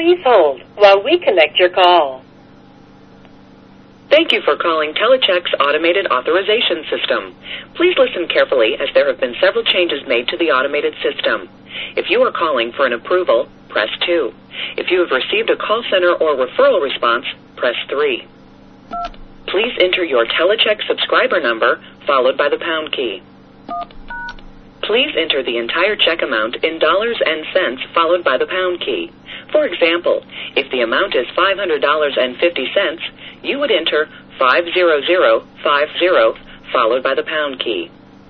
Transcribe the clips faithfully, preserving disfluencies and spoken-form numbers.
Please hold while we connect your call. Thank you for calling Telecheck's automated authorization system. Please listen carefully as there have been several changes made to the automated system. If you are calling for an approval, press two. If you have received a call center or referral response, press three. Please enter your Telecheck subscriber number followed by the pound key. Please enter the entire check amount in dollars and cents followed by the pound key. For example, if the amount is five hundred dollars and fifty cents, you would enter five hundred fifty followed by the pound key.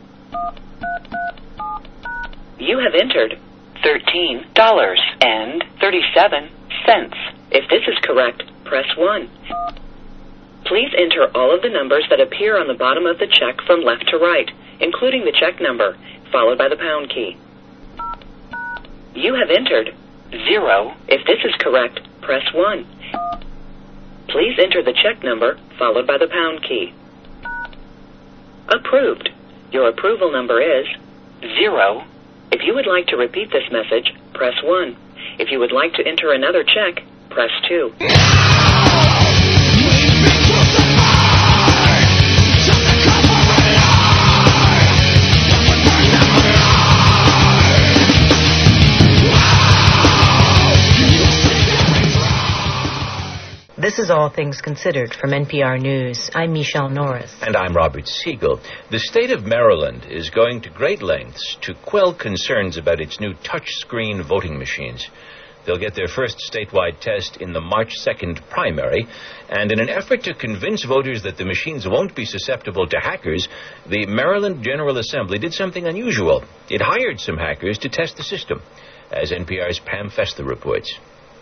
You have entered thirteen dollars and thirty-seven cents. If this is correct, press one. Please enter all of the numbers that appear on the bottom of the check from left to right, including the check number, followed by the pound key. You have entered zero. If this is correct, press one. Please enter the check number, followed by the pound key. Approved. Your approval number is zero. If you would like to repeat this message, press one. If you would like to enter another check, press two. This is All Things Considered from N P R News. I'm Michelle Norris. And I'm Robert Siegel. The state of Maryland is going to great lengths to quell concerns about its new touchscreen voting machines. They'll get their first statewide test in the March second primary, and in an effort to convince voters that the machines won't be susceptible to hackers, the Maryland General Assembly did something unusual. It hired some hackers to test the system, as N P R's Pam Fester reports.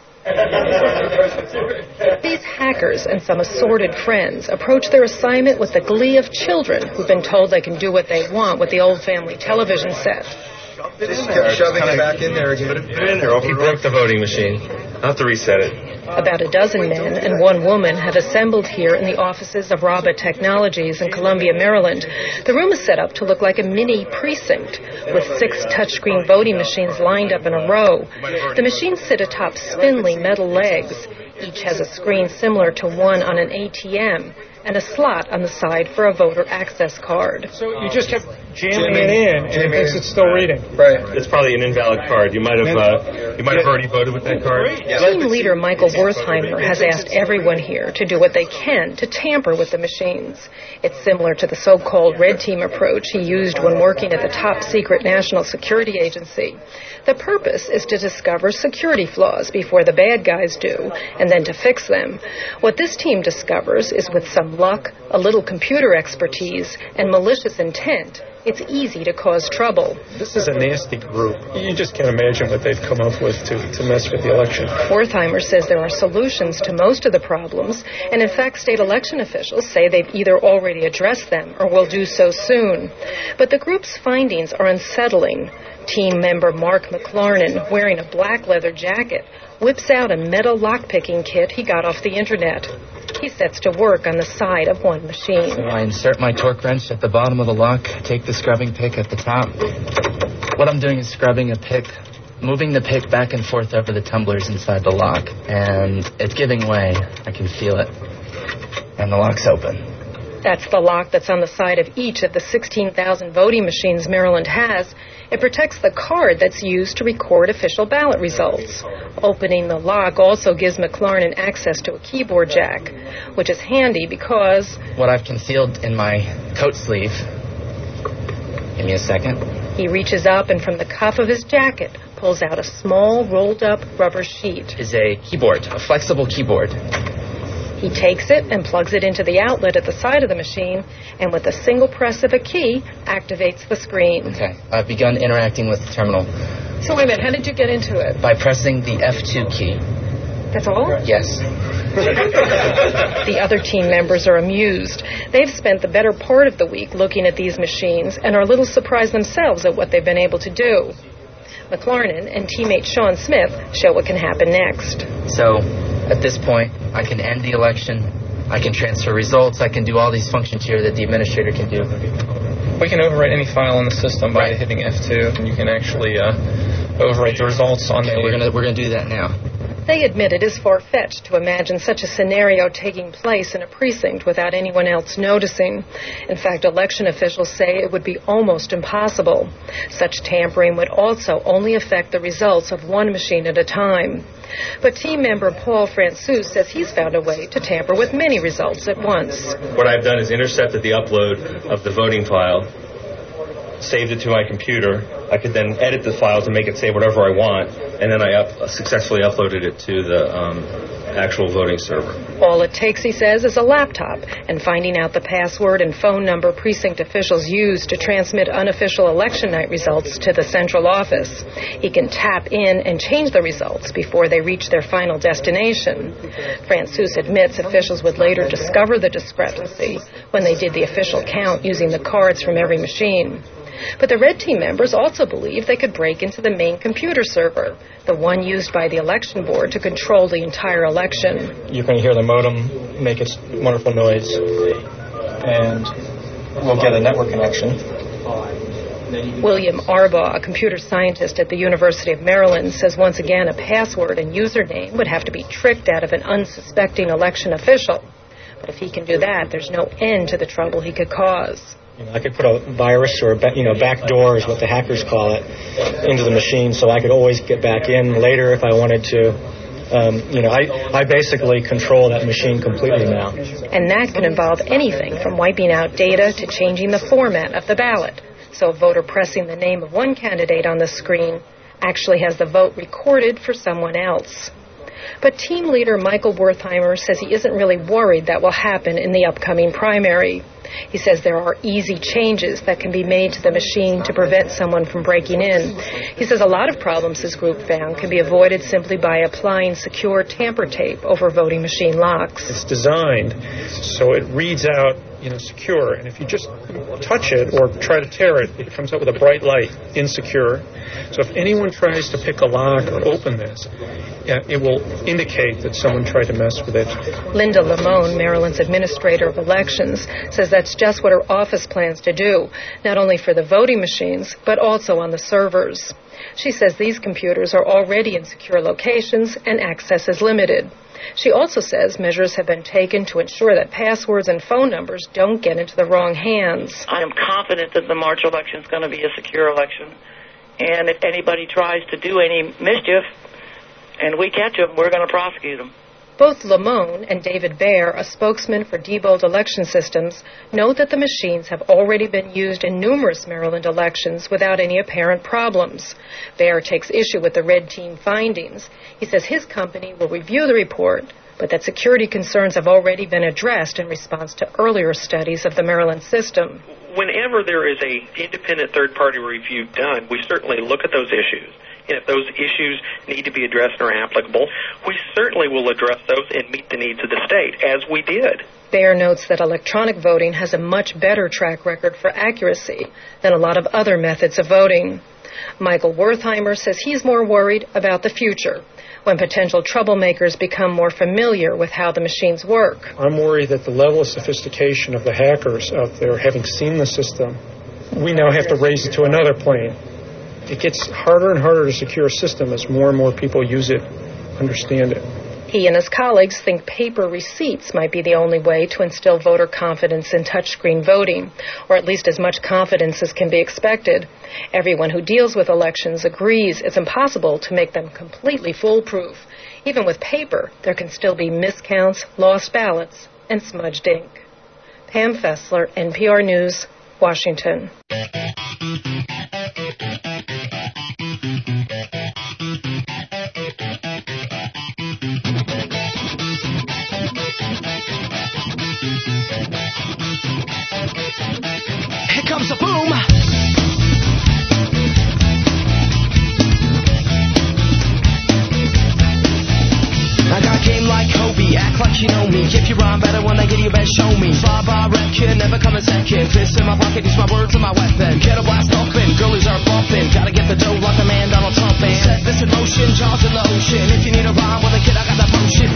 These hackers and some assorted friends approach their assignment with the glee of children who've been told they can do what they want with the old family television set. Just kept shoving it back in there again. Put it, put it in there. He broke the voting machine. I'll have to reset it. About a dozen men and one woman have assembled here in the offices of Raba Technologies in Columbia, Maryland. The room is set up to look like a mini precinct, with six touchscreen voting machines lined up in a row. The machines sit atop spindly metal legs. Each has a screen similar to one on an A T M and a slot on the side for a voter access card. So you just kept jamming, jamming it in, and it thinks it's still reading. Right. It's probably an invalid card. You might have uh, you might have already voted with that card. Yeah. Team leader Michael Wertheimer has asked everyone here to do what they can to tamper with the machines. It's similar to the so-called red team approach he used when working at the top-secret National Security Agency. The purpose is to discover security flaws before the bad guys do, and then to fix them. What this team discovers is with some luck, a little computer expertise, and malicious intent, it's easy to cause trouble. This is a nasty group. You just can't imagine what they've come up with to, to mess with the election. Wertheimer says there are solutions to most of the problems, and in fact state election officials say they've either already addressed them or will do so soon. But the group's findings are unsettling. Team member Mark McLarnon, wearing a black leather jacket, whips out a metal lockpicking kit he got off the internet. He sets to work on the side of one machine. So I insert my torque wrench at the bottom of the lock, take the scrubbing pick at the top. What I'm doing is scrubbing a pick, moving the pick back and forth over the tumblers inside the lock, and it's giving way. I can feel it. And the lock's open. That's the lock that's on the side of each of the sixteen thousand voting machines Maryland has. It protects the card that's used to record official ballot results. Opening the lock also gives McLarnon access to a keyboard jack, which is handy because... What I've concealed in my coat sleeve... Give me a second. He reaches up and from the cuff of his jacket pulls out a small rolled-up rubber sheet. Is a keyboard, a flexible keyboard. He takes it and plugs it into the outlet at the side of the machine, and with a single press of a key, activates the screen. Okay. I've begun interacting with the terminal. So wait a minute, how did you get into it? By pressing the F two key. That's all? Yes. The other team members are amused. They've spent the better part of the week looking at these machines and are a little surprised themselves at what they've been able to do. McLarnon and teammate Sean Smith show what can happen next. So, at this point, I can end the election, I can transfer results, I can do all these functions here that the administrator can do. We can overwrite any file in the system by right. hitting F two, and you can actually uh, overwrite the results on okay, the... we're gonna we're gonna do that now. They admit it is far-fetched to imagine such a scenario taking place in a precinct without anyone else noticing. In fact, election officials say it would be almost impossible. Such tampering would also only affect the results of one machine at a time. But team member Paul Francouz says he's found a way to tamper with many results at once. What I've done is intercepted the upload of the voting file, saved it to my computer. I could then edit the file to make it say whatever I want, and then I up, successfully uploaded it to the um, actual voting server. All it takes, he says, is a laptop and finding out the password and phone number precinct officials use to transmit unofficial election night results to the central office. He can tap in and change the results before they reach their final destination. Francouz admits officials would later discover the discrepancy when they did the official count using the cards from every machine. But the Red Team members also believe they could break into the main computer server, the one used by the election board to control the entire election. You can hear the modem make its wonderful noise, and we'll get a network connection. William Arbaugh, a computer scientist at the University of Maryland, says once again a password and username would have to be tricked out of an unsuspecting election official. But if he can do that, there's no end to the trouble he could cause. You know, I could put a virus or a, you know, back door is what the hackers call it, into the machine, so I could always get back in later if I wanted to. Um, you know, I, I basically control that machine completely now. And that can involve anything from wiping out data to changing the format of the ballot. So a voter pressing the name of one candidate on the screen actually has the vote recorded for someone else. But team leader Michael Wertheimer says he isn't really worried that will happen in the upcoming primary. He says there are easy changes that can be made to the machine to prevent someone from breaking in. He says a lot of problems his group found can be avoided simply by applying secure tamper tape over voting machine locks. It's designed so it reads out, you know, secure, and if you just touch it or try to tear it, it comes up with a bright light, insecure. So if anyone tries to pick a lock or open this, yeah, it will indicate that someone tried to mess with it. Linda Lamone, Maryland's administrator of elections, says that's just what her office plans to do, not only for the voting machines, but also on the servers. She says these computers are already in secure locations and access is limited. She also says measures have been taken to ensure that passwords and phone numbers don't get into the wrong hands. I am confident that the March election is going to be a secure election. And if anybody tries to do any mischief and we catch them, we're going to prosecute them. Both Lamone and David Baer, a spokesman for Diebold Election Systems, note that the machines have already been used in numerous Maryland elections without any apparent problems. Baer takes issue with the Red Team findings. He says his company will review the report, but that security concerns have already been addressed in response to earlier studies of the Maryland system. Whenever there is an independent third-party review done, we certainly look at those issues. And if those issues need to be addressed and are applicable, we certainly will address those and meet the needs of the state, as we did. Baer notes that electronic voting has a much better track record for accuracy than a lot of other methods of voting. Michael Wertheimer says he's more worried about the future, when potential troublemakers become more familiar with how the machines work. I'm worried that the level of sophistication of the hackers out there, having seen the system, we now have to raise it to another plane. It gets harder and harder to secure a system as more and more people use it, understand it. He and his colleagues think paper receipts might be the only way to instill voter confidence in touchscreen voting, or at least as much confidence as can be expected. Everyone who deals with elections agrees it's impossible to make them completely foolproof. Even with paper, there can still be miscounts, lost ballots, and smudged ink. Pam Fessler, N P R News, Washington. Here comes a boom. I got game like Kobe, act like you know me. If you rhyme better when I get you, best show me. Fly by record, never coming second. Fist in my pocket, use my words and my weapon. Get a blast open, girlies are bumping. Gotta get the dough like a man Donald Trump. And set this in motion, jaws in the ocean. If you need a rhyme with a kid, I got that potion.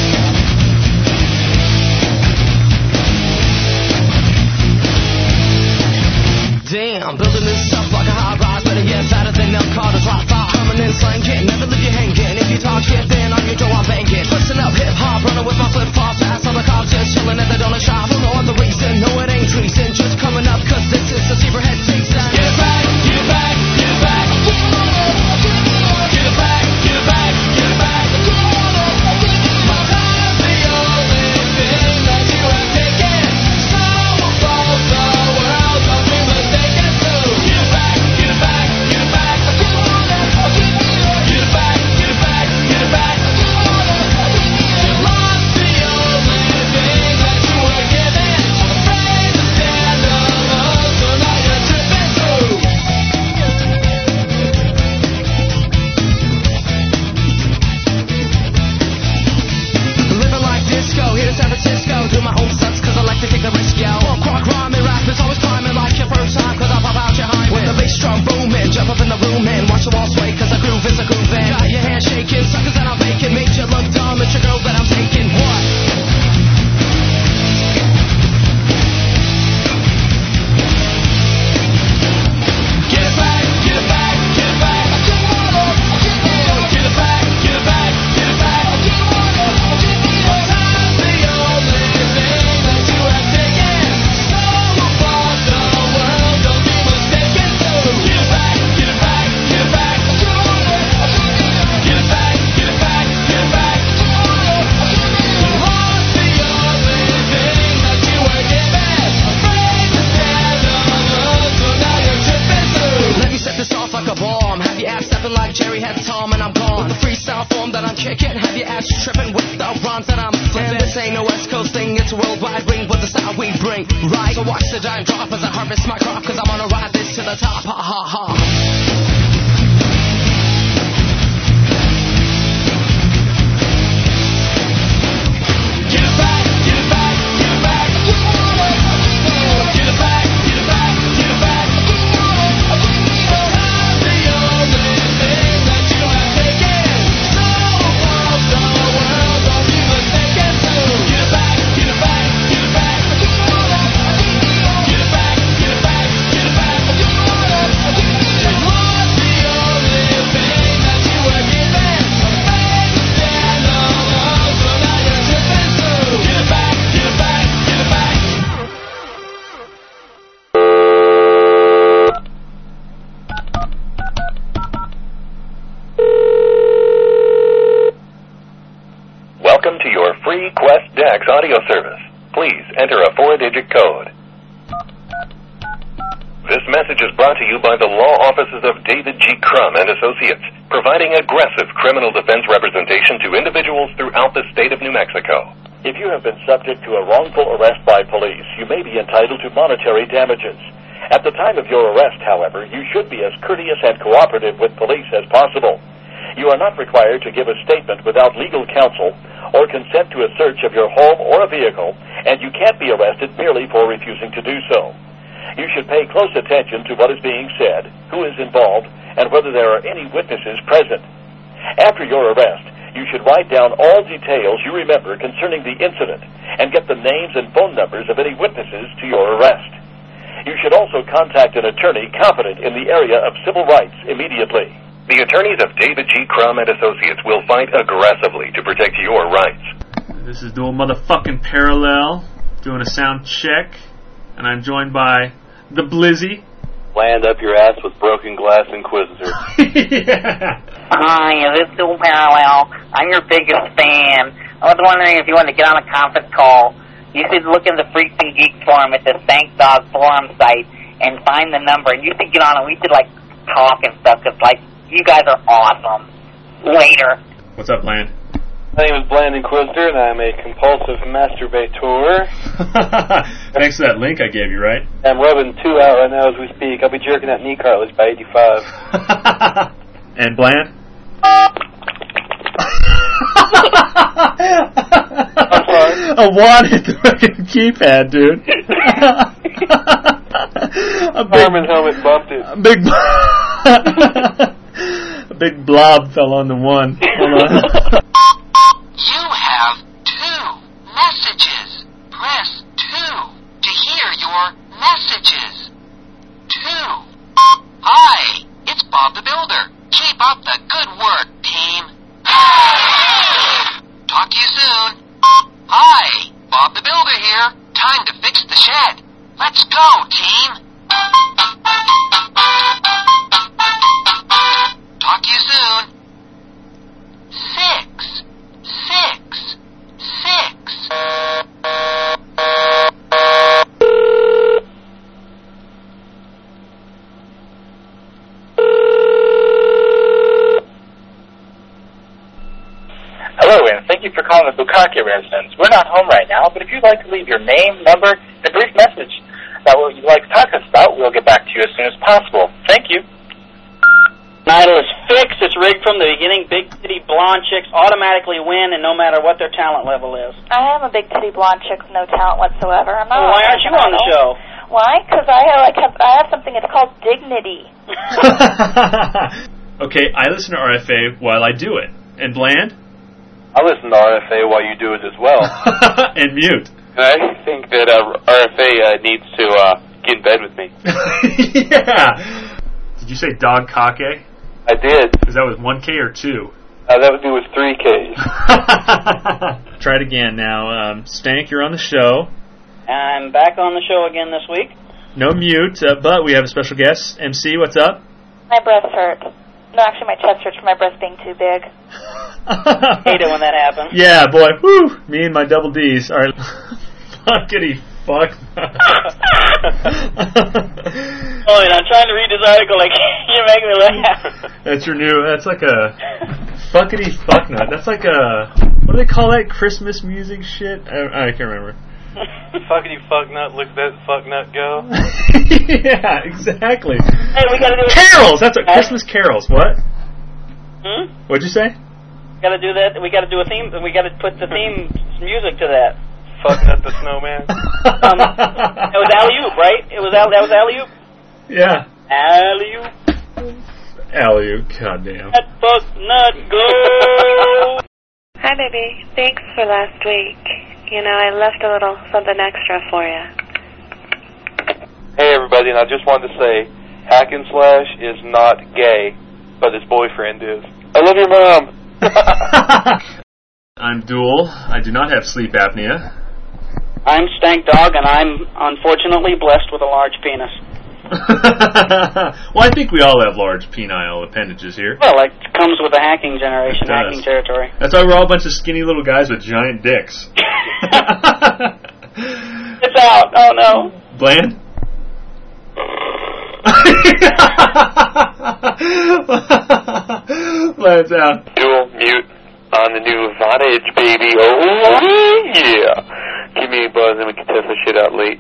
Damn, building this up like a high rise, better yet, fatter than Elk Carter's hot five. Coming in slang, never leave you hanging. If you talk shit, then on your door. physical then. Got your hand shaking, suckers that I'm faking. Made you look dumb, it's your girl that I'm taking. What? Get it back, get it back, get it back. I just wanna, I just wanna. Get it back, get it back, get it back. I just wanna, I just wanna. Time's the only thing that you have taken. So far the world, don't be mistaken. So get it back, get it back, get it back. I just wanna, I just wanna. Get it back, get it back, get it back. I just wanna, I just wanna. Lost the only thing that you were given. Afraid to stand alone, so now you're tripping through. Let me set this off like a bomb. Have your ass stepping like Jerry had Tom and I'm gone. With the freestyle form that I'm kicking. Have your ass tripping with the rhymes that I'm flipping. This ain't no West Coast thing, it's a worldwide ring with the style we bring. Right, so watch the dime drop as I harvest my crop. Cause I'm gonna ride this to the top, ha ha ha. Get it back, get it back, get it back. I just wanna, I just wanna. Get it back, get it back, get it back. I just wanna, I just wanna. Time's the only thing that you have taken. So far the world, don't be mistaken. So get it back, get it back, get it back. I just wanna, I just wanna. Get it back, get it back, get it back. I just wanna, I just wanna. Lost the only thing that you were given. Afraid to stand alone, so now you're tripping through. Get it back, get it back, get it back. Welcome to your free Quest DAX audio service. Please enter a four-digit code. This message is brought to you by the law offices of David G. Crum and Associates, providing aggressive criminal defense representation to individuals throughout the state of New Mexico. If you have been subject to a wrongful arrest by police, you may be entitled to monetary damages. At the time of your arrest, however, you should be as courteous and cooperative with police as possible. You are not required to give a statement without legal counsel or consent to a search of your home or a vehicle, and you can't be arrested merely for refusing to do so. You should pay close attention to what is being said, who is involved, and whether there are any witnesses present. After your arrest, you should write down all details you remember concerning the incident and get the names and phone numbers of any witnesses to your arrest. You should also contact an attorney competent in the area of civil rights immediately. The attorneys of David G. Crum and Associates will fight aggressively to protect your rights. This is Dual Motherfucking Parallel, doing a sound check, and I'm joined by the Blizzy. Land up your ass with Broken Glass Inquisitor. Yeah. Hi, this is Dual Parallel. I'm your biggest fan. I was wondering if you wanted to get on a conference call. You should look in the Freaks and Geeks forum at the Stank Dog forum site and find the number. And you should get on and we should, like, talk and stuff, because, like, you guys are awesome. Later. What's up, Bland? My name is Bland Inquisitor, and I'm a compulsive masturbator. Thanks for that link I gave you, right? I'm rubbing two out right now as we speak. I'll be jerking that knee cartilage by eighty-five. And Bland? I'm sorry. A one hit the fucking keypad, dude. A big, Harmon helmet bumped it. A big... A big blob fell on the one. Hold on. You have two messages. Press two to hear your messages. Two. Hi, it's Bob the Builder. Keep up the good work, team. Talk to you soon. Hi, Bob the Builder here. Time to fix the shed. Let's go, team. Talk to you soon. Six. Six. Six. Hello, and thank you for calling the Bukake residence. We're not home right now, but if you'd like to leave your name, number, and a brief message about what you'd like to talk to us about, we'll get back to you as soon as possible. Thank you. Idol is fixed. It's rigged from the beginning. Big titty blonde chicks automatically win, and no matter what their talent level is. I am a big titty blonde chick with no talent whatsoever. I'm not. Well, why aren't you on the show? Why? Because I have, like have I have something. It's called dignity. Okay, I listen to R F A while I do it. And Bland? I listen to R F A while you do it as well. And Mute. I think that uh, R F A uh, needs to uh, get in bed with me. Yeah. Did you say dog kake? I did. Because that was one K or two? Uh, that would do with three Ks. Try it again now. Um, Stank, you're on the show. I'm back on the show again this week. No Mute, uh, but we have a special guest. M C, what's up? My breast hurt. No, actually, my chest hurts from my breast being too big. Hate it when that happens. Yeah, boy. Woo! Me and my double D's are fuckity fuck. Oh, and I'm trying to read this article like, you make me laugh. That's your new, that's like a fuckity fuck nut. That's like a, what do they call that? Christmas music shit? I, I can't remember. Fuckity fuck nut, look at that fuck nut go. Yeah, exactly. Hey, we gotta do it. Carols! That's what, Christmas carols. What? Hmm? What'd you say? We gotta do that. We gotta do a theme. We gotta put the theme music to that. Fuck nut the snowman. Um, it was alley-oop, right? It was that was alley-oop? Yeah. Alley-oop. Alley-oop, goddamn. That fuck nut go! Hi, baby. Thanks for last week. You know, I left a little something extra for you. Hey, everybody, and I just wanted to say, Hack and Slash is not gay, but his boyfriend is. I love your mom! I'm Duel. I do not have sleep apnea. I'm Stank Dog, and I'm unfortunately blessed with a large penis. Well, I think we all have large penile appendages here. Well, it comes with the hacking generation, hacking territory. That's why we're all a bunch of skinny little guys with giant dicks. It's out. Oh, no. Bland? Bland's out. Dual Mute on the new Vonage, baby. Oh, yeah. Give me a buzz and we can test this shit out late.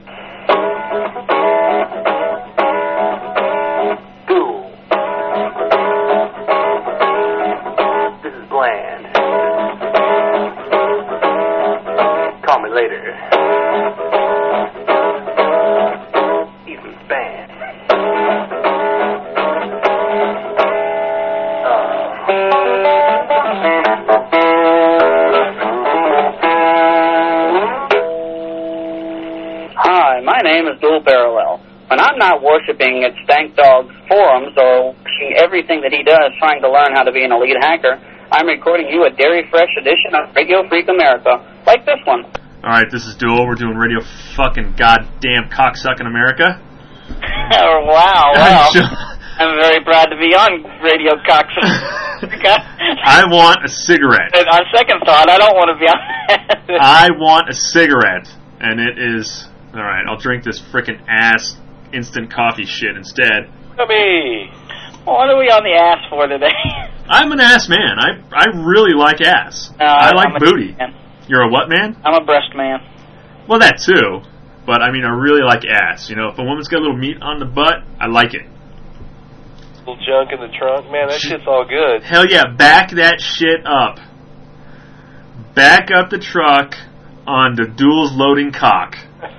Dual. This is Bland. Call me later. Even Span. Hi, my name is Dual Parallel. When I'm not worshiping at Stank Dog's forums or watching everything that he does trying to learn how to be an elite hacker, I'm recording you a Dairy Fresh edition of Radio Freak America, like this one. Alright, this is Duel. We're doing Radio fucking goddamn cocksucking America. Oh, wow, wow. I'm very proud to be on Radio Cocksucking. I want a cigarette. And on second thought, I don't want to be on that. I want a cigarette. And it is... Alright, I'll drink this frickin' ass instant coffee shit instead. Me. What are we on the ass for today? I'm an ass man. I I really like ass. No, I I'm like a booty. man. You're a what man? I'm a breast man. Well, that too. But, I mean, I really like ass. You know, if a woman's got a little meat on the butt, I like it. Little junk in the trunk, man, that shit's all good. Hell yeah, back that shit up. Back up the truck on the Duel's loading cock.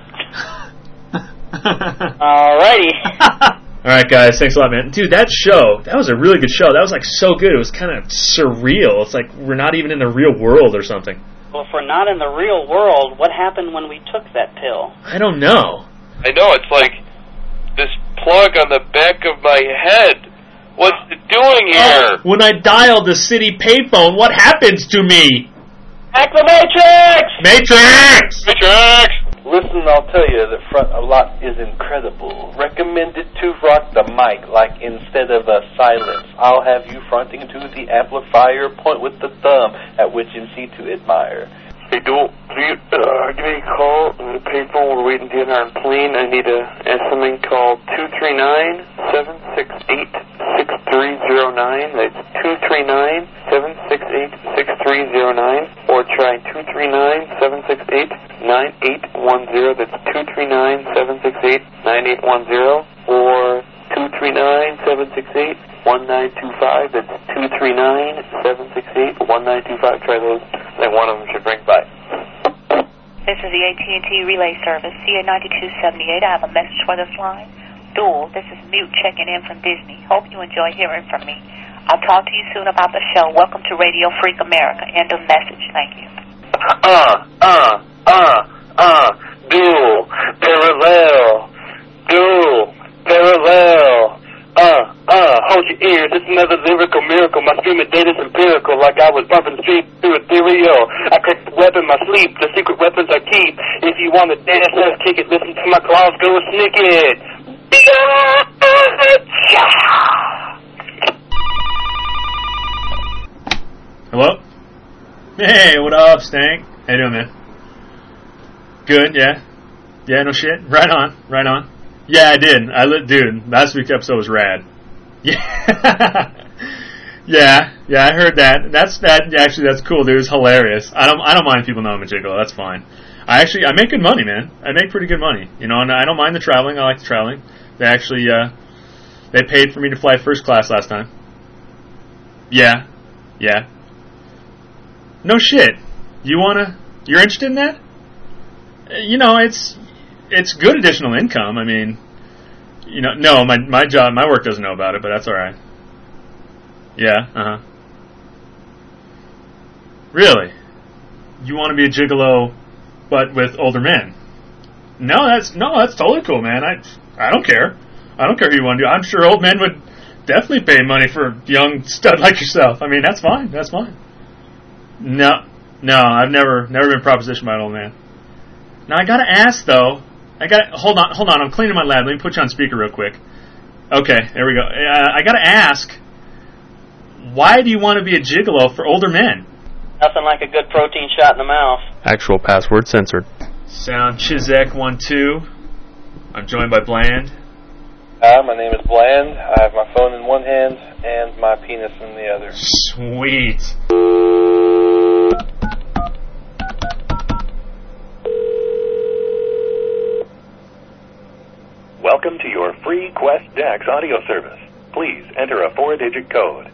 Alrighty. Alright, guys, thanks a lot, man. Dude, that show, that was a really good show. That was, like, so good. It was kind of surreal. It's like we're not even in the real world or something. Well, if we're not in the real world, what happened when we took that pill? I don't know. I know, it's like this plug on the back of my head. What's it doing here? When I dial the city payphone, what happens to me? Hack the Matrix! Matrix! Matrix! Listen, I'll tell you, the front a lot is incredible. Recommended to rock the mic, like instead of a silence. I'll have you fronting to the amplifier, point with the thumb, at which M C to admire. Hey, Duel, can you uh, give me a call on the payphone? We're waiting dinner on plane. I need to ask something called two three nine, seven six eight, six three zero nine. That's two three nine, seven six eight, six three zero nine. Or try two three nine, seven six eight, nine eight one zero. That's two three nine, seven six eight, nine eight one zero. Or two three nine, seven six eight, one nine two five. That's two three nine, seven six eight, one nine two five. Try those. I think one of them should ring by. This is the A T and T Relay Service, C A ninety-two seventy-eight. I have a message for this line. Duel, this is Mute checking in from Disney. Hope you enjoy hearing from me. I'll talk to you soon about the show. Welcome to Radio Freak America. End of message. Thank you. Uh, uh, uh, uh, dual, parallel, dual, parallel, uh, uh, hold your ears, it's another lyrical miracle, my streaming data's empirical, like I was bumping street through ethereal, I could weapon my sleep, the secret weapons I keep, if you want to dance, let's kick it, listen to my claws go sneak it. Hello? Hey, what up, Stank? How you doing, man? Good, yeah. Yeah, no shit. Right on, right on. Yeah, I did. I li- dude, last week's episode was rad. Yeah. yeah, yeah, I heard that. That's that. Actually, that's cool, dude. It's hilarious. I don't, I don't mind people knowing I'm a gigolo. That's fine. I actually, I make good money, man. I make pretty good money. You know, and I don't mind the traveling. I like the traveling. They actually, uh, they paid for me to fly first class last time. Yeah, yeah. No shit. You wanna? You're interested in that? You know, it's it's good additional income. I mean, you know, no, my my job, my work doesn't know about it, but that's all right. Yeah. Uh huh. Really? You want to be a gigolo, but with older men? No, that's no, that's totally cool, man. I I don't care. I don't care who you want to do. I'm sure old men would definitely pay money for a young stud like yourself. I mean, that's fine. That's fine. No, no, I've never, never been propositioned by an old man. Now I gotta ask though. I got to hold on, hold on. I'm cleaning my lab. Let me put you on speaker real quick. Okay, there we go. Uh, I gotta ask. Why do you want to be a gigolo for older men? Nothing like a good protein shot in the mouth. Actual password censored. Sound Chizek one two. I'm joined by Bland. Hi, my name is Bland. I have my phone in one hand and my penis in the other. Sweet. Welcome to your free Quest Dex audio service. Please enter a four-digit code.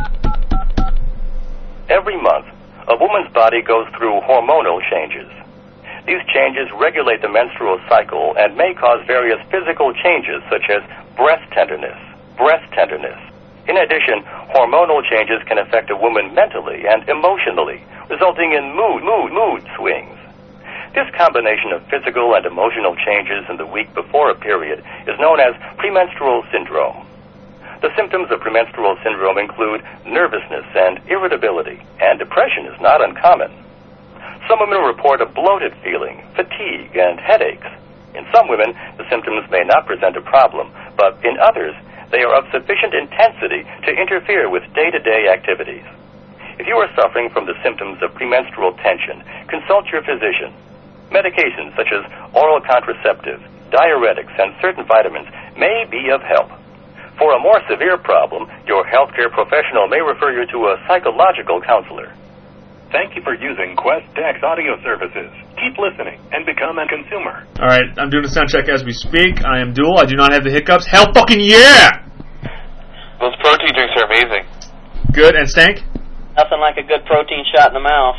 Every month, a woman's body goes through hormonal changes. These changes regulate the menstrual cycle and may cause various physical changes such as breast tenderness, breast tenderness. In addition, hormonal changes can affect a woman mentally and emotionally, resulting in mood, mood, mood swings. This combination of physical and emotional changes in the week before a period is known as premenstrual syndrome. The symptoms of premenstrual syndrome include nervousness and irritability, and depression is not uncommon. Some women report a bloated feeling, fatigue, and headaches. In some women, the symptoms may not present a problem, but in others, they are of sufficient intensity to interfere with day-to-day activities. If you are suffering from the symptoms of premenstrual tension, consult your physician. Medications such as oral contraceptives, diuretics, and certain vitamins may be of help. For a more severe problem, your healthcare professional may refer you to a psychological counselor. Thank you for using Quest Dex audio services. Keep listening and become a consumer. All right, I'm doing a sound check as we speak. I am Dual. I do not have the hiccups. Hell fucking yeah! Those protein drinks are amazing. Good. And Stank? Nothing like a good protein shot in the mouth.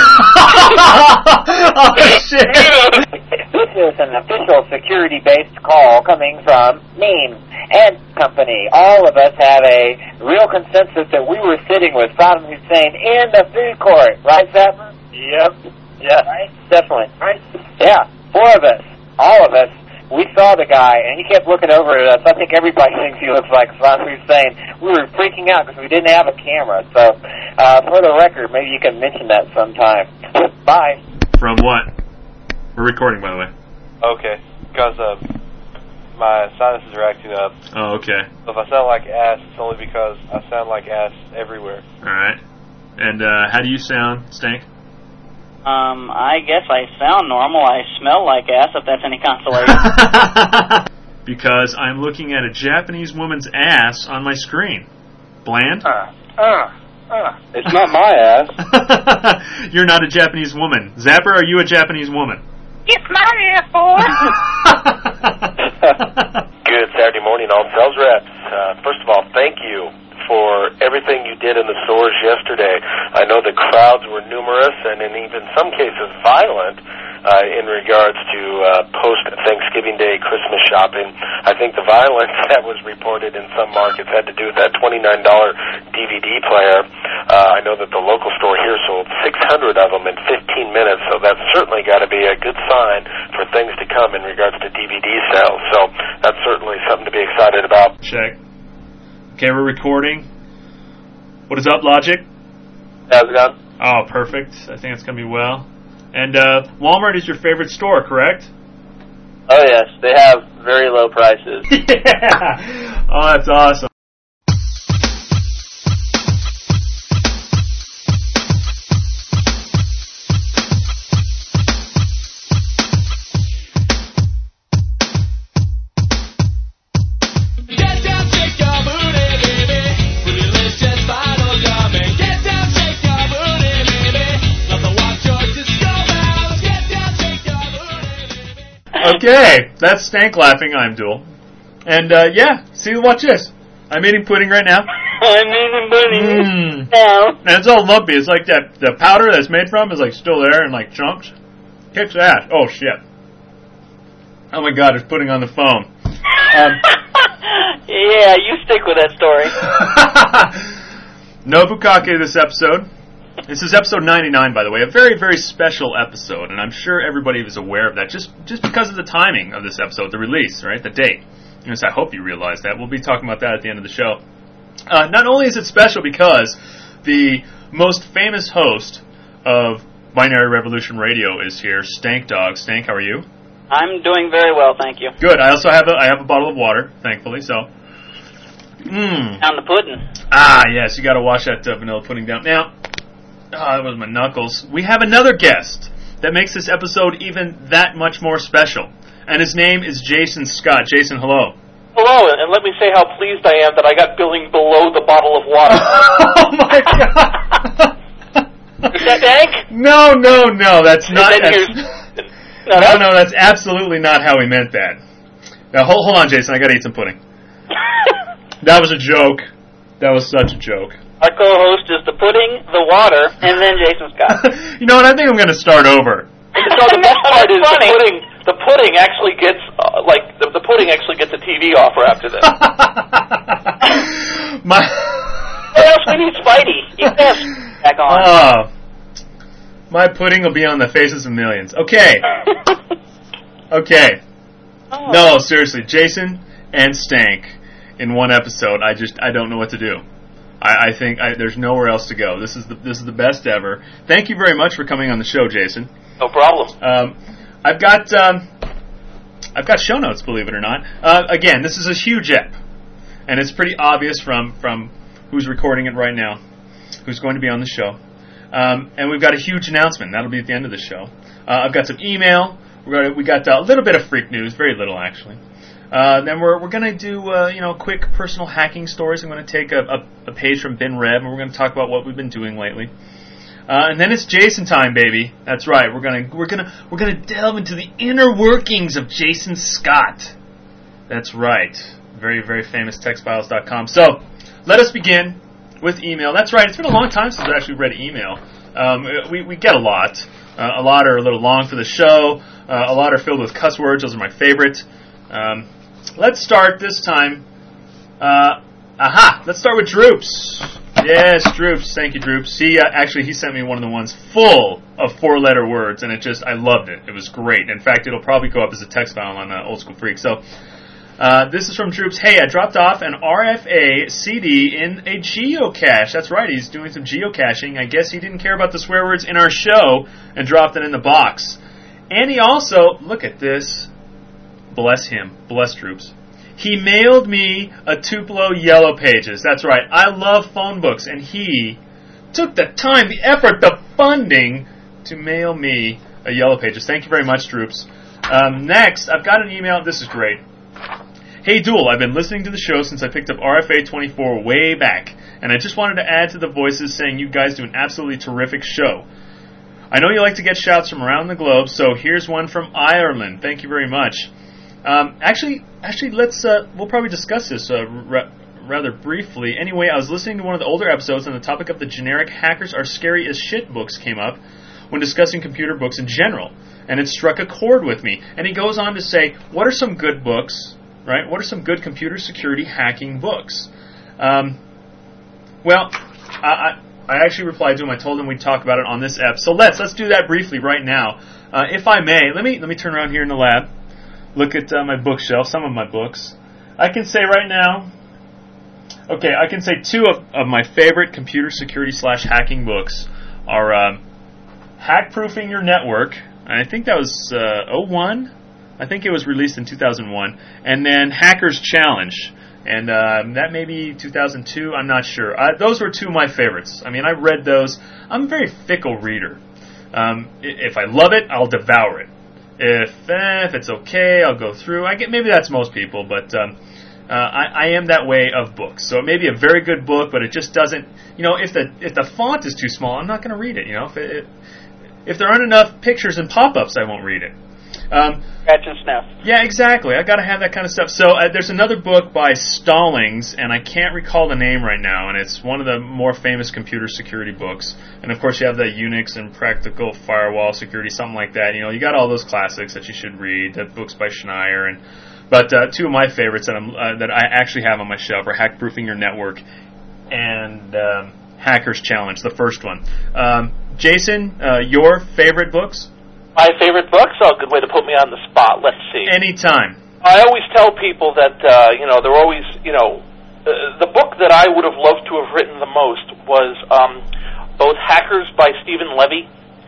Oh, shit. This is an official security-based call coming from Name and Company. All of us have a real consensus that we were sitting with Saddam Hussein in the food court. Right, Saddam? Yep. Yeah. Right? Definitely. Right? Yeah. Four of us. All of us. We saw the guy, and he kept looking over at us. I think everybody thinks he looks like Saddam Hussein. We were freaking out because we didn't have a camera. So, uh, for the record, maybe you can mention that sometime. Bye. From what? We're recording, by the way. Okay. Because uh, my sinuses are acting up. Oh, okay. So if I sound like ass, it's only because I sound like ass everywhere. All right. And uh, how do you sound, Stank? Um, I guess I sound normal. I smell like ass, if that's any consolation. Because I'm looking at a Japanese woman's ass on my screen. Bland? Uh, uh, uh. It's not my ass. You're not a Japanese woman. Zapper, are you a Japanese woman? It's my ass, boy. Good Saturday morning, all sales reps. Uh, first of all, thank you for everything you did in the stores yesterday. I know the crowds were numerous and in even some cases violent. uh, in regards to uh, post-Thanksgiving Day Christmas shopping. I think the violence that was reported in some markets had to do with that twenty-nine dollars D V D player. Uh, I know that the local store here sold six hundred of them in fifteen minutes, so that's certainly got to be a good sign for things to come in regards to D V D sales. So that's certainly something to be excited about. Check. Okay, we're recording. What is up, Logic? How's it going? Oh, perfect. I think it's going to be well. And uh, Walmart is your favorite store, correct? Oh, yes. They have very low prices. Yeah! Oh, that's awesome. Okay, that's Stank laughing. I'm Duel. And, uh, yeah, see, watch this. I'm eating pudding right now. I'm eating pudding Mm. now. And it's all lumpy. It's like that, the powder that's made from is, like, still there in, like, chunks. Kicks ass. Oh, shit. Oh, my God, it's pudding on the phone. Um, yeah, you stick with that story. No bukkake this episode. This is episode ninety-nine, by the way, a very, very special episode, and I'm sure everybody was aware of that, just just because of the timing of this episode, the release, right, the date. Yes, I hope you realize that. We'll be talking about that at the end of the show. Uh, not only is it special because the most famous host of Binary Revolution Radio is here, Stank Dog. Stank, how are you? I'm doing very well, thank you. Good. I also have a I have a bottle of water, thankfully, so. Mmm. Down the pudding. Ah, yes, you got to wash that uh, vanilla pudding down. Now, oh, that was my knuckles. We have another guest that makes this episode even that much more special. And his name is Jason Scott. Jason, hello. Hello, and let me say how pleased I am that I got billing below the bottle of water. Oh, my God. Is that Dank? No, no, no, that's not... And then That's, here's- no, no, no, that's absolutely not how he meant that. Now, hold, hold on, Jason. I got to eat some pudding. That was a joke. That was such a joke. Our co-host is the pudding, the water, and then Jason Scott. You know what? I think I'm going to start over. So the best part is the pudding. The pudding actually gets uh, like the, the pudding actually gets a T V offer after this. My. What else we need, Spidey? You can back on. Oh, my pudding will be on the faces of millions. Okay. Okay. Oh. No, seriously, Jason and Stank in one episode. I just I don't know what to do. I, I think I, there's nowhere else to go. This is the this is the best ever. Thank you very much for coming on the show, Jason. No problem. Um, I've got um, I've got show notes, believe it or not. Uh, again, this is a huge ep, and it's pretty obvious from from who's recording it right now, who's going to be on the show, um, and we've got a huge announcement. That'll be at the end of the show. Uh, I've got some email. We're gonna, we got a little bit of freak news, very little actually. Uh, then we're we're gonna do uh, you know quick personal hacking stories. I'm gonna take a, a, a page from Ben Rev, and we're gonna talk about what we've been doing lately. Uh, and then it's Jason time, baby. That's right. We're gonna we're gonna we're gonna delve into the inner workings of Jason Scott. That's right. Very very famous textfiles dot com. So let us begin with email. That's right. It's been a long time since I actually read email. Um, we we get a lot. Uh, a lot are a little long for the show. Uh, a lot are filled with cuss words. Those are my favorite. Um, let's start this time. Uh, aha! Let's start with Droops. Yes, Droops. Thank you, Droops. He uh, actually he sent me one of the ones full of four-letter words, and it just I loved it. It was great. In fact, it'll probably go up as a text file on uh, Old School Freak. So uh, this is from Droops. Hey, I dropped off an R F A C D in a geocache. That's right. He's doing some geocaching. I guess he didn't care about the swear words in our show and dropped it in the box. And he also look at this. Bless him. Bless Droops. He mailed me a Tupelo Yellow Pages. That's right. I love phone books, and he took the time, the effort, the funding to mail me a Yellow Pages. Thank you very much, Droops. Um, next, I've got an email. This is great. Hey, Duel, I've been listening to the show since I picked up R F A twenty-four way back, and I just wanted to add to the voices saying you guys do an absolutely terrific show. I know you like to get shouts from around the globe, so here's one from Ireland. Thank you very much. Um, actually, actually, let's uh, we'll probably discuss this uh, ra- rather briefly. Anyway, I was listening to one of the older episodes, and the topic of the generic hackers are scary as shit books came up. when discussing computer books in general, and it struck a chord with me. And he goes on to say, what are some good books, right? What are some good computer security hacking books? Um, well, I, I, I actually replied to him. I told him we'd talk about it on this ep. So let's let's do that briefly right now. Uh, if I may, let me let me turn around here in the lab, look at uh, my bookshelf, some of my books. I can say right now, okay, I can say two of, of my favorite computer security slash hacking books are um, Hack-Proofing Your Network. I think that was uh, oh one. I think it was released in two thousand one. And then Hacker's Challenge. And um, that may be two thousand two. I'm not sure. Uh, those were two of my favorites. I mean, I read those. I'm a very fickle reader. Um, if I love it, I'll devour it. If eh, if it's okay, I'll go through. I get maybe that's most people, but um, uh, I, I am that way of books. So it may be a very good book, but it just doesn't. You know, if the if the font is too small, I'm not going to read it. You know, if it, if there aren't enough pictures and pop-ups, I won't read it. Um, Scratch and sniff. Yeah, exactly. I got to have that kind of stuff. So uh, there's another book by Stallings, and I can't recall the name right now, and it's one of the more famous computer security books. And of course, you have the Unix and Practical Firewall Security, something like that. You know, you got all those classics that you should read. The books by Schneier, and but uh, two of my favorites that I'm uh, that I actually have on my shelf are Hack-Proofing Your Network and um, Hacker's Challenge, the first one. Um, Jason, uh, your favorite books? My favorite books? Oh, good way to put me on the spot. Let's see. Anytime. I always tell people that, uh, you know, they're always, you know, uh, the book that I would have loved to have written the most was um, both Hackers by Stephen Levy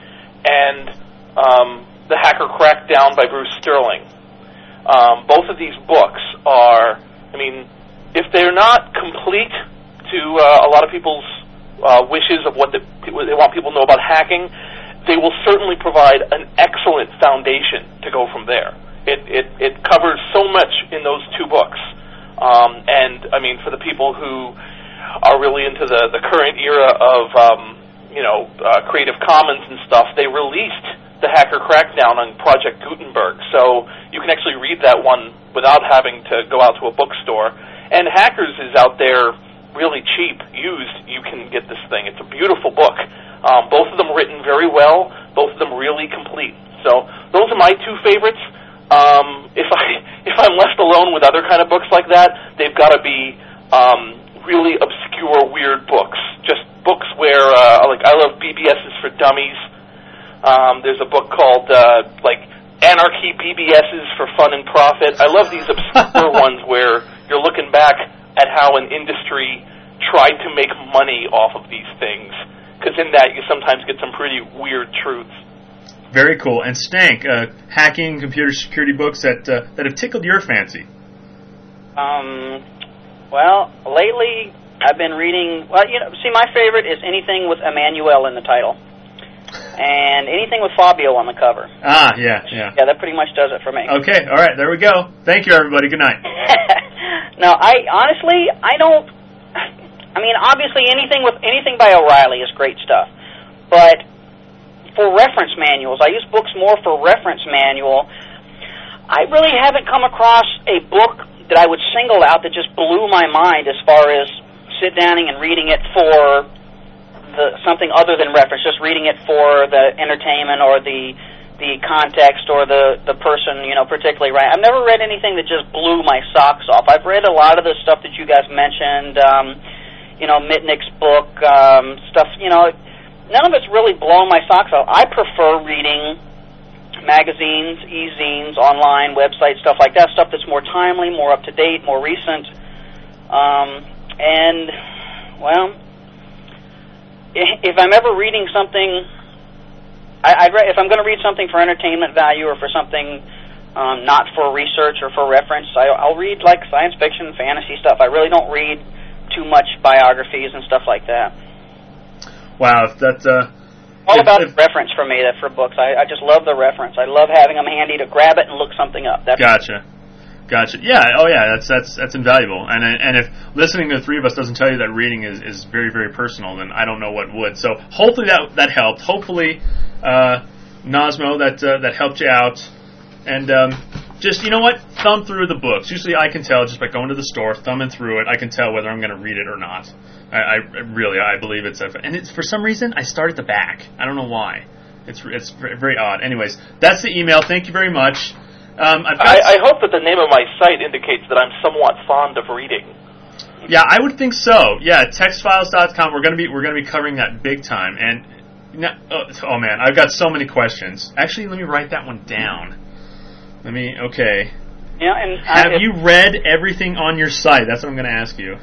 and um, The Hacker Crackdown by Bruce Sterling. Um, both of these books are, I mean, if they're not complete to uh, a lot of people's uh, wishes of what the, they want people to know about hacking, they will certainly provide an excellent foundation to go from there. It it, it covers so much in those two books. Um, and, I mean, for the people who are really into the, the current era of, um, you know, uh, Creative Commons and stuff, they released The Hacker Crackdown on Project Gutenberg. So you can actually read that one without having to go out to a bookstore. And Hackers is out there really cheap, used. You can get this thing. It's a beautiful book. Um, both of them written very well, both of them really complete. So those are my two favorites. Um, if I if I'm left alone with other kind of books like that, they've got to be um, really obscure, weird books. Just books where, uh, like, I love B B S's for Dummies. Um, there's a book called uh, like Anarchy B B S's for Fun and Profit. I love these obscure ones where you're looking back at how an industry tried to make money off of these things. Because in that, you sometimes get some pretty weird truths. Very cool. And Stank, uh, hacking, computer security books that uh, that have tickled your fancy. Um, well, lately I've been reading. Well, you know, see, my favorite is anything with Emmanuel in the title, and anything with Fabio on the cover. Ah, yeah, yeah. Yeah, that pretty much does it for me. Okay, all right, there we go. Thank you, everybody. Good night. No, I honestly, I don't. I mean, obviously, anything with anything by O'Reilly is great stuff. But for reference manuals, I use books more for reference manual. I really haven't come across a book that I would single out that just blew my mind as far as sit down and reading it for the something other than reference, just reading it for the entertainment or the the context or the, the person, you know, particularly right. I've never read anything that just blew my socks off. I've read a lot of the stuff that you guys mentioned. Um, you know, Mitnick's book, um, stuff, you know, none of it's really blown my socks off. I prefer reading magazines, e-zines, online, websites, stuff like that, stuff that's more timely, more up-to-date, more recent. Um, and, well, if I'm ever reading something, I, I'd re- if I'm going to read something for entertainment value or for something um, not for research or for reference, I, I'll read, like, science fiction, fantasy stuff. I really don't read too much biographies and stuff like that. Wow, that's uh, all if, about if, reference for me. That for books, I, I just love the reference. I love having them handy to grab it and look something up. That's gotcha, gotcha. Yeah, oh yeah, that's that's that's invaluable. And and if listening to the three of us doesn't tell you that reading is, is very very personal, then I don't know what would. So hopefully that that helped. Hopefully, uh, Nosmo, that uh, that helped you out. And um, just, you know what, thumb through the books. Usually I can tell just by going to the store, thumbing through it, I can tell whether I'm going to read it or not. I, I really, I believe it's, a, and it's for some reason, I start at the back. I don't know why. It's it's very odd. Anyways, that's the email. Thank you very much. Um, I've got I, I hope that the name of my site indicates that I'm somewhat fond of reading. Yeah, I would think so. Yeah, text files dot com. We're gonna be we're gonna be covering that big time. And oh, oh man, I've got so many questions. Actually, let me write that one down. Let me. Okay. Yeah, and have I, you read everything on your site? That's what I'm going to ask you.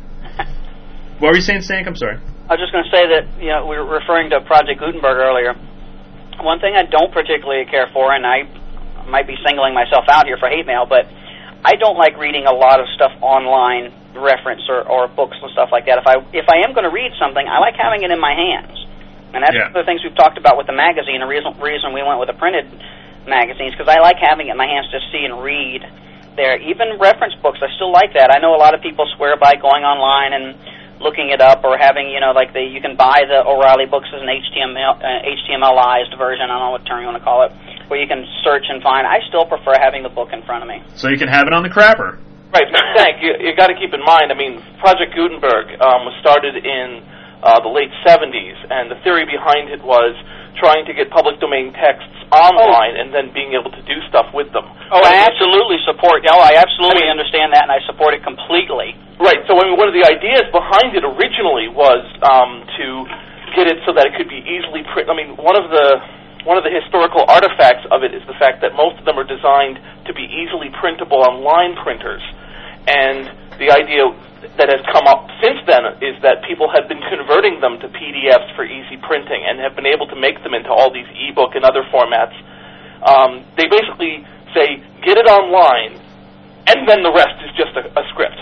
What were you saying, Stank? I'm sorry. I was just going to say that, you know, we were referring to Project Gutenberg earlier. One thing I don't particularly care for, and I might be singling myself out here for hate mail, but I don't like reading a lot of stuff online, reference or, or books and stuff like that. If I if I am going to read something, I like having it in my hands. And that's yeah. one of the things we've talked about with the magazine, the reason, reason we went with the printed magazines, because I like having it in my hands to see and read there. Even reference books, I still like that. I know a lot of people swear by going online and looking it up, or having, you know, like the you can buy the O'Reilly books as an H T M L uh, H T M L-ized version. I don't know what term you want to call it, where you can search and find. I still prefer having the book in front of me. So you can have it on the crapper. Right, but Stank, you, you got to keep in mind. I mean, Project Gutenberg um, was started in uh, the late seventies, and the theory behind it was trying to get public domain texts online oh. and then being able to do stuff with them. Oh, I absolutely support. Oh, I absolutely I mean, understand that, and I support it completely. Right. So, I mean, one of the ideas behind it originally was um, to get it so that it could be easily print. I mean, one of the one of the historical artifacts of it is the fact that most of them are designed to be easily printable on line printers, and the idea that has come up since then is that people have been converting them to P D Fs for easy printing and have been able to make them into all these e-book and other formats. Um, they basically say, get it online, and then the rest is just a, a script.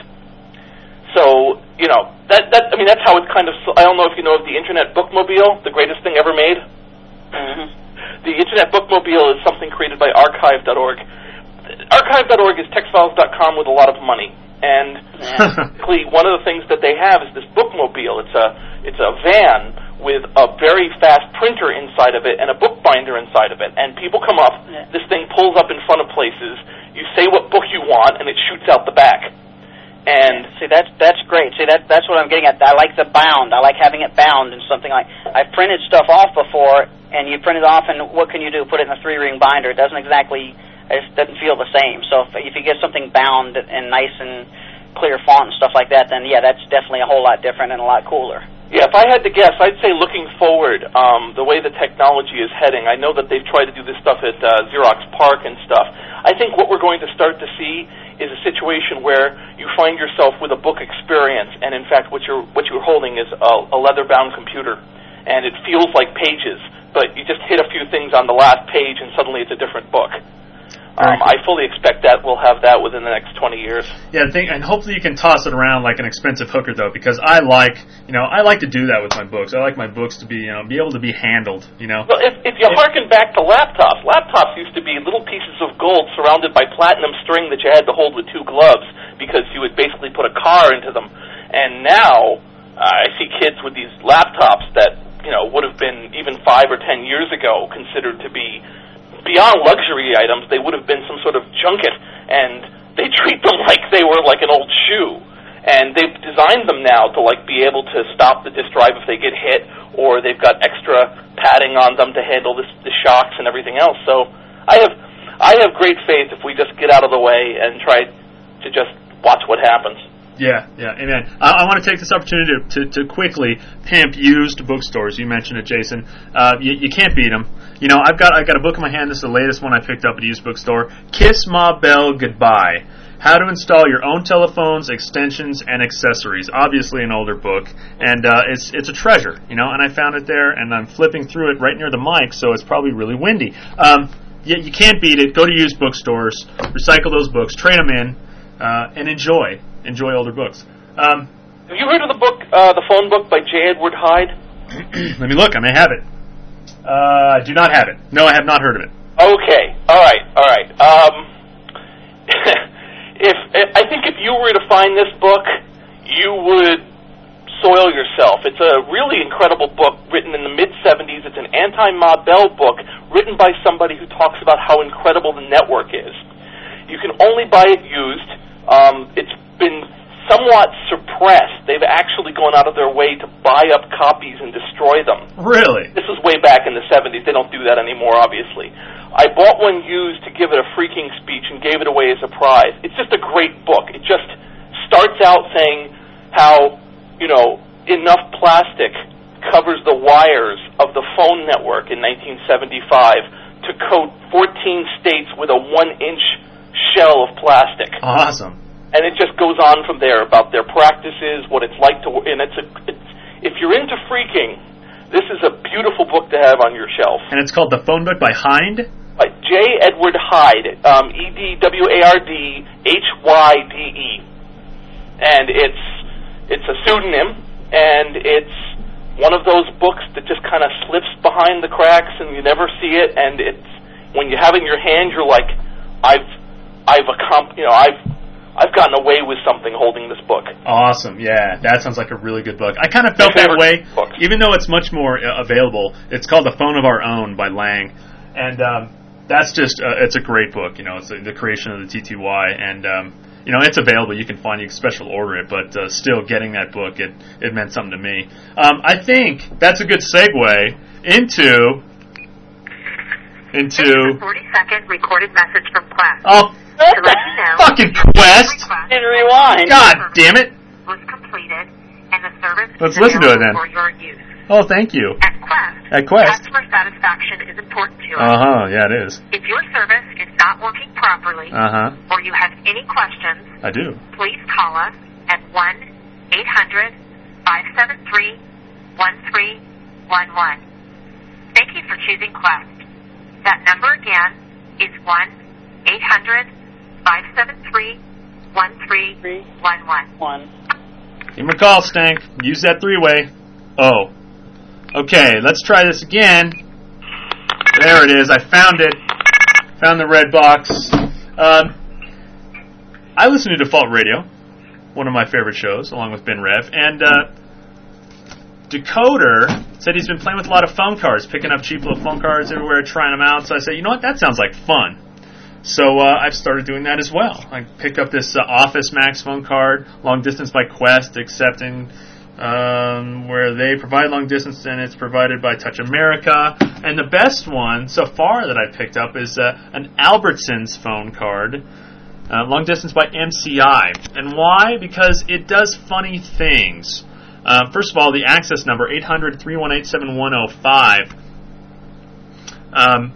So, you know, that, that I mean, that's how it's kind of, I don't know if you know of the Internet Bookmobile, the greatest thing ever made. Mm-hmm. The Internet Bookmobile is something created by archive dot org. archive dot org is text files dot com with a lot of money. And basically, one of the things that they have is this bookmobile. It's a it's a van with a very fast printer inside of it and a bookbinder inside of it. And people come up, yeah. this thing pulls up in front of places. You say what book you want, and it shoots out the back. And see, that's that's great. See, that that's what I'm getting at. I like the bound. I like having it bound in something like I've printed stuff off before, and you print it off, and what can you do? Put it in a three-ring binder. It doesn't exactly. It doesn't feel the same. So if, if you get something bound and nice and clear font and stuff like that, then yeah, that's definitely a whole lot different and a lot cooler. Yeah, if I had to guess, I'd say looking forward, um, the way the technology is heading, I know that they've tried to do this stuff at uh, Xerox PARC and stuff. I think what we're going to start to see is a situation where you find yourself with a book experience, and in fact what you're, what you're holding is a, a leather-bound computer, and it feels like pages, but you just hit a few things on the last page and suddenly it's a different book. Um, I fully expect that we'll have that within the next twenty years. Yeah, think, and hopefully you can toss it around like an expensive hooker, though, because I like, you know, I like to do that with my books. I like my books to be, you know, be able to be handled, you know. Well, if, if you if, harken back to laptops, laptops used to be little pieces of gold surrounded by platinum string that you had to hold with two gloves because you would basically put a car into them. And now uh, I see kids with these laptops that, you know, would have been even five or ten years ago considered to be beyond luxury items. They would have been some sort of junket, and they treat them like they were like an old shoe. And they've designed them now to like be able to stop the disk drive if they get hit, or they've got extra padding on them to handle this, the shocks and everything else. So I have I have great faith if we just get out of the way and try to just watch what happens. Yeah, yeah, amen. I, I want to take this opportunity to, to, to quickly pimp used bookstores. You mentioned it, Jason. Uh, you, you can't beat them. You know, I've got I got a book in my hand. This is the latest one I picked up at a used bookstore. Kiss Ma Bell Goodbye. How to install your own telephones, extensions, and accessories. Obviously an older book, and uh, it's it's a treasure, you know. And I found it there, and I'm flipping through it right near the mic, so it's probably really windy. Um, you, you can't beat it. Go to used bookstores, recycle those books, trade them in, uh, and enjoy. Enjoy older books. Um, have you heard of the book, uh, The Phone Book by J. Edward Hyde? Let me look. I may have it. Uh, I do not have it. No, I have not heard of it. Okay. All right. All right. Um, if, if I think if you were to find this book, you would soil yourself. It's a really incredible book written in the mid seventies. It's an anti-Ma Bell book written by somebody who talks about how incredible the network is. You can only buy it used. Um, it's been somewhat surprising press. They've actually gone out of their way to buy up copies and destroy them. Really? This was way back in the seventies. They don't do that anymore, obviously. I bought one used to give it a freaking speech and gave it away as a prize. It's just a great book. It just starts out saying how, you know, enough plastic covers the wires of the phone network in nineteen seventy-five to coat fourteen states with a one-inch shell of plastic. Awesome. And it just goes on from there about their practices, what it's like to, and it's a, it's, if you're into freaking, this is a beautiful book to have on your shelf. And it's called The Phone Book by Hind? By J. Edward Hyde, um, E D W A R D H Y D E. And it's, it's a pseudonym, and it's one of those books that just kind of slips behind the cracks and you never see it, and it's, when you have it in your hand, you're like, I've, I've accom- you know, I've, I've gotten away with something holding this book. Awesome, yeah. That sounds like a really good book. I kind of felt that way, book. Even though it's much more uh, available. It's called The Phone of Our Own by Lang. And um, that's just, uh, it's a great book. You know, it's the creation of the T T Y. And, um, you know, it's available. You can find, you can special order it. But uh, still, getting that book, it, it meant something to me. Um, I think that's a good segue into... into... forty-second recorded message from Quest. Oh, to let you know, fucking Quest! And rewind. God damn it! Was completed, and the service Let's is listen to it then. for your use. Oh, thank you. At Quest, At Quest. customer satisfaction is important to us. Uh-huh, yeah, it is. If your service is not working properly, Uh-huh. or you have any questions, I do. please call us at one eight hundred five seven three one three one one. Thank you for choosing Quest. That number again is one eight hundred five seven three one three one one. Give him a call, Stank. Use that three-way. Oh. Okay, let's try this again. There it is. I found it. Found the red box. Um, I listen to Default Radio, one of my favorite shows, along with Ben Rev, and uh, Decoder said he's been playing with a lot of phone cards, picking up cheap little phone cards everywhere, trying them out. So I said, you know what, that sounds like fun. So uh, I've started doing that as well. I picked up this uh, Office Max phone card, long distance by Quest, accepting um, where they provide long distance, and it's provided by Touch America. And the best one so far that I picked up is uh, an Albertsons phone card, uh, long distance by M C I. And why? Because it does funny things. Uh, first of all, the access number, eight hundred three one eight seven one zero five. Um,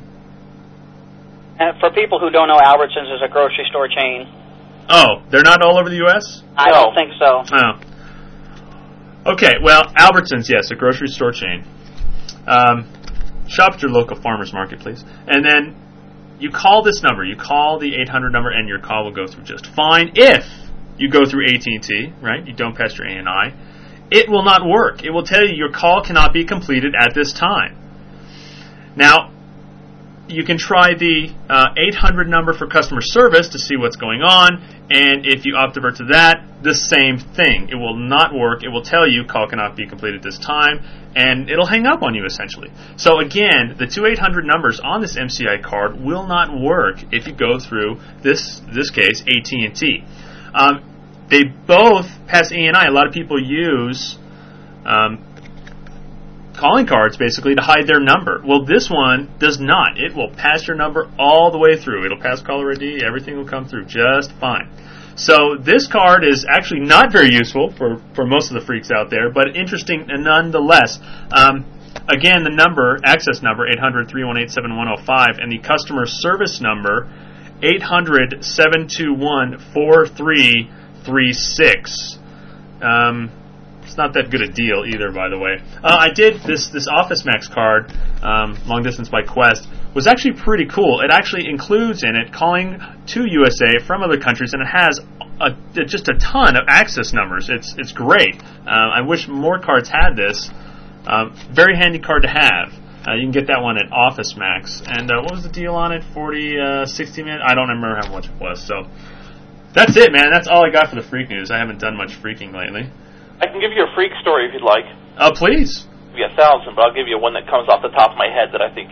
And for people who don't know, Albertsons is a grocery store chain. oh, they're not all over the U S? I don't think so. Oh. Okay, well, Albertsons, yes, a grocery store chain. Um, shop at your local farmer's market, please. And then you call this number. You call the eight hundred number, and your call will go through just fine. If you go through A T and T, right, you don't pass your A N I, it will not work. It will tell you your call cannot be completed at this time. Now, you can try the uh, eight hundred number for customer service to see what's going on, and if you optivert to that, the same thing. It will not work. It will tell you call cannot be completed this time, and it'll hang up on you essentially. So again, the two eight hundred numbers on this M C I card will not work if you go through this this case A T and T. Um, they both pass A N I. A lot of people use um, calling cards basically to hide their number. Well, this one does not. It will pass your number all the way through. It'll pass caller I D. Everything will come through just fine. So this card is actually not very useful for, for most of the freaks out there, but interesting nonetheless. Um, again, the number, access number, eight hundred three one eight seven one zero five, and the customer service number, eight hundred seven two one four three three six. Um... It's not that good a deal either, by the way. Uh, I did this this Office Max card, um, long distance by Quest, was actually pretty cool. It actually includes in it calling to U S A from other countries, and it has a, just a ton of access numbers. It's it's great. Uh, I wish more cards had this. Uh, very handy card to have. Uh, you can get that one at Office Max. And uh, what was the deal on it? forty, uh, sixty minutes? I don't remember how much it was. So that's it, man. That's all I got for the freak news. I haven't done much freaking lately. I can give you a freak story if you'd like. Oh, please. Maybe a thousand, but I'll give you one that comes off the top of my head that I think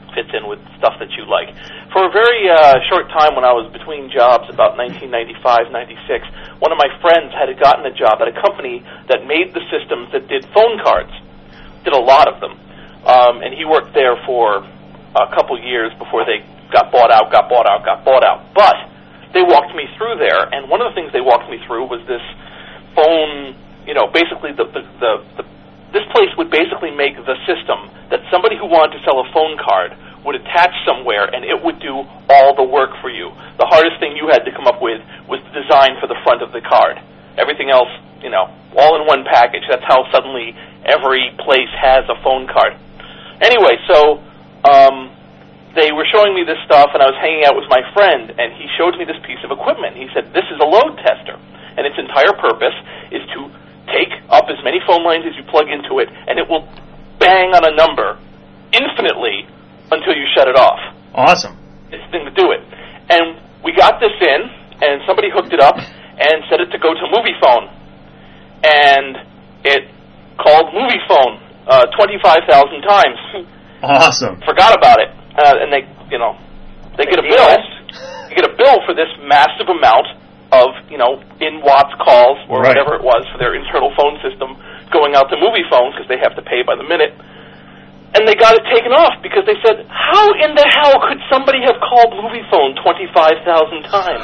fits in with stuff that you like. For a very uh, short time when I was between jobs, about nineteen ninety-five, ninety-six, one of my friends had gotten a job at a company that made the systems that did phone cards, did a lot of them. Um, and he worked there for a couple years before they got bought out, got bought out, got bought out. But they walked me through there, and one of the things they walked me through was this phone, you know, basically the, the, the, the this place would basically make the system that somebody who wanted to sell a phone card would attach somewhere, and it would do all the work for you. The hardest thing you had to come up with was the design for the front of the card. Everything else, you know, all in one package. That's how suddenly every place has a phone card. Anyway, so um, they were showing me this stuff, and I was hanging out with my friend, and he showed me this piece of equipment. He said, this is a load tester, and its entire purpose is to take up as many phone lines as you plug into it, and it will bang on a number infinitely until you shut it off. Awesome. It's the thing to do it. And we got this in, and somebody hooked it up and set it to go to MoviePhone. And it called MoviePhone uh, twenty-five thousand times. Awesome. Forgot about it. Uh, and they, you know, they get a bill. They get a bill for this massive amount of, you know, in watts calls or right. whatever it was for their internal phone system going out to MoviePhone because they have to pay by the minute. And they got it taken off because they said, how in the hell could somebody have called MoviePhone twenty-five thousand times?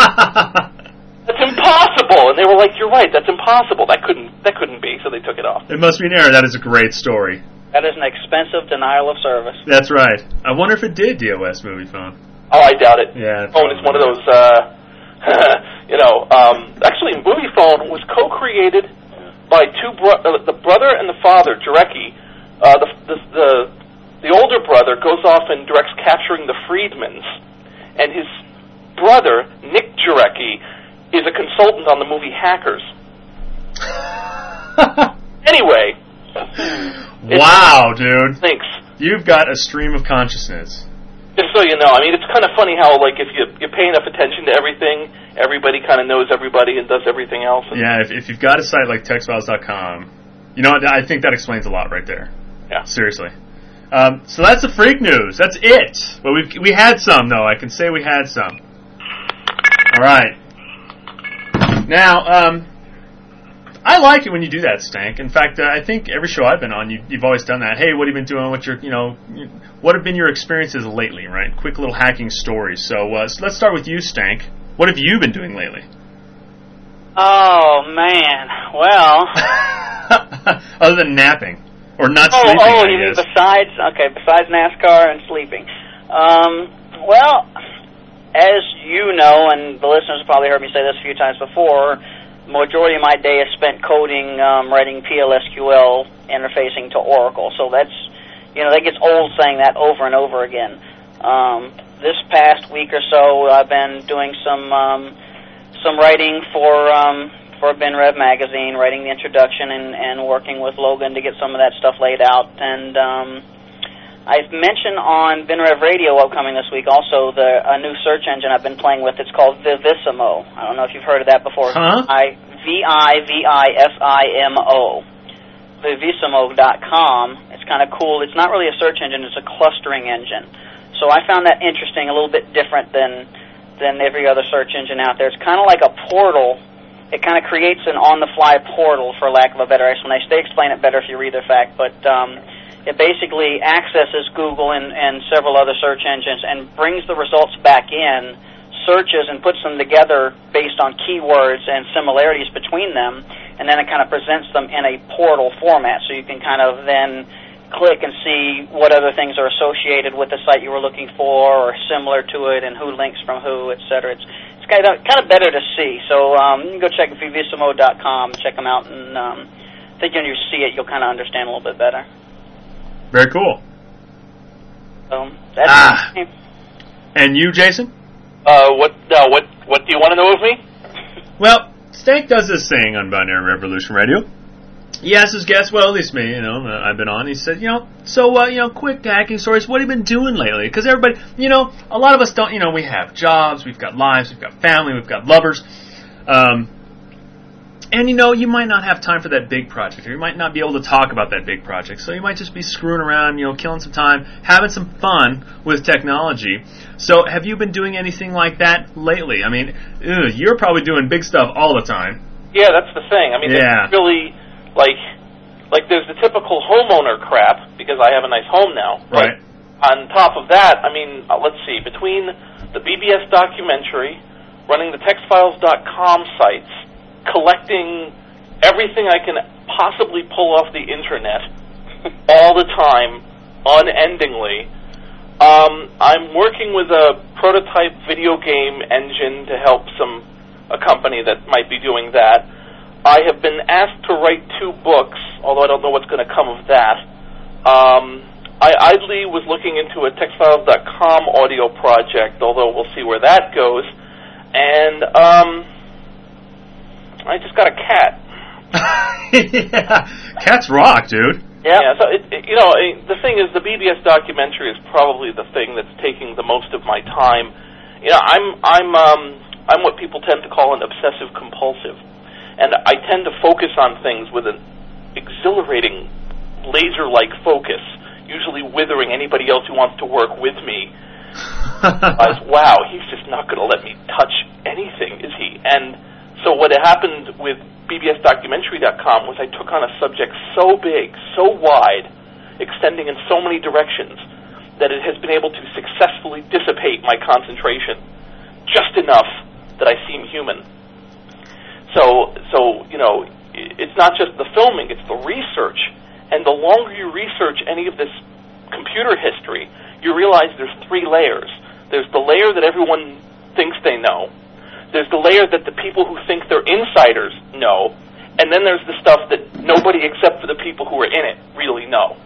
That's impossible. And they were like, you're right, that's impossible. That couldn't that couldn't be, so they took it off. It must be an error. That is a great story. That is an expensive denial of service. That's right. I wonder if it did D O S MoviePhone. Oh, I doubt it. Yeah. Phone is one of those, uh, you know, um, actually MoviePhone was co-created by two bro- uh, the brother and the father, Jarecki. Uh, the, the the the older brother goes off and directs Capturing the Freedmans, and his brother Nick Jarecki is a consultant on the movie Hackers. Anyway, wow, dude! Thanks. You've got a stream of consciousness. Just so you know, I mean, it's kind of funny how, like, if you you pay enough attention to everything, everybody kind of knows everybody and does everything else. Yeah, if if you've got a site like text files dot com, you know, I think that explains a lot right there. Yeah. Seriously. Um, so that's the freak news. That's it. Well, we we had some, though. I can say we had some. All right. Now, um, I like it when you do that, Stank. In fact, uh, I think every show I've been on, you, you've always done that. Hey, what have you been doing? What's your, you know, what have been your experiences lately, right? Quick little hacking stories. So, uh, so let's start with you, Stank. What have you been doing lately? Oh, man. Well. Other than napping. Or not oh, sleeping, Oh, I you mean guess. besides, okay, besides NASCAR and sleeping. Um, well, as you know, and the listeners have probably heard me say this a few times before, the majority of my day is spent coding, um, writing P L S Q L, interfacing to Oracle. So that's, you know, that gets old saying that over and over again. Um, this past week or so, I've been doing some um, some writing for um, for BenRev magazine, writing the introduction and, and working with Logan to get some of that stuff laid out. And um, I've mentioned on BenRev Radio upcoming this week also the a new search engine I've been playing with. It's called Vivissimo. I don't know if you've heard of that before. Huh? I, V I V I S I M O. Vivissimo dot com. It's kind of cool. It's not really a search engine. It's a clustering engine. So I found that interesting, a little bit different than than every other search engine out there. It's kind of like a portal. It kind of creates an on-the-fly portal, for lack of a better explanation. They explain it better if you read their fact, but um, it basically accesses Google and, and several other search engines and brings the results back in, searches and puts them together based on keywords and similarities between them, and then it kind of presents them in a portal format, so you can kind of then click and see what other things are associated with the site you were looking for or similar to it and who links from who, et cetera. It's, it's kind of, kind of better to see. So um, you can go check Vivissimo dot com, check them out, and um, I think when you see it, you'll kind of understand a little bit better. Very cool. So that's ah. it. And you, Jason? Uh, what, uh, what, what do you want to know of me? Well, Stank does this thing on Binary Revolution Radio. He asked his guests, well, at least me, you know, uh, I've been on. He said, you know, so, uh, you know, quick hacking stories. What have you been doing lately? Because everybody, you know, a lot of us don't, you know, we have jobs, we've got lives, we've got family, we've got lovers. Um, And, you know, you might not have time for that big project, or you might not be able to talk about that big project, so you might just be screwing around, you know, killing some time, having some fun with technology. So have you been doing anything like that lately? I mean, ew, you're probably doing big stuff all the time. Yeah, that's the thing. I mean, Yeah. it's really, like, like there's the typical homeowner crap, because I have a nice home now. Right. But on top of that, I mean, uh, let's see, between the B B S documentary, running the text files dot com sites, collecting everything I can possibly pull off the internet all the time, unendingly. Um, I'm working with a prototype video game engine to help some a company that might be doing that. I have been asked to write two books, although I don't know what's going to come of that. Um, I idly was looking into a text files dot com audio project, although we'll see where that goes. And, um... I just got a cat. Yeah, cats rock, dude. Yeah. yeah so it, it, you know, it, the thing is, the B B S documentary is probably the thing that's taking the most of my time. You know, I'm I'm um I'm what people tend to call an obsessive compulsive, and I tend to focus on things with an exhilarating, laser-like focus, usually withering anybody else who wants to work with me. As wow, he's just not going to let me touch anything, is he? And so what happened with B B S documentary dot com was I took on a subject so big, so wide, extending in so many directions, that it has been able to successfully dissipate my concentration just enough that I seem human. So, so you know, it's not just the filming, it's the research. And the longer you research any of this computer history, you realize there's three layers. There's the layer that everyone thinks they know. There's the layer that the people who think they're insiders know, and then there's the stuff that nobody except for the people who are in it really know.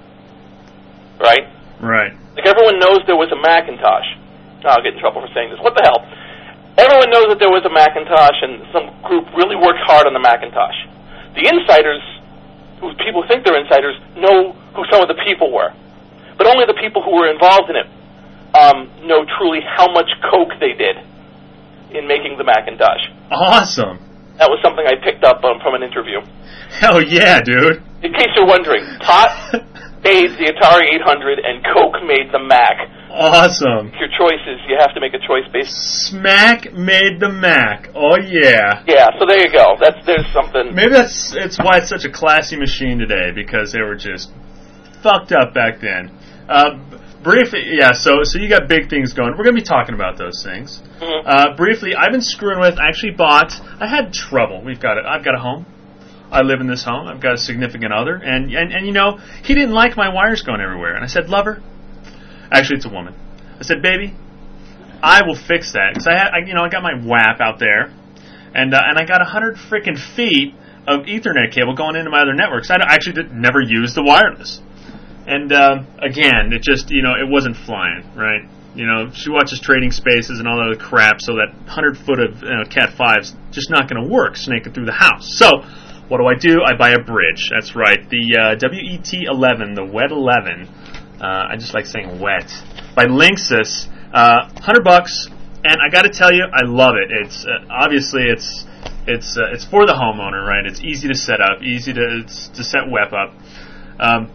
Right? Right. Like everyone knows there was a Macintosh. Oh, I'll get in trouble for saying this. What the hell? Everyone knows that there was a Macintosh, and some group really worked hard on the Macintosh. The insiders, who people think they're insiders, know who some of the people were. But only the people who were involved in it um, know truly how much coke they did in making the Macintosh. Awesome. That was something I picked up um, from an interview. Hell yeah, dude. In case you're wondering, Tot made the Atari eight hundred and Coke made the Mac. Awesome. Your choices, you have to make a choice based... Smack made the Mac. Oh, yeah. Yeah, so there you go. That's There's something... Maybe that's it's why it's such a classy machine today, because they were just fucked up back then. Uh, briefly, yeah, so so you got big things going. We're going to be talking about those things. Mm-hmm. Uh, briefly, I've been screwing with, I actually bought, I had trouble. We've got it. I've got a home. I live in this home. I've got a significant other. And, and, and, you know, he didn't like my wires going everywhere. And I said, lover, actually it's a woman. I said, baby, I will fix that. Because I had, I, you know, I got my W A P out there. And, uh, and I got a hundred freaking feet of Ethernet cable going into my other networks. I actually did, never used the wireless. And, uh, again, it just, you know, it wasn't flying, right? You know, she watches Trading Spaces and all that other crap, so that hundred foot of you know, Cat five's just not going to work snaking through the house. So, what do I do? I buy a bridge. That's right. The uh, W E T eleven, the W E T eleven, uh, I just like saying wet, by Linksys, uh, hundred bucks, and I got to tell you, I love it. It's uh, obviously it's it's uh, it's for the homeowner, right? It's easy to set up, easy to to set W E P up. Um,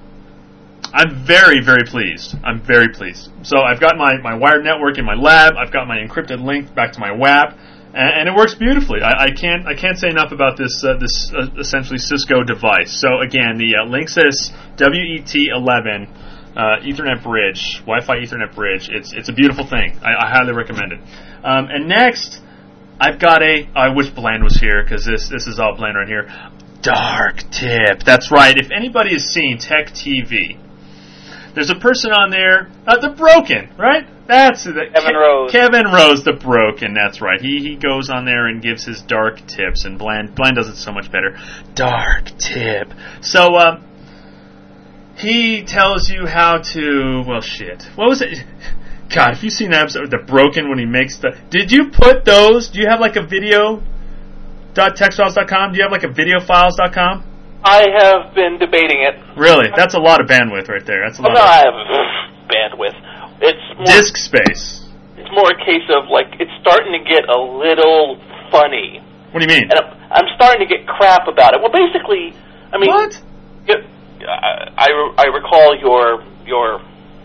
I'm very, very pleased. I'm very pleased. So I've got my, my wired network in my lab. I've got my encrypted link back to my W A P, and, and it works beautifully. I, I can't I can't say enough about this uh, this uh, essentially Cisco device. So again, the uh, Linksys W E T eleven uh, Ethernet bridge, Wi-Fi Ethernet bridge. It's it's a beautiful thing. I, I highly recommend it. Um, and next, I've got a. I wish Bland was here because this this is all Bland right here. Dark Tip. That's right. If anybody has seen Tech T V. There's a person on there, uh, the Broken, right? That's the Kevin Ke- Rose. Kevin Rose, the Broken. That's right. He he goes on there and gives his dark tips, and Bland Bland does it so much better. Dark tip. So uh, he tells you how to. Well, shit. What was it? God, have you seen that episode of The Broken when he makes the? Did you put those? Do you have like a video? Dot textfiles dot com. Do you have like a videofiles dot com? I have been debating it. Really? That's a lot of bandwidth right there. That's a lot. Oh, no, of I have bandwidth. It's more, disk space. It's more a case of like it's starting to get a little funny. What do you mean? And I'm starting to get crap about it. Well, basically, I mean, what? It, I, I, I recall your your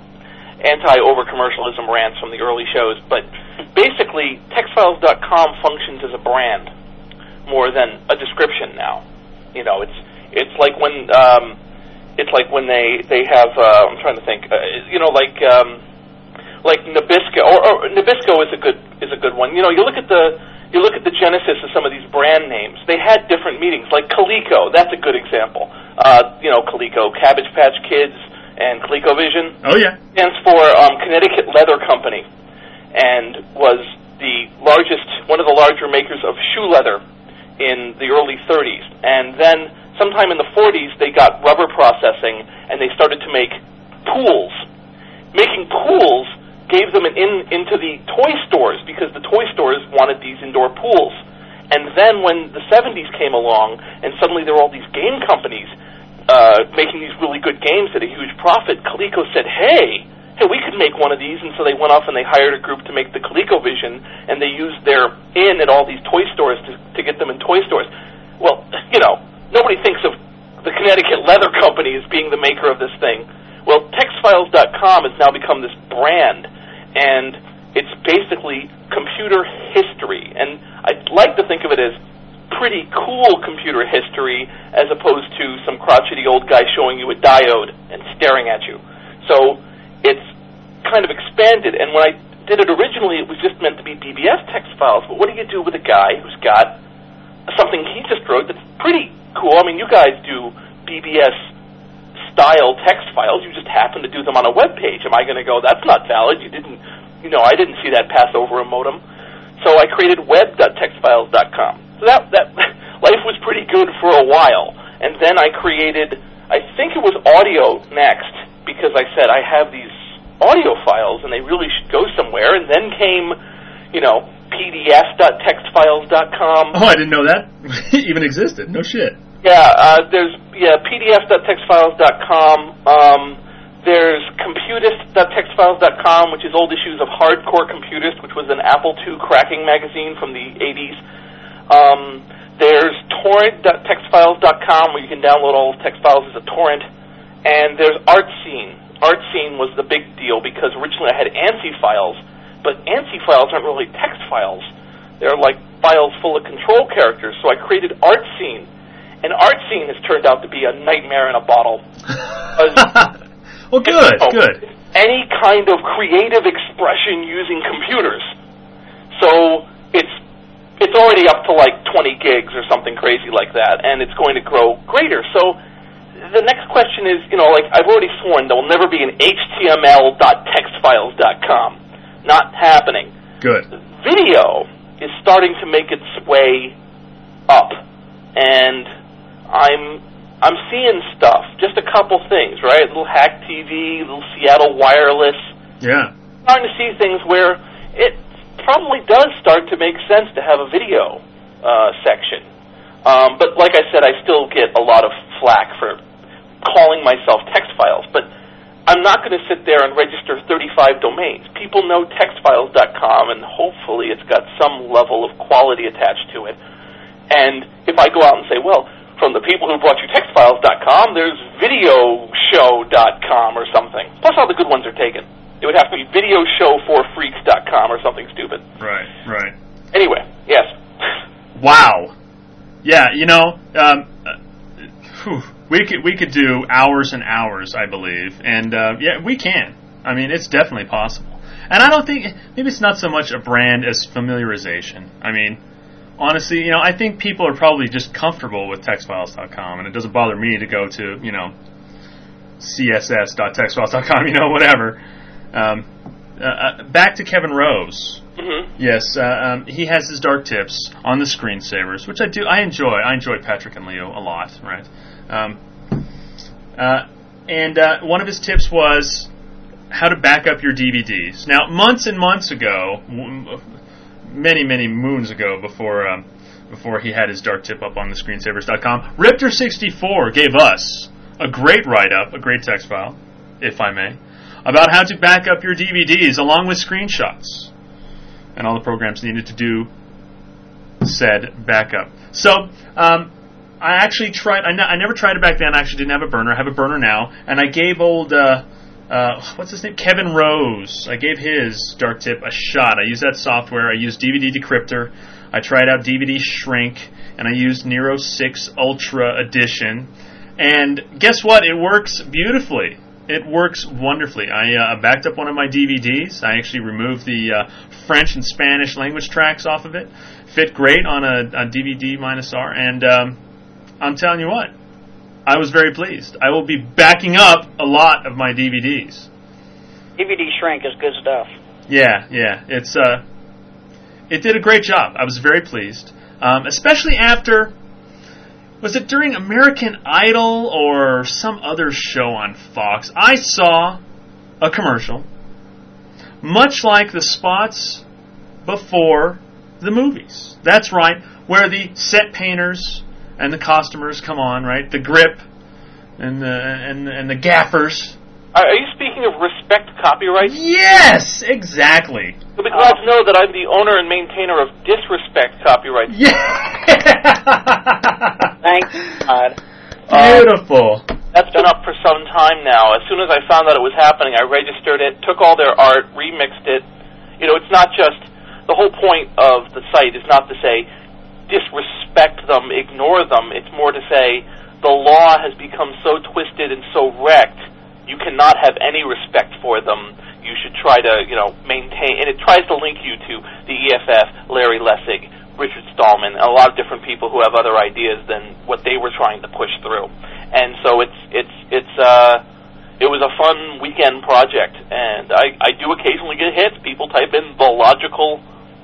anti-over-commercialism rants from the early shows, but basically, text files dot com functions as a brand more than a description now. You know, it's it's like when um, it's like when they they have uh, I'm trying to think, uh, you know, like um, like Nabisco or, or Nabisco is a good is a good one. You know, you look at the you look at the genesis of some of these brand names. They had different meanings. Like Coleco, that's a good example. Uh, you know, Coleco, Cabbage Patch Kids, and ColecoVision. Oh yeah, stands for um, Connecticut Leather Company, and was the largest, one of the larger makers of shoe leather in the early thirties. And then sometime in the forties, they got rubber processing, and they started to make pools. Making pools gave them an in into the toy stores, because the toy stores wanted these indoor pools. And then when the seventies came along, and suddenly there were all these game companies uh, making these really good games at a huge profit, Coleco said, hey, hey, we could make one of these. And so they went off and they hired a group to make the ColecoVision, and they used their in at all these toy stores to, to get them in toy stores. Well, you know, nobody thinks of the Connecticut Leather Company as being the maker of this thing. Well, text files dot com has now become this brand, and it's basically computer history. And I'd like to think of it as pretty cool computer history, as opposed to some crotchety old guy showing you a diode and staring at you. So it's kind of expanded, and when I did it originally, it was just meant to be B B S text files. But what do you do with a guy who's got something he just wrote that's pretty cool? I mean, you guys do B B S style text files. You just happen to do them on a web page. Am I going to go, that's not valid? You didn't, you know, I didn't see that pass over a modem. So I created web dot text files dot com. So that that life was pretty good for a while, and then I created, I think it was audio next, because I said I have these audio files and they really should go somewhere. And then came, you know, P D F dot text files dot com. Oh, I didn't know that even existed. No shit. Yeah, uh, there's yeah P D F dot text files dot com. Um, there's Computist dot text files dot com, which is old issues of Hardcore Computist, which was an Apple two cracking magazine from the eighties. Um, there's Torrent dot text files dot com, where you can download all text files as a torrent. And there's Artscene. Artscene was the big deal, because originally I had ANSI files, but ANSI files aren't really text files. They're like files full of control characters, so I created Artscene. And Artscene has turned out to be a nightmare in a bottle. Well, good, you know, good. Any kind of creative expression using computers. So it's it's already up to like twenty gigs or something crazy like that, and it's going to grow greater. So the next question is, you know, like I've already sworn there will never be an H T M L dot text files dot com. Not happening. Good. Video is starting to make its way up, and I'm I'm seeing stuff. Just a couple things, right? A little Hack T V, a little Seattle Wireless. Yeah. Starting to see things where it probably does start to make sense to have a video uh, section. Um, but like I said, I still get a lot of flack for calling myself text files. But I'm not going to sit there and register thirty-five domains. People know text files dot com, and hopefully it's got some level of quality attached to it. And if I go out and say, well, from the people who brought you text files dot com, there's video show dot com or something. Plus all the good ones are taken. It would have to be video show for freaks dot com or something stupid. Right, right. Anyway, yes. Wow. Yeah, you know, um, uh, whew, we could we could do hours and hours, I believe, and uh, yeah, we can. I mean, it's definitely possible. And I don't think maybe it's not so much a brand as familiarization. I mean, honestly, you know, I think people are probably just comfortable with text files dot com, and it doesn't bother me to go to, you know, C S S dot text files dot com, you know, whatever. Um, uh, back to Kevin Rose. Mm-hmm. Yes, uh, um, he has his dark tips on the screensavers, which I do. I enjoy. I enjoy Patrick and Leo a lot, right? Um, uh, and uh, one of his tips was how to back up your D V Ds. Now, months and months ago, many, many moons ago, before um, before he had his dark tip up on the screensavers dot com, Ripter sixty-four gave us a great write-up, a great text file, if I may, about how to back up your D V Ds along with screenshots and all the programs needed to do said backup. So, um, I actually tried, I, n- I never tried it back then. I actually didn't have a burner. I have a burner now. And I gave old, uh, uh, what's his name? Kevin Rose. I gave his Dark Tip a shot. I used that software. I used D V D Decryptor. I tried out D V D Shrink. And I used Nero six Ultra Edition. And guess what? It works beautifully. It works wonderfully. I uh, backed up one of my D V Ds. I actually removed the uh, French and Spanish language tracks off of it. Fit great on a, a D V D minus R. And um, I'm telling you what, I was very pleased. I will be backing up a lot of my D V Ds. D V D Shrink is good stuff. Yeah, yeah. It's uh, it did a great job. I was very pleased. Um, especially after, was it during American Idol or some other show on Fox? I saw a commercial, much like the spots before the movies. That's right, where the set painters and the costumers come on, right? The grip and the and and the gaffers. Are you speaking of Respect Copyright? Yes, exactly. You'll be glad to know that I'm the owner and maintainer of Disrespect Copyright. Yeah. Thank God. Beautiful. Um, that's been up for some time now. As soon as I found out it was happening, I registered it, took all their art, remixed it. You know, it's not just, the whole point of the site is not to say disrespect them, ignore them. It's more to say the law has become so twisted and so wrecked, you cannot have any respect for them. You should try to, you know, maintain, and it tries to link you to the E F F, Larry Lessig, Richard Stallman, a lot of different people who have other ideas than what they were trying to push through. And so it's it's it's uh it was a fun weekend project, and I, I do occasionally get hits. People type in the logical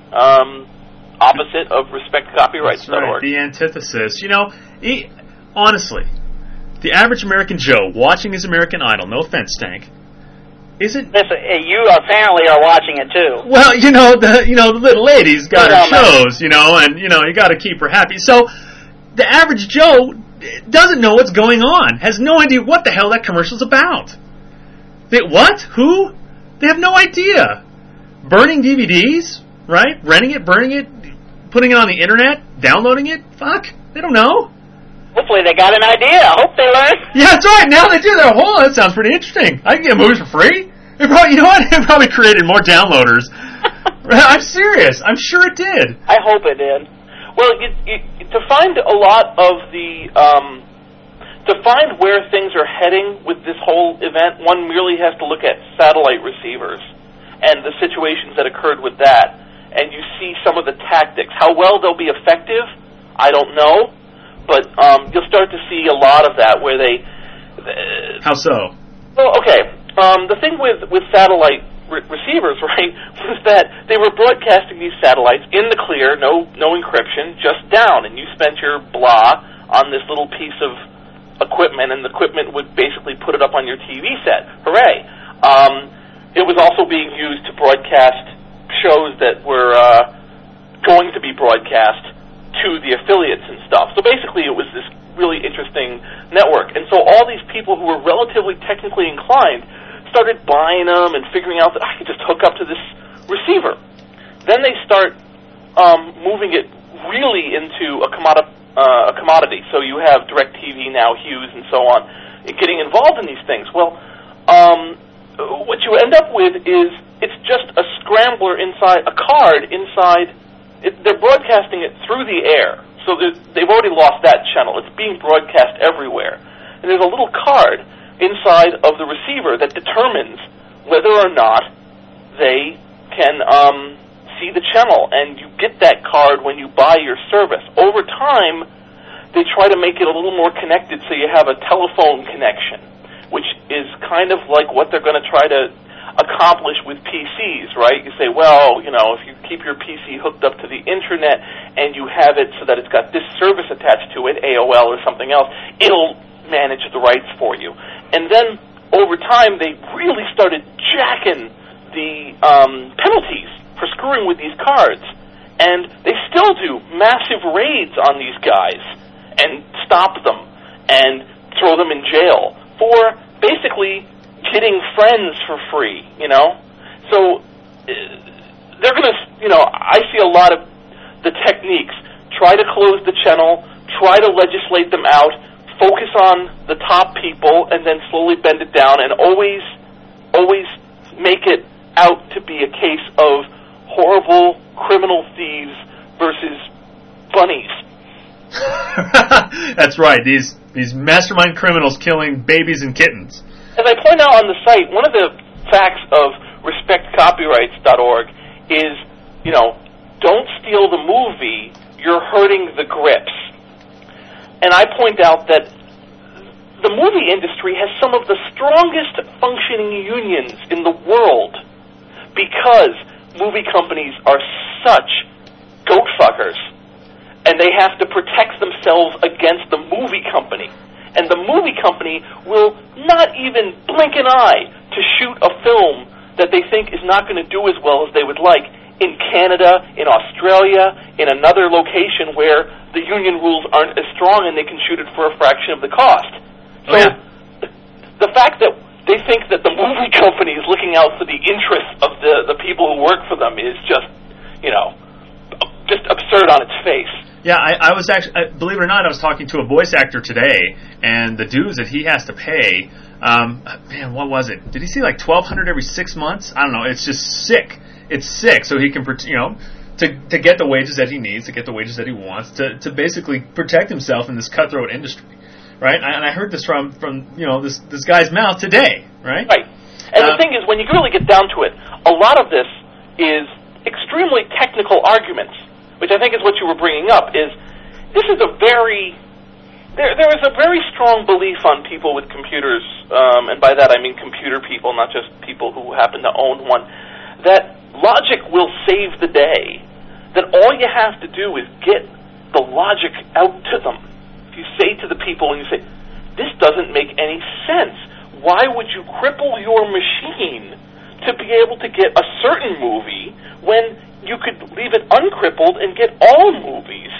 um, opposite of respect copyrights dot org. Right, the antithesis. You know, he, honestly, the average American Joe watching his American Idol, no offense, Stank, isn't... Listen, you apparently are watching it too. Well, you know, the you know the little lady's got Good her on that. shows, you know, and, you know, you got to keep her happy. So, the average Joe doesn't know what's going on, has no idea what the hell that commercial's about. They, what? Who? They have no idea. Burning D V Ds, right? Renting it, burning it, putting it on the internet, downloading it? Fuck, they don't know. Hopefully they got an idea. I hope they learn. Yeah, that's right. Now they do. They're, oh, that sounds pretty interesting. I can get movies for free. It probably, you know what? It probably created more downloaders. I'm serious. I'm sure it did. I hope it did. Well, you, you, to find a lot of the, um, to find where things are heading with this whole event, one merely has to look at satellite receivers and the situations that occurred with that, and you see some of the tactics. How well they'll be effective, I don't know. But um, you'll start to see a lot of that where they... Uh, How so? Well, okay. Um, the thing with, with satellite re- receivers, right, was that they were broadcasting these satellites in the clear, no no encryption, just down. And you spent your blah on this little piece of equipment, and the equipment would basically put it up on your T V set. Hooray. Um, it was also being used to broadcast shows that were uh, going to be broadcast to the affiliates and stuff. So basically it was this really interesting network. And so all these people who were relatively technically inclined started buying them and figuring out that I could just hook up to this receiver. Then they start um, moving it really into a, commodi- uh, a commodity. So you have DirecTV now, Hughes, and so on, getting involved in these things. Well, um, what you end up with is it's just a scrambler inside, a card inside. It, they're broadcasting it through the air, so they've already lost that channel. It's being broadcast everywhere. And there's a little card inside of the receiver that determines whether or not they can um, see the channel, and you get that card when you buy your service. Over time, they try to make it a little more connected so you have a telephone connection, which is kind of like what they're going to try to accomplish with P Cs, right? You say, well, you know, if you keep your P C hooked up to the internet and you have it so that it's got this service attached to it, A O L or something else, it'll manage the rights for you. And then over time, they really started jacking the um, penalties for screwing with these cards. And they still do massive raids on these guys and stop them and throw them in jail for basically getting friends for free, you know? So uh, they're going to, you know, I see a lot of the techniques try to close the channel, try to legislate them out, focus on the top people, and then slowly bend it down, and always, always make it out to be a case of horrible criminal thieves versus bunnies. That's right. These these mastermind criminals killing babies and kittens. As I point out on the site, one of the facts of respect copyrights dot org is, you know, don't steal the movie, you're hurting the grips. And I point out that the movie industry has some of the strongest functioning unions in the world because movie companies are such goat fuckers, and they have to protect themselves against the movie company. And the movie company will not even blink an eye to shoot a film that they think is not going to do as well as they would like in Canada, in Australia, in another location where the union rules aren't as strong and they can shoot it for a fraction of the cost. So oh, yeah. the fact that they think that the movie company is looking out for the interests of the, the people who work for them is just, you know, just absurd on its face. Yeah, I, I was actually, I, believe it or not, I was talking to a voice actor today, and the dues that he has to pay, um, man, what was it? Did he see like twelve hundred every six months? I don't know. It's just sick. It's sick. So he can, you know, to to get the wages that he needs, to get the wages that he wants, to to basically protect himself in this cutthroat industry, right? And I heard this from from you know this this guy's mouth today, right? Right. And uh, the thing is, when you really get down to it, a lot of this is extremely technical arguments, which I think is what you were bringing up. Is this is a very there there is a very strong belief on people with computers, um, and by that I mean computer people, not just people who happen to own one, that logic will save the day, that all you have to do is get the logic out to them. If you say to the people and you say, this doesn't make any sense, why would you cripple your machine to be able to get a certain movie when you could leave it uncrippled and get all movies?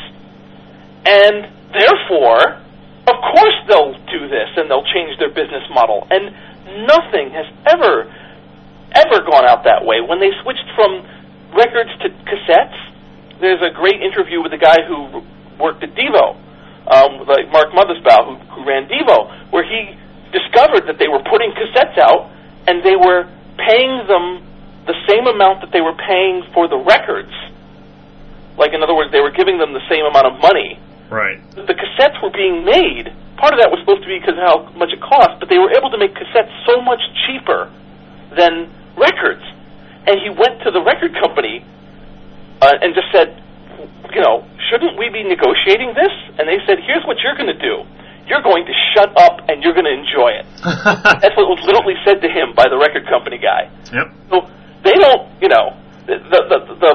And therefore, of course they'll do this and they'll change their business model. And nothing has ever ever gone out that way. When they switched from records to cassettes, there's a great interview with a guy who worked at Devo, um, like Mark Mothersbaugh, who, who ran Devo, where he discovered that they were putting cassettes out and they were paying them the same amount that they were paying for the records. Like, in other words, they were giving them the same amount of money. Right. The cassettes were being made. Part of that was supposed to be because of how much it cost, but they were able to make cassettes so much cheaper than records. And he went to the record company uh, and just said, you know, shouldn't we be negotiating this? And they said, here's what you're going to do. You're going to shut up and you're going to enjoy it. That's what was literally said to him by the record company guy. Yep. So they don't, you know, the the the, the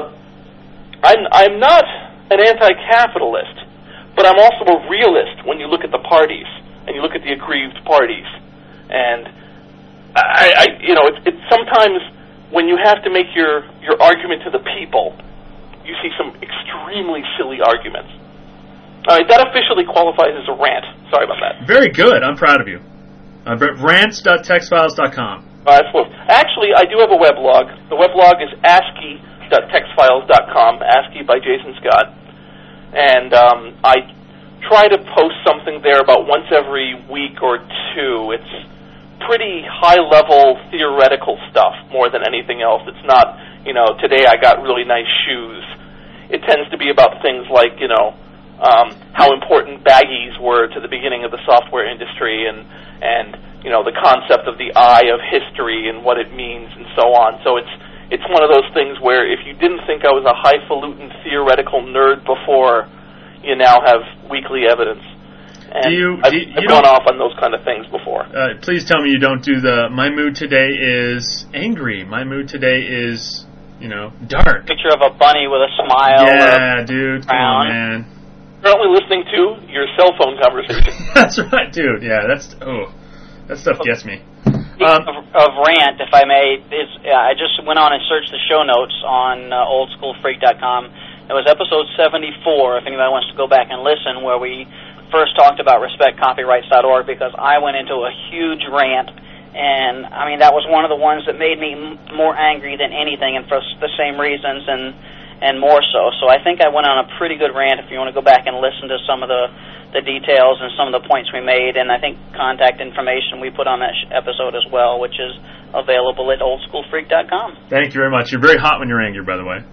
I'm I'm not an anti-capitalist, but I'm also a realist when you look at the parties and you look at the aggrieved parties. And I, I you know, it's, it's sometimes when you have to make your, your argument to the people, you see some extremely silly arguments. All right, that officially qualifies as a rant. Sorry about that. Very good. I'm proud of you. Uh, rants dot text files dot com. Uh, Actually, I do have a weblog. The weblog is ascii dot text files dot com, ASCII by Jason Scott. And um, I try to post something there about once every week or two. It's pretty high-level theoretical stuff more than anything else. It's not, you know, today I got really nice shoes. It tends to be about things like, you know, um, how important baggies were to the beginning of the software industry and, and, you know, the concept of the eye of history and what it means and so on. So it's it's one of those things where if you didn't think I was a highfalutin theoretical nerd before, you now have weekly evidence. And do you, I've, do you, I've you gone off on those kind of things before. Uh, please tell me you don't do the, my mood today is angry. My mood today is, you know, dark. Picture of a bunny with a smile. Yeah, dude. Come on, man. Currently listening to your cell phone conversation. That's right, dude. Yeah, that's, oh, that stuff gets me. Um, of, of rant, if I may, is, uh, I just went on and searched the show notes on uh, old school freak dot com. It was episode seventy-four, if anybody wants to go back and listen, where we first talked about respect copyrights dot org, because I went into a huge rant, and I mean that was one of the ones that made me m- more angry than anything, and for the same reasons. And and more so. So I think I went on a pretty good rant if you want to go back and listen to some of the, the details and some of the points we made, and I think contact information we put on that sh- episode as well, which is available at old school freak dot com. Thank you very much. You're very hot when you're angry, by the way.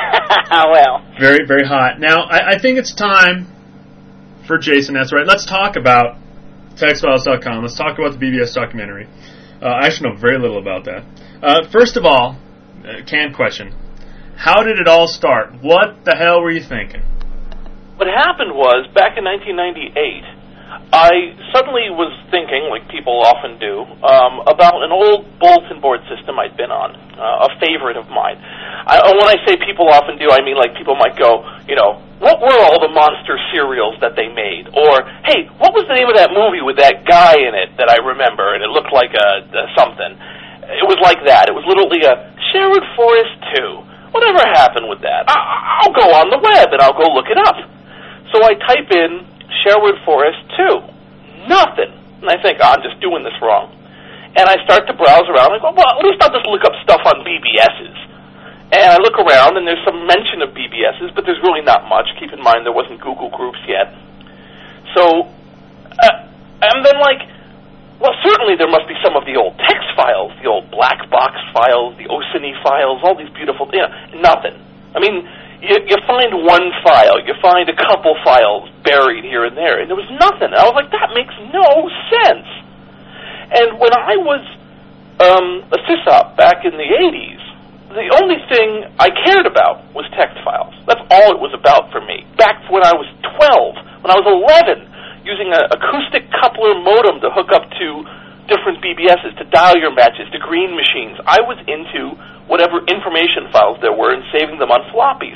Well. Very, very hot. Now, I, I think it's time for Jason, that's right. Let's talk about text files dot com. Let's talk about the B B S documentary. Uh, I should know very little about that. Uh, first of all, uh, canned question. How did it all start? What the hell were you thinking? What happened was, back in nineteen ninety-eight, I suddenly was thinking, like people often do, um, about an old bulletin board system I'd been on, uh, a favorite of mine. I, when I say people often do, I mean like people might go, you know, what were all the monster cereals that they made? Or, hey, what was the name of that movie with that guy in it that I remember, and it looked like a, a something? It was like that. It was literally a Sherwood Forest two. Whatever happened with that? I- I'll go on the web and I'll go look it up. So I type in Sherwood Forest two. Nothing. And I think, oh, I'm just doing this wrong. And I start to browse around. I go, well, at least I'll just look up stuff on B B Ss. And I look around, and there's some mention of B B Ss, but there's really not much. Keep in mind, there wasn't Google Groups yet. So, uh, and then, like, well, certainly there must be some of the old text files, the old black box files, the O S I N E files, all these beautiful, you know, nothing. I mean, you, you find one file, you find a couple files buried here and there, and there was nothing. And I was like, that makes no sense. And when I was um, a sysop back in the eighties, the only thing I cared about was text files. That's all it was about for me. Back when I was twelve, when I was eleven, using an acoustic coupler modem to hook up to different B B Ss, to dial your matches, to green machines. I was into whatever information files there were and saving them on floppies.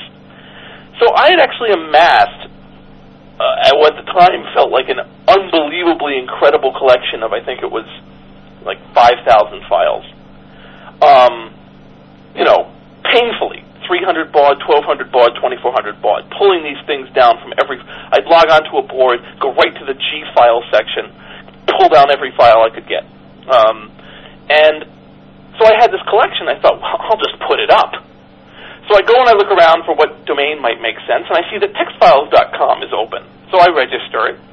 So I had actually amassed, uh, at what at the time felt like an unbelievably incredible collection of, I think it was like five thousand files. Um, you know, painfully. three hundred baud, twelve hundred baud, twenty-four hundred baud, pulling these things down from every... I'd log onto a board, go right to the G file section, pull down every file I could get. Um, and so I had this collection. I thought, well, I'll just put it up. So I go and I look around for what domain might make sense, and I see that text files dot com is open. So I register it,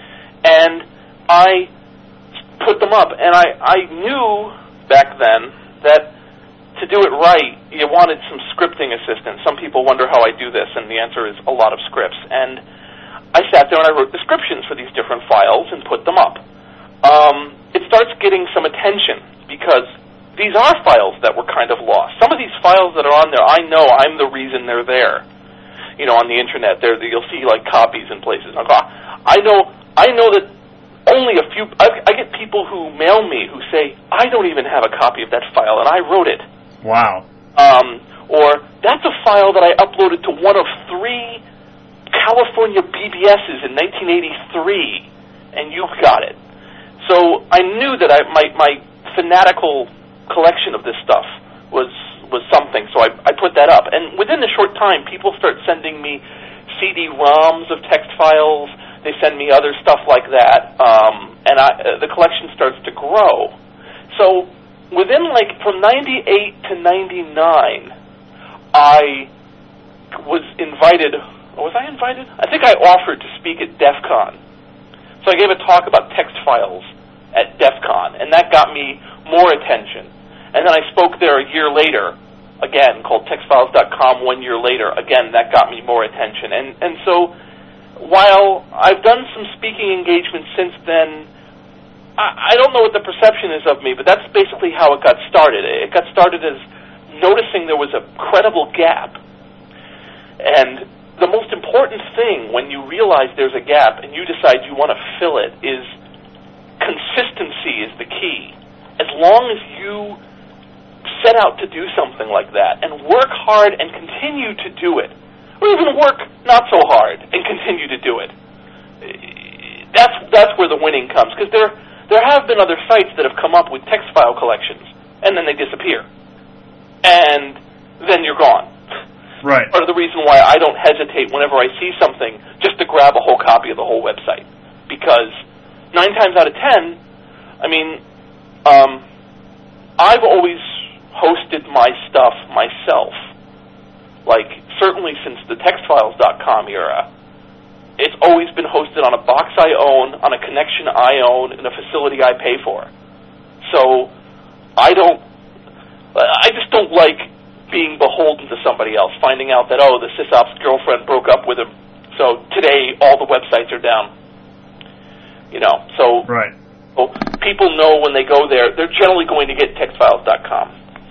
and I put them up. And I, I knew back then that to do it right, you wanted some scripting assistance. Some people wonder how I do this, and the answer is a lot of scripts. And I sat there and I wrote descriptions for these different files and put them up. Um, it starts getting some attention because these are files that were kind of lost. Some of these files that are on there, I know I'm the reason they're there. You know, on the internet, there you'll see like copies in places. I know, I know that only a few. I, I get people who mail me who say, I don't even have a copy of that file, and I wrote it. Wow. Um, or, that's a file that I uploaded to one of three California B B Ss in nineteen eighty-three, and you've got it. So I knew that I, my, my fanatical collection of this stuff was was something, so I, I put that up. And within a short time, people start sending me C D ROMs of text files. They send me other stuff like that, um, and I, uh, the collection starts to grow. So within, like, from ninety-eight to ninety-nine, I was invited, was I invited? I think I offered to speak at DEF CON. So I gave a talk about text files at DEF CON, and that got me more attention. And then I spoke there a year later, again, called text files dot com one year later. Again, that got me more attention. And, and so while I've done some speaking engagements since then, I don't know what the perception is of me, but that's basically how it got started. It got started as noticing there was a credible gap. And the most important thing when you realize there's a gap and you decide you want to fill it is consistency is the key. As long as you set out to do something like that and work hard and continue to do it, or even work not so hard and continue to do it, that's, that's where the winning comes. Because there There have been other sites that have come up with text file collections, and then they disappear. And then you're gone. Right. Part of the reason why I don't hesitate whenever I see something just to grab a whole copy of the whole website. Because nine times out of ten, I mean, um, I've always hosted my stuff myself. Like, certainly since the textfiles dot com era, it's always been hosted on a box I own, on a connection I own, in a facility I pay for. So I don't, I just don't like being beholden to somebody else, finding out that, oh, the SysOps girlfriend broke up with him, so today all the websites are down. You know, so, right. so people know when they go there, they're generally going to get textfiles dot com.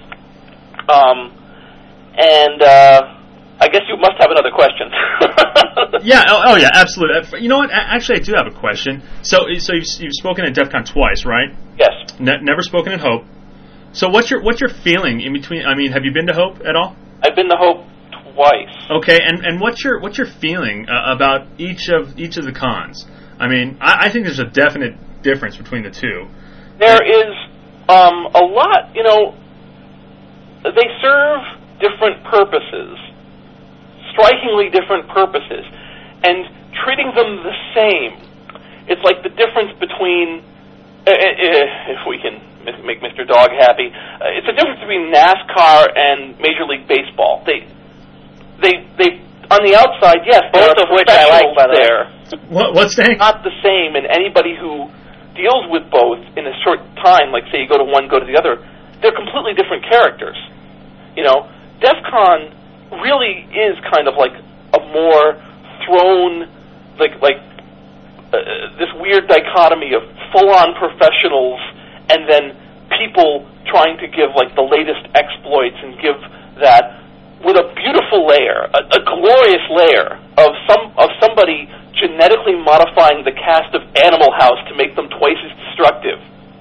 Um, and uh, I guess you must have another question. yeah, oh, oh yeah, absolutely. You know what? Actually, I do have a question. So, so you've, you've spoken at DEF CON twice, right? Yes. Ne- never spoken at Hope. So, what's your what's your feeling in between? I mean, have you been to Hope at all? I've been to Hope twice. Okay, and, and what's your what's your feeling uh, about each of each of the cons? I mean, I, I think there's a definite difference between the two. There is um, a lot. You know, they serve different purposes. Strikingly different purposes, and treating them the same. It's like the difference between, uh, uh, if we can make Mister Dog happy, uh, it's the difference between NASCAR and Major League Baseball. They, they, they. On the outside, yes, both of which I like. By the there. What, what's that? Not the same, and anybody who deals with both in a short time, like say you go to one, go to the other, they're completely different characters. You know, DEF CON really is kind of like a more thrown, like like uh, this weird dichotomy of full-on professionals and then people trying to give like the latest exploits and give that with a beautiful layer, a, a glorious layer of some of somebody genetically modifying the cast of Animal House to make them twice as destructive.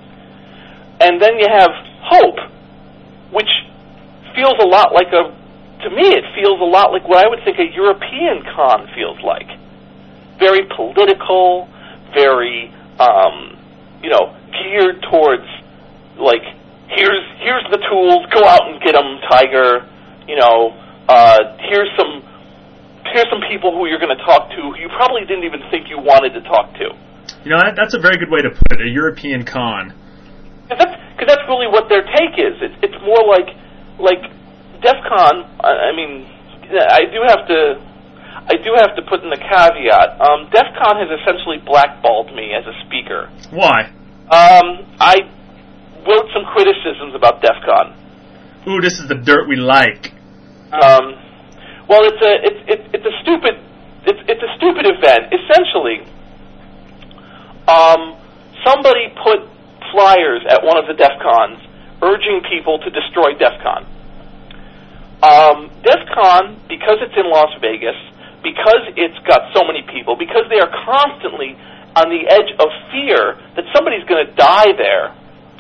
And then you have Hope, which feels a lot like a To me, it feels a lot like what I would think a European con feels like. Very political, very, um, you know, geared towards, like, here's here's the tools, go out and get them, Tiger. You know, uh, here's some here's some people who you're going to talk to who you probably didn't even think you wanted to talk to. You know, that, that's a very good way to put it, a European con. Because that's, cause that's really what their take is. It's, it's more like like... DEF CON, I mean, I do have to, I do have to put in the caveat. Um, DEF CON has essentially blackballed me as a speaker. Why? Um, I wrote some criticisms about DEF CON. Ooh, this is the dirt we like. Um, well, it's a, it's, it's, it's a stupid, it's, it's a stupid event. Essentially, um, somebody put flyers at one of the DEF CONs urging people to destroy DEF CON. Um, DEF CON, because it's in Las Vegas, because it's got so many people, because they are constantly on the edge of fear that somebody's going to die there,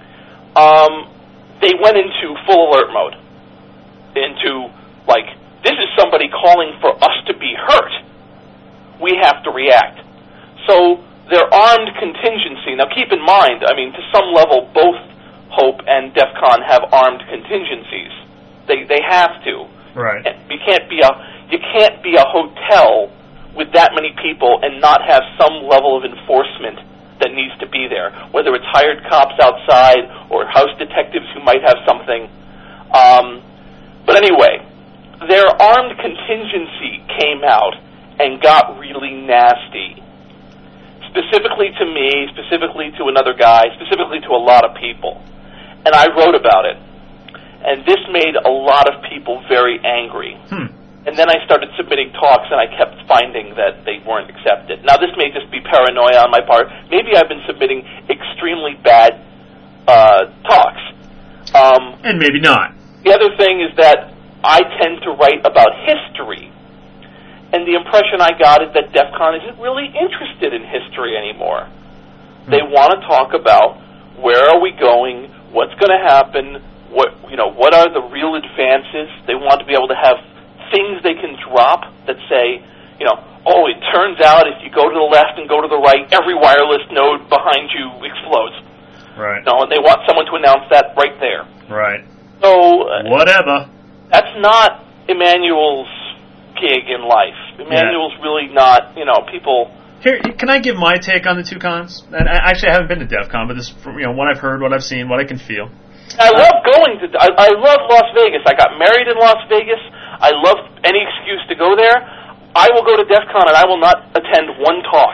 um, they went into full alert mode. Into, like, this is somebody calling for us to be hurt. We have to react. So their armed contingency, now keep in mind, I mean, to some level, both Hope and DEF CON have armed contingencies. They they have to. Right. You can't be a you can't be a hotel with that many people and not have some level of enforcement that needs to be there. Whether it's hired cops outside or house detectives who might have something. Um, but anyway, their armed contingency came out and got really nasty. Specifically to me, specifically to another guy, specifically to a lot of people. And I wrote about it. And this made a lot of people very angry. Hmm. And then I started submitting talks, and I kept finding that they weren't accepted. Now, this may just be paranoia on my part. Maybe I've been submitting extremely bad uh, talks. Um, and maybe not. The other thing is that I tend to write about history. And the impression I got is that DEF CON isn't really interested in history anymore. Hmm. They want to talk about where are we going, what's going to happen, What you know? What are the real advances? They want to be able to have things they can drop that say, you know, oh, it turns out if you go to the left and go to the right, every wireless node behind you explodes. Right. You know, and they want someone to announce that right there. Right. So uh, whatever. That's not Emmanuel's gig in life. Emmanuel's yeah. really not. You know, people. Here, can I give my take on the two cons? And I, actually, I haven't been to DEF CON, but this, you know, what I've heard, what I've seen, what I can feel. I love going to. I, I love Las Vegas. I got married in Las Vegas. I love any excuse to go there, I will go to DEF CON and I will not attend one talk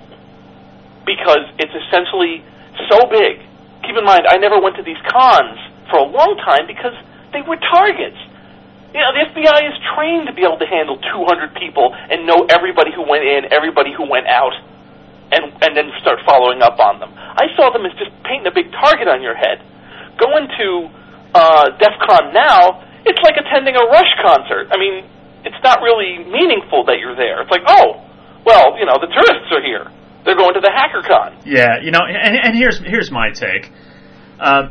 because it's essentially so big. Keep in mind, I never went to these cons for a long time because they were targets. You know, the F B I is trained to be able to handle two hundred people and know everybody who went in, everybody who went out, and and then start following up on them. I saw them as just painting a big target on your head. Going to uh, DEF CON now, it's like attending a Rush concert. I mean, it's not really meaningful that you're there. It's like, oh, well, you know, the tourists are here. They're going to the HackerCon. Yeah, you know, and, and here's here's my take. Uh,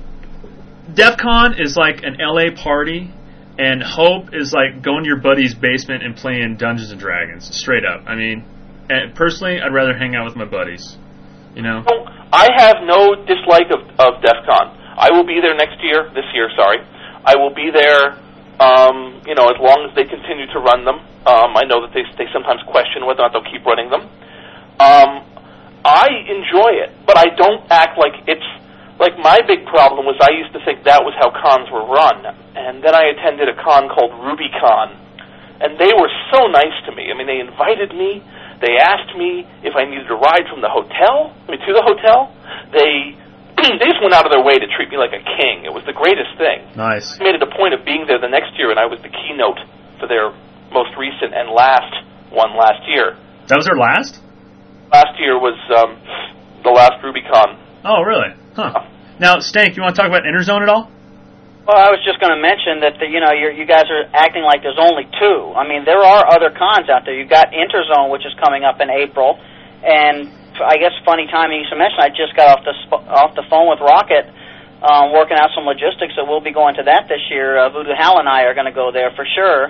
DEF CON is like an L A party, and Hope is like going to your buddy's basement and playing Dungeons and Dragons, straight up. I mean, and personally, I'd rather hang out with my buddies, you know? So, I have no dislike of, of DEF CON. I will be there next year, this year, sorry. I will be there, um, you know, as long as they continue to run them. Um, I know that they, they sometimes question whether or not they'll keep running them. Um, I enjoy it, but I don't act like it's, like my big problem was I used to think that was how cons were run. And then I attended a con called RubyCon, and they were so nice to me. I mean, they invited me. They asked me if I needed a ride from the hotel, I mean, to the hotel. They they just went out of their way to treat me like a king. It was the greatest thing. Nice. I made it a point of being there the next year, and I was the keynote for their most recent and last one last year. That was their last? Last year was um, the last RubyCon. Oh, really? Huh. Now, Stank, you want to talk about Interzone at all? Well, I was just going to mention that the, you know you're, you guys are acting like there's only two. I mean, there are other cons out there. You've got Interzone, which is coming up in April, and I guess funny timing you should mention. I just got off the sp- off the phone with Rocket, um, working out some logistics. So we'll be going to that this year. Uh, Voodoo Hal and I are going to go there for sure,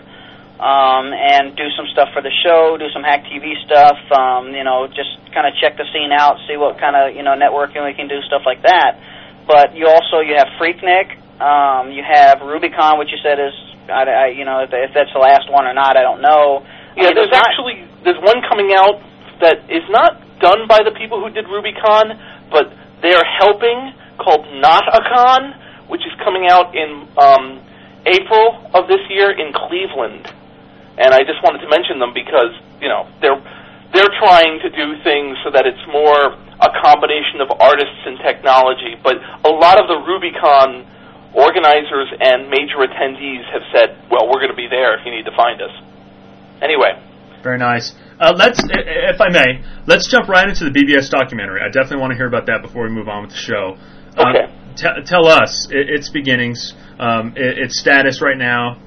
um, and do some stuff for the show, do some Hack T V stuff. Um, you know, just kind of check the scene out, see what kind of you know networking we can do, stuff like that. But you also you have Freaknik. Um, you have RubyCon, which you said is, I, I, you know, if, if that's the last one or not, I don't know. Yeah, I mean, there's not, actually, there's one coming out that is not done by the people who did RubyCon, but they're helping, called Not a Con, which is coming out in um, April of this year in Cleveland. And I just wanted to mention them because, you know, they're they're trying to do things so that it's more a combination of artists and technology. But a lot of the RubyCon organizers and major attendees have said, well, we're going to be there if you need to find us. Anyway. Very nice. Uh, let's, if I may, let's jump right into the B B S documentary. I definitely want to hear about that before we move on with the show. Okay. Um, t- tell us it, its beginnings, um, it, its status right now.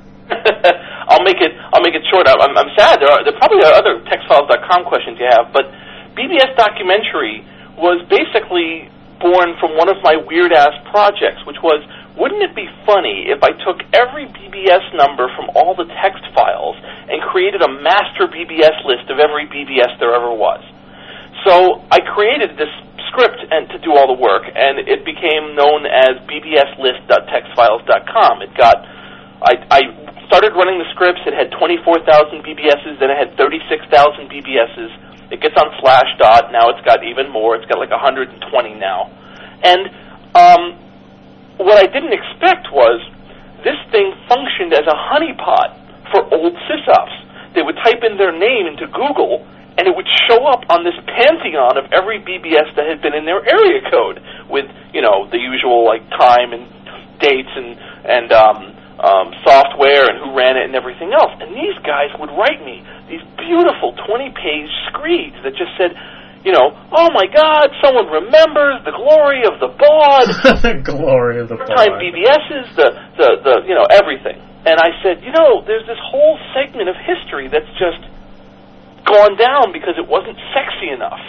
I'll make it. I'll make it short. I'm, I'm sad. There are there probably are other text files dot com questions you have, but B B S documentary was basically born from one of my weird ass projects, which was, wouldn't it be funny if I took every B B S number from all the text files and created a master B B S list of every B B S there ever was? So I created this script and to do all the work, and it became known as B B S list dot text files dot com. It got, I, I started running the scripts. It had twenty-four thousand B B Ss, then it had thirty-six thousand B B Ss. It gets on Slashdot. Now it's got even more. It's got like one hundred twenty now. And um, what I didn't expect was this thing functioned as a honeypot for old sysops. They would type in their name into Google, and it would show up on this pantheon of every B B S that had been in their area code with, you know, the usual, like, time and dates and, and um, um, software and who ran it and everything else. And these guys would write me these beautiful twenty-page screeds that just said, you know, oh my God, someone remembers the glory of the B O D. The glory of the B O D. Time B B Ss, the, the, the, you know, everything. And I said, you know, there's this whole segment of history that's just gone down because it wasn't sexy enough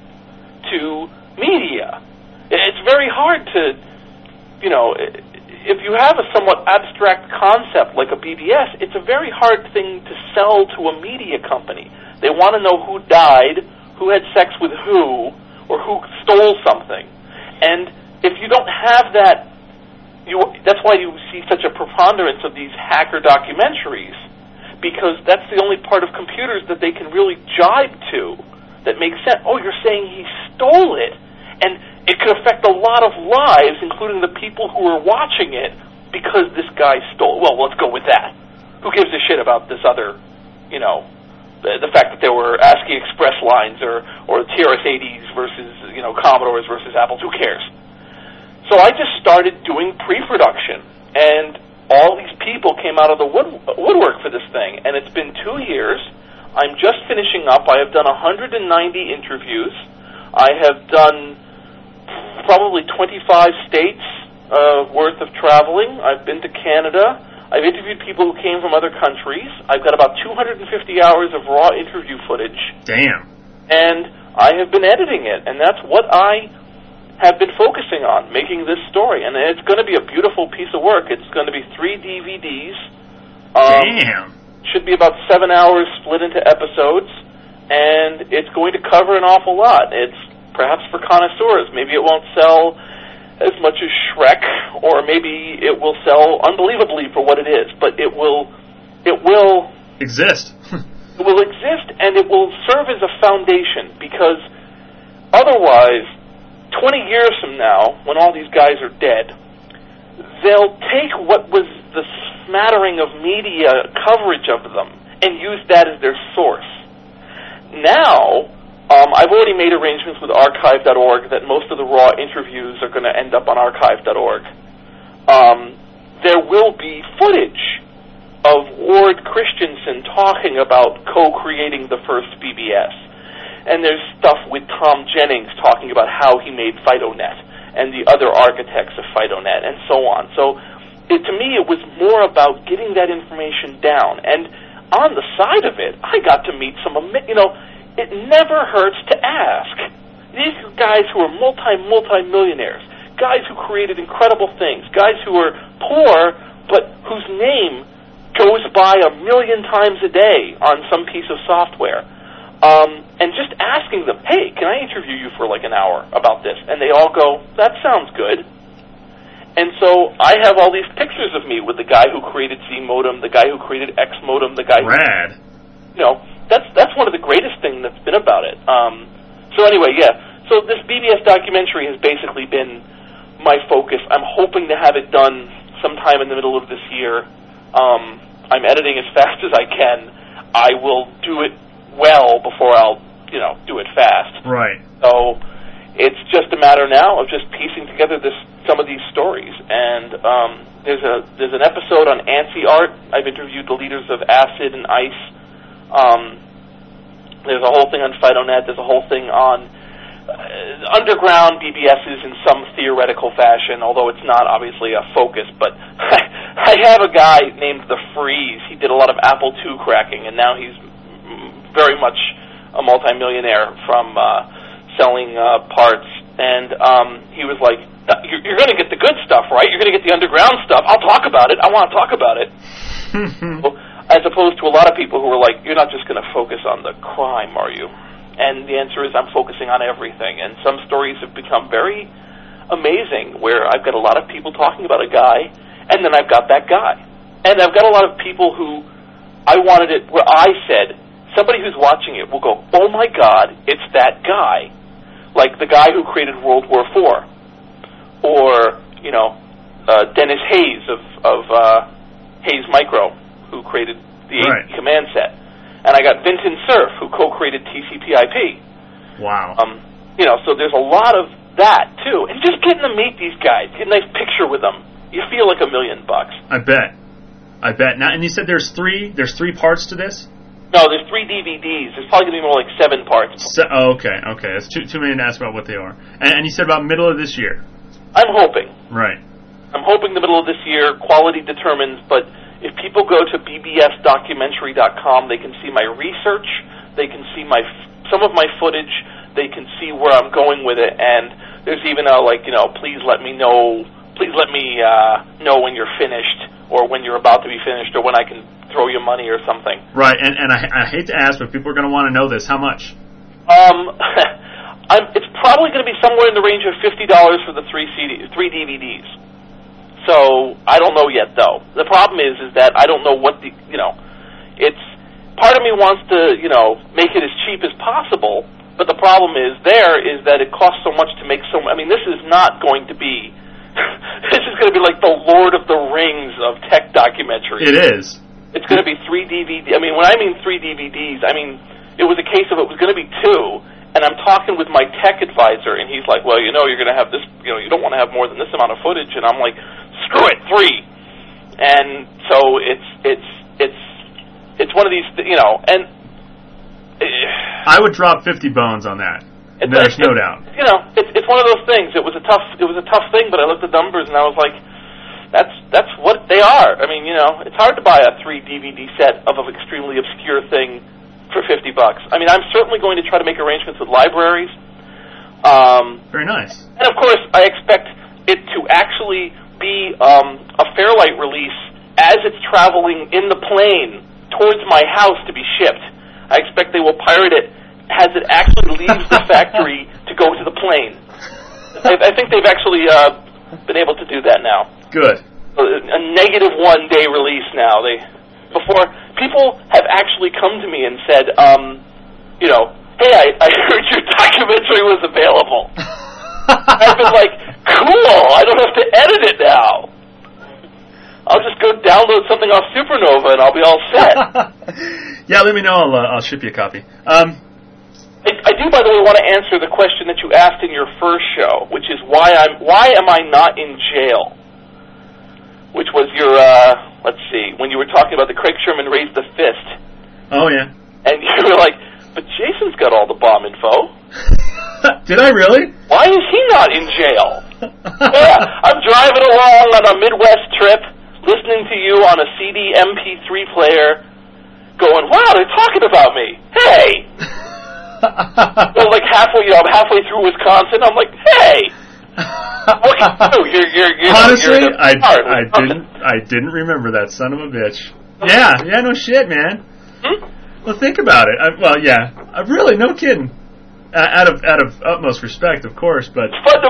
to media. It's very hard to, you know, if you have a somewhat abstract concept like a B B S, it's a very hard thing to sell to a media company. They want to know who died, who had sex with who, or who stole something. And if you don't have that, you, that's why you see such a preponderance of these hacker documentaries, because that's the only part of computers that they can really jibe to that makes sense. Oh, you're saying he stole it, and it could affect a lot of lives, including the people who are watching it, because this guy stole. Well, let's go with that. who gives a shit about this other, you know, the, the fact that there were ASCII Express lines or, or T R S eighties versus, you know, Commodores versus Apples, who cares? So I just started doing pre-production, and all these people came out of the wood, woodwork for this thing, and it's been two years. I'm just finishing up. I have done one hundred ninety interviews. I have done probably twenty-five states uh, worth of traveling. I've been to Canada. I've interviewed people who came from other countries. I've got about two hundred fifty hours of raw interview footage. Damn. And I have been editing it, and that's what I have been focusing on, making this story. And it's going to be a beautiful piece of work. It's going to be three D V Ds. Um, Damn. Should be about seven hours split into episodes, and it's going to cover an awful lot. It's perhaps for connoisseurs. Maybe it won't sell as much as Shrek, or maybe it will sell unbelievably for what it is, but it will it will exist. It will exist, and it will serve as a foundation, because otherwise, twenty years from now, when all these guys are dead, they'll take what was the smattering of media coverage of them and use that as their source. Now, Um, I've already made arrangements with archive dot org that most of the raw interviews are going to end up on archive dot org. Um, there will be footage of Ward Christensen talking about co-creating the first B B S. And there's stuff with Tom Jennings talking about how he made FidoNet and the other architects of FidoNet and so on. So it, to me, it was more about getting that information down. And on the side of it, I got to meet some, you know, it never hurts to ask. These are guys who are multi, multi-millionaires, guys who created incredible things, guys who are poor, but whose name goes by a million times a day on some piece of software. Um, and just asking them, hey, can I interview you for like an hour about this? And they all go, that sounds good. And so I have all these pictures of me with the guy who created Z Modem, the guy who created X Modem, the guy Rad. who, you know, That's that's one of the greatest things that's been about it. Um, so anyway, yeah. So this B B S documentary has basically been my focus. I'm hoping to have it done sometime in the middle of this year. Um, I'm editing as fast as I can. I will do it well before I'll, you know, do it fast. Right. So it's just a matter now of just piecing together this some of these stories. And um, there's a there's an episode on ANSI art. I've interviewed the leaders of ACID and ICE. Um, there's a whole thing on FidoNet. There's a whole thing on uh, underground B B Ss in some theoretical fashion, although it's not obviously a focus. But I have a guy named The Freeze. He did a lot of Apple two cracking, and now he's very much a multimillionaire from uh, selling uh, parts. And um, he was like, you're, you're going to get the good stuff, right? You're going to get the underground stuff. I'll talk about it. I want to talk about it. So, as opposed to a lot of people who are like, you're not just going to focus on the crime, are you? And the answer is I'm focusing on everything. And some stories have become very amazing, where I've got a lot of people talking about a guy, and then I've got that guy. And I've got a lot of people who I wanted it, where I said, somebody who's watching it will go, oh my God, it's that guy. Like the guy who created World War Four. Or, you know, uh, Dennis Hayes of, of uh, Hayes Micro, who created the right. command set. And I got Vinton Cerf, who co-created T C P I P. Wow. Um, you know, so there's a lot of that, too. And just getting to meet these guys, get a nice picture with them, you feel like a million bucks. I bet. I bet. Now, and you said there's three There's three parts to this? No, there's three D V Ds. There's probably going to be more like seven parts. Se- oh, okay, okay. That's too, too many to ask about what they are. And, and you said about middle of this year? I'm hoping. Right. I'm hoping the middle of this year. Quality determines, but if people go to b b s documentary dot com, they can see my research, they can see my some of my footage, they can see where I'm going with it, and there's even a, like, you know, please let me know, please let me uh, know when you're finished, or when you're about to be finished, or when I can throw you money or something. Right, and, and I, I hate to ask, but people are going to want to know this. How much? Um, I'm, it's probably going to be somewhere in the range of fifty dollars for the three C D, three D V Ds. So I don't know yet, though. The problem is, is that I don't know what the, you know, it's, part of me wants to, you know, make it as cheap as possible, but the problem is there is that it costs so much to make so, I mean, this is not going to be, this is going to be like the Lord of the Rings of tech documentaries. It is. It's going to be three D V Ds. I mean, when I mean three D V Ds, I mean it was a case of it was going to be two, and I'm talking with my tech advisor, and he's like, well, you know, you're going to have this, you know, you don't want to have more than this amount of footage, and I'm like, screw it, three. And so it's, it's, it's, it's one of these, you know, and... I would drop fifty bones on that. It's There's like, no it, doubt. You know, it's it's one of those things. It was a tough it was a tough thing, but I looked at the numbers and I was like, that's that's what they are. I mean, you know, it's hard to buy a three D V D set of an extremely obscure thing for fifty bucks. I mean, I'm certainly going to try to make arrangements with libraries. Um, Very nice. And of course, I expect it to actually be um, a Fairlight release as it's traveling in the plane towards my house to be shipped. I expect they will pirate it as it actually leaves the factory to go to the plane. I, I think they've actually uh, been able to do that now. Good. A, a negative one day release now. They before people have actually come to me and said, um, you know, hey, I, I heard your documentary was available. I've been like, cool. I don't have to edit it now. I'll just go download something off Supernova and I'll be all set. Yeah, let me know. I'll uh, I'll ship you a copy. Um. I, I do, by the way, want to answer the question that you asked in your first show, which is why I'm why am I not in jail? Which was your uh, let's see, when you were talking about the Craig Sherman raised the fist. Oh yeah. And you were like, but Jason's got all the bomb info. Did I really? Why is he not in jail? Yeah, I'm driving along on a Midwest trip, listening to you on a C D M P three player, going, wow, they're talking about me. Hey. Well, like halfway, you know, I'm halfway through Wisconsin. I'm like, hey, what can you do? You're, you're, you're, Honestly, you're I, I didn't, I didn't remember that son of a bitch. Yeah, yeah, no shit, man. Hmm? Well, think about it. I, well, yeah, I really, no kidding. Uh, out of, out of utmost respect, of course, but.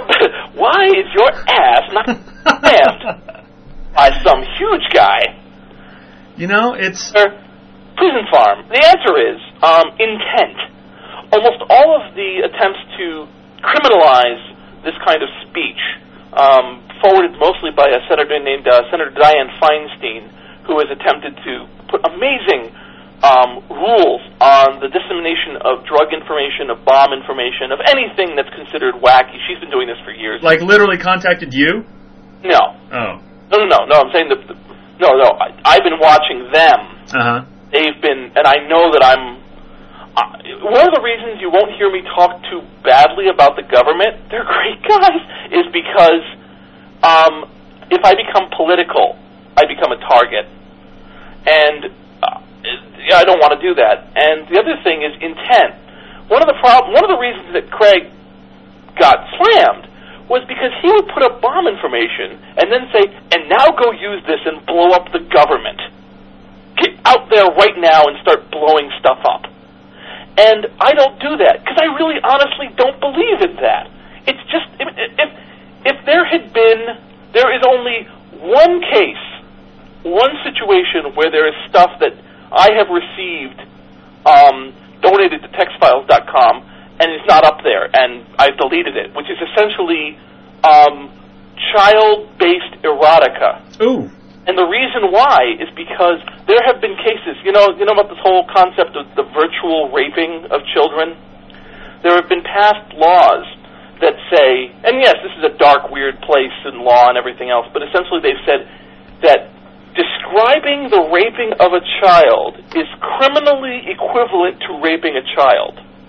Why is your ass not stamped by some huge guy? You know, it's. Prison Farm. The answer is um, intent. Almost all of the attempts to criminalize this kind of speech, um, forwarded mostly by a senator named uh, Senator Dianne Feinstein, who has attempted to put amazing um, rules on the dissemination of drug information, of bomb information, of anything that's considered wacky. She's been doing this for years. Like literally contacted you? No. Oh. No, no, no. No, I'm saying that. No, no. I, I've been watching them. Uh huh. They've been, and I know that I'm. Uh, one of the reasons you won't hear me talk too badly about the government, they're great guys, is because um, if I become political, I become a target. And uh, yeah, I don't want to do that. And the other thing is intent. One of the prob- one of the reasons that Craig got slammed was because he would put up bomb information and then say, and now go use this and blow up the government. Get out there right now and start blowing stuff up. And I don't do that, because I really honestly don't believe in that. It's just, if, if if there had been, there is only one case, one situation where there is stuff that I have received, um, donated to text files dot com, and it's not up there, and I've deleted it, which is essentially um, child-based erotica. Ooh. And the reason why is because there have been cases, you know, you know about this whole concept of the virtual raping of children? There have been passed laws that say, and yes, this is a dark, weird place in law and everything else, but essentially they've said that describing the raping of a child is criminally equivalent to raping a child.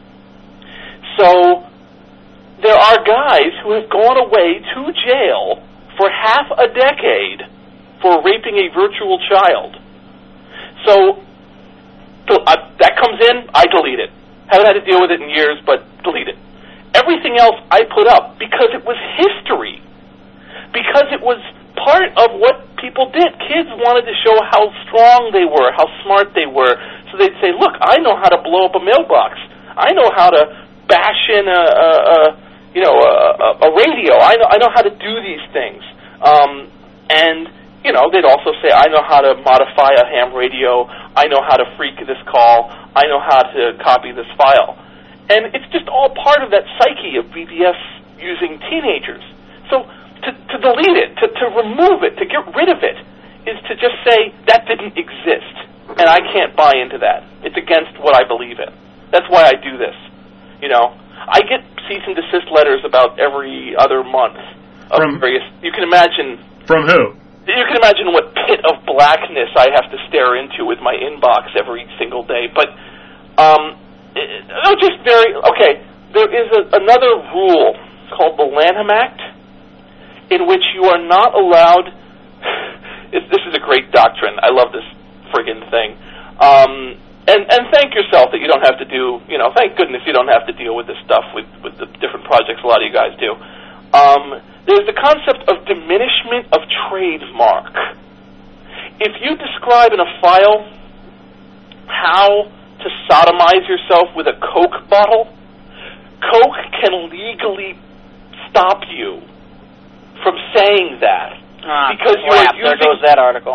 So there are guys who have gone away to jail for half a decade for raping a virtual child. So, so uh, that comes in, I delete it. Haven't had to deal with it in years, but delete it. Everything else I put up because it was history. Because it was part of what people did. Kids wanted to show how strong they were, how smart they were. So they'd say, look, I know how to blow up a mailbox. I know how to bash in a, a, a you know, a, a radio. I know, I know how to do these things. Um, and... You know, they'd also say, I know how to modify a ham radio, I know how to freak this call, I know how to copy this file. And it's just all part of that psyche of B B S using teenagers. So to, to delete it, to, to remove it, to get rid of it, is to just say, that didn't exist. and I can't buy into that. It's against what I believe in. That's why I do this. You know, I get cease and desist letters about every other month of From, various. You can imagine. From who? You can imagine what pit of blackness I have to stare into with my inbox every single day. But, um, it, oh, just very okay. There is a, another rule called the Lanham Act, in which you are not allowed. It, this is a great doctrine. I love this friggin' thing. Um, and and thank yourself that you don't have to do. You know, thank goodness you don't have to deal with this stuff with with the different projects a lot of you guys do. Um, there's the concept of diminishment of trademark. If you describe in a file how to sodomize yourself with a Coke bottle, Coke can legally stop you from saying that. Ah, because you crap, are there using... goes that article.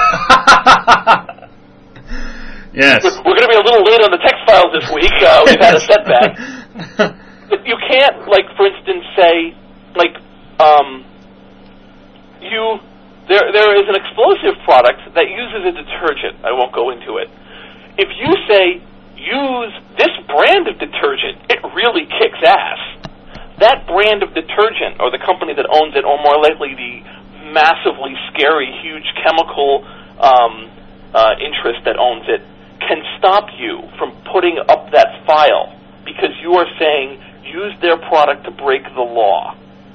Yes. We're, we're going to be a little late on the text files this week. Uh, we've had a setback. But you can't, like, for instance, say, like, um, you, there, there is an explosive product that uses a detergent. I won't go into it. If you say, use this brand of detergent, it really kicks ass. That brand of detergent, or the company that owns it, or more likely the massively scary, huge chemical um, uh, interest that owns it, can stop you from putting up that file because you are saying, use their product to break the law.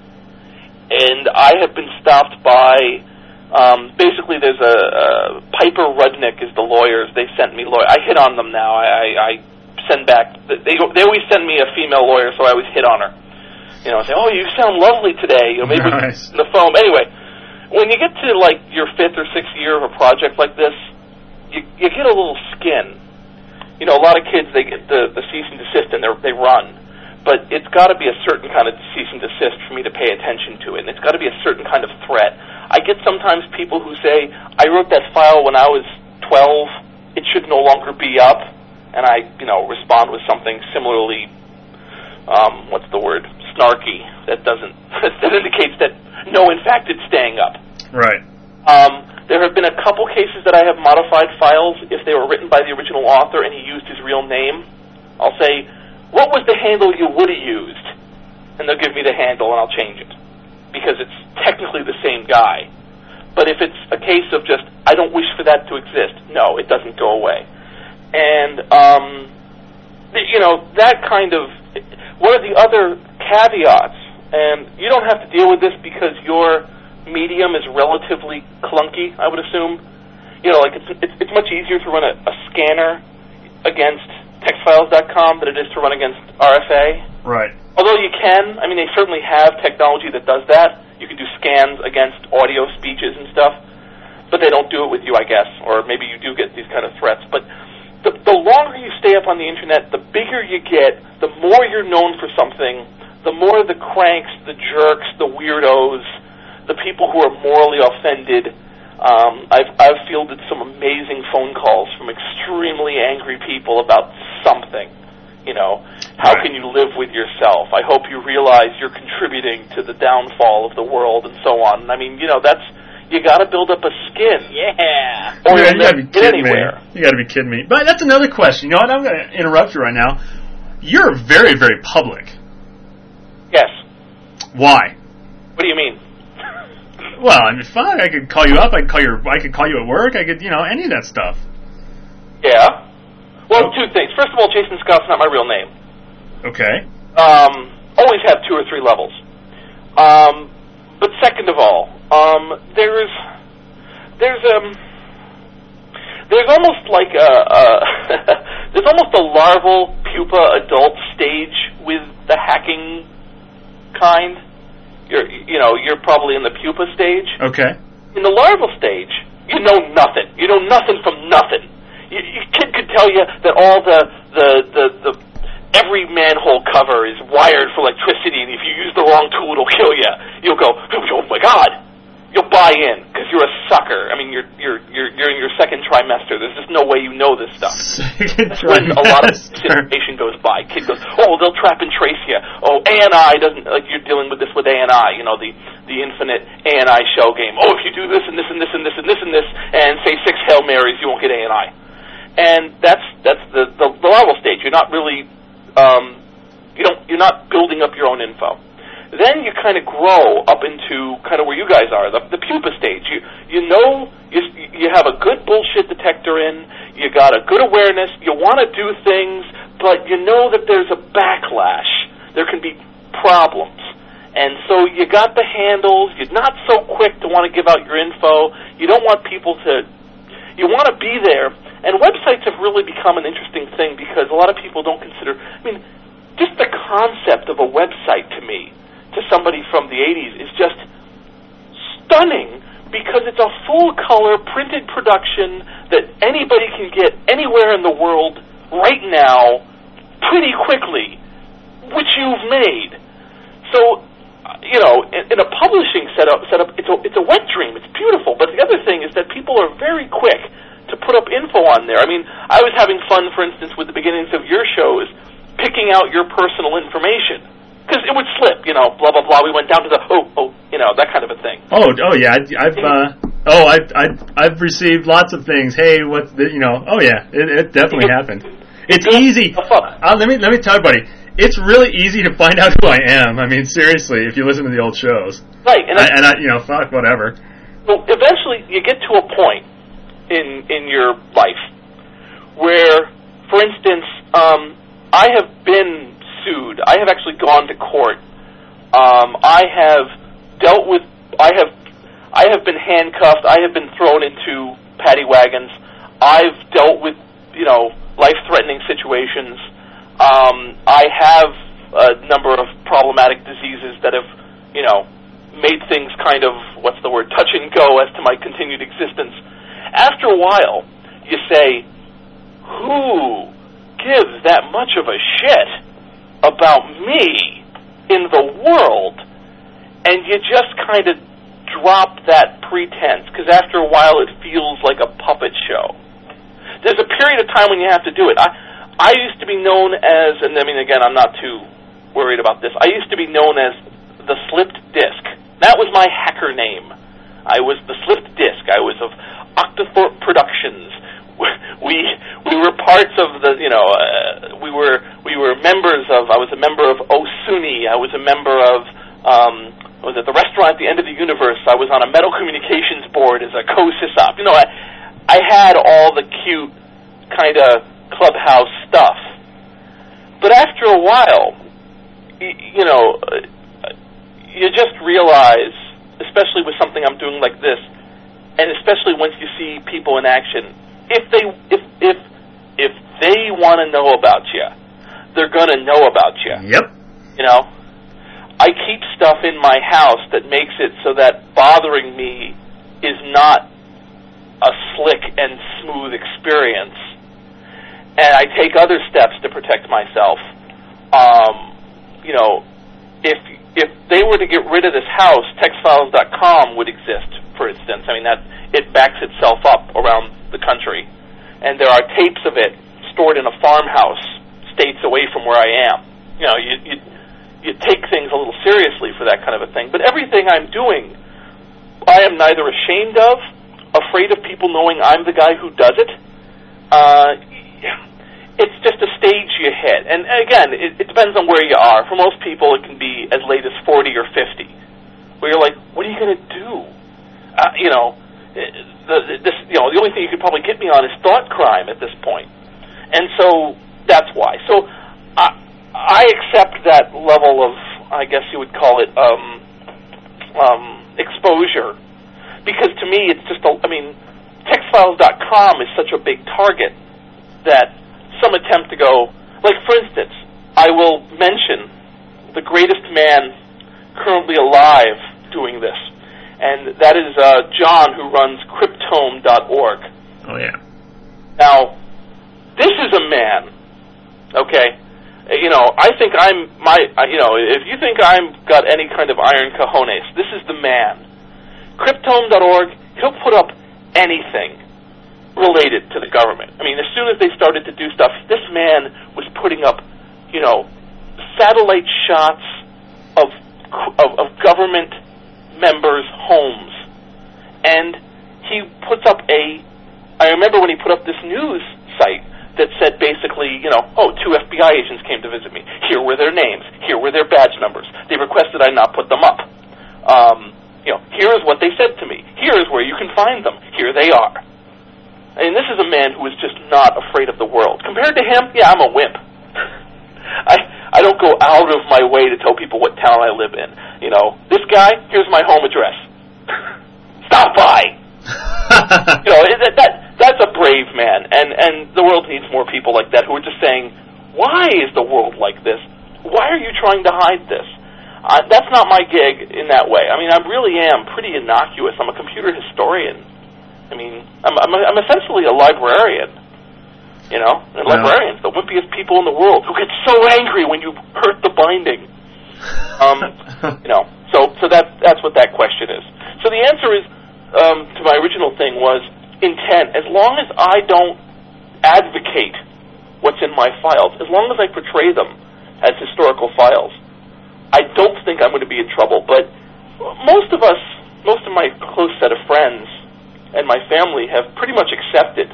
And I have been stopped by, um, basically there's a, a Piper Rudnick is the lawyers. They sent me lawyer. I hit on them now. I, I, I send back, they, they always send me a female lawyer, so I always hit on her. You know, say, oh, you sound lovely today. You know, maybe nice. on the phone. Anyway, when you get to like your fifth or sixth year of a project like this, you, you get a little skin. You know, a lot of kids, they get the, the cease and desist and they run. But it's got to be a certain kind of cease and desist for me to pay attention to it. And it's got to be a certain kind of threat. I get sometimes people who say, I wrote that file when I was twelve. It should no longer be up. And I, you know, respond with something similarly, um, what's the word, snarky. That doesn't, that indicates that, no, in fact, it's staying up. Right. Um, there have been a couple cases that I have modified files if they were written by the original author and he used his real name. I'll say, what was the handle you would have used? And they'll give me the handle and I'll change it. Because it's technically the same guy. But if it's a case of just, I don't wish for that to exist, no, it doesn't go away. And, um, you know, that kind of, what are the other caveats? And you don't have to deal with this because your medium is relatively clunky, I would assume. You know, like it's it's, it's much easier to run a, a scanner against text files dot com than it is to run against R F A. Right. Although you can, I mean, they certainly have technology that does that. You can do scans against audio speeches and stuff, but they don't do it with you, I guess. Or maybe you do get these kind of threats. But the, the longer you stay up on the Internet, the bigger you get, the more you're known for something, the more the cranks, the jerks, the weirdos, the people who are morally offended. Um, I've, I've fielded some amazing phone calls from extremely angry people about something. You know, how right. can you live with yourself? I hope you realize you're contributing to the downfall of the world and so on. I mean, you know, that's, you got to build up a skin. Yeah. Or yeah, you'll you gotta never be get kidding anywhere. me. You got to be kidding me. But that's another question. You know what? I'm going to interrupt you right now. You're very, very public. Yes. Why? What do you mean? Well, I mean, fine. I could call you up. I could call your. I could call you at work. I could, you know, any of that stuff. Yeah. Well, two things. First of all, Jason Scott's not my real name. Okay. Um, always have two or three levels. Um, but second of all, um, there's there's um there's almost like a, a there's almost a larval pupa adult stage with the hacking kind. You're you know you're probably in the pupa stage. Okay. In the larval stage, you know nothing. You know nothing from nothing. You, your kid could tell you that all the the the, the every manhole cover is wired for electricity, and if you use the wrong tool, it'll kill you. You'll go, oh my God! You'll buy in because you're a sucker. I mean, you're you're you're you're in your second trimester. There's just no way you know this stuff. That's when a lot of information goes by. Kid goes, oh, they'll trap and trace you. Oh, A N I doesn't like you're dealing with this with A N I. You know the the infinite A N I shell game. Oh, if you do this and this and this and this and this and this and say six Hail Marys, you won't get A N I. kind of grow up into kind of where you guys are, the, the pupa stage. You you know you you have a good bullshit detector in. You got a good awareness. You want to do things, but you know that there's a backlash. There can be problems. And so you got the handles. You're not so quick to want to give out your info. You don't want people to... You want to be there. And websites have really become an interesting thing because a lot of people don't consider... I mean, just the concept of a website to me, to somebody from the eighties, is just stunning because it's a full-color printed production that anybody can get anywhere in the world right now pretty quickly, which you've made. So... You know, in, in a publishing setup, setup, it's a it's a wet dream. It's beautiful. But the other thing is that people are very quick to put up info on there. I mean, I was having fun, for instance, with the beginnings of your shows, picking out your personal information because it would slip. You know, blah blah blah. We went down to the oh oh, you know, that kind of a thing. Oh oh yeah, I, I've uh, oh I I I've received lots of things. Hey, what's the, you know? Oh yeah, it, it definitely happened. It's easy. Uh, let me let me tell you, buddy. It's really easy to find out who I am. I mean, seriously, if you listen to the old shows. Right. And I, and I you know, fuck, whatever. Well, eventually you get to a point in in your life where, for instance, um, I have been sued. I have actually gone to court. Um, I have dealt with, I have, I have been handcuffed. I have been thrown into paddy wagons. I've dealt with, you know, life-threatening situations. Um, I have a number of problematic diseases that have, you know, made things kind of, what's the word, touch and go as to my continued existence. After a while, you say, who gives that much of a shit about me in the world? And you just kind of drop that pretense, because after a while it feels like a puppet show. There's a period of time when you have to do it. I I used to be known as, and I mean, again, I'm not too worried about this, I used to be known as the Slipped Disc. That was my hacker name. I was the Slipped Disc. I was of Octothorpe Productions. We we were parts of the, you know, uh, we were we were members of, I was a member of Osuni. I was a member of, um, was it the Restaurant at the End of the Universe? I was on a Metal Communications board as a co-sysop. You know, I, I had all the cute kind of clubhouse stuff. But after a while, you, you know, you just realize, especially with something I'm doing like this, and especially once you see people in action, if they if if if they want to know about you, they're going to know about you. Yep. You know, I keep stuff in my house that makes it so that bothering me is not a slick and smooth experience. And I take other steps to protect myself. Um, you know, if if they were to get rid of this house, text files dot com would exist, for instance. I mean, that it backs itself up around the country. And there are tapes of it stored in a farmhouse states away from where I am. You know, you, you, you take things a little seriously for that kind of a thing. But everything I'm doing, I am neither ashamed of, afraid of people knowing I'm the guy who does it. Uh... It's just a stage you hit. And again, it, it depends on where you are. For most people, it can be as late as forty or fifty, where you're like, what are you going to do? Uh, you know, the, this, you know, the only thing you could probably get me on is thought crime at this point. And so that's why. So I, I accept that level of, I guess you would call it, um, um, exposure. Because to me, it's just, a, I mean, text files dot com is such a big target that some attempt to go, like, for instance, I will mention the greatest man currently alive doing this, and that is uh, John, who runs Cryptome dot org. Oh, yeah. Now, this is a man, okay, you know, I think I'm, my, you know, if you think I'm got any kind of iron cojones, this is the man. Cryptome dot org, he'll put up anything related to the government. I mean, as soon as they started to do stuff, this man was putting up, you know, satellite shots of of, of government members' homes. And he puts up a, I remember when he put up this news site that said basically, you know, oh, two F B I agents came to visit me. Here were their names. Here were their badge numbers. They requested I not put them up. Um, you know, here is what they said to me. Here is where you can find them. Here they are. And this is a man who is just not afraid of the world. Compared to him, yeah, I'm a wimp. I I don't go out of my way to tell people what town I live in. You know, this guy, here's my home address. Stop by. You know, that, that that's a brave man, and and the world needs more people like that who are just saying, why is the world like this? Why are you trying to hide this? Uh, that's not my gig in that way. I mean, I really am pretty innocuous. I'm a computer historian. I mean, I'm I'm, a, I'm essentially a librarian. You know, and Well, librarians, the wimpiest people in the world, who get so angry when you hurt the binding. Um, you know, so so that's that's what that question is. So the answer is um, to my original thing was intent. As long as I don't advocate what's in my files, as long as I portray them as historical files, I don't think I'm going to be in trouble. But most of us, most of my close set of friends and my family have pretty much accepted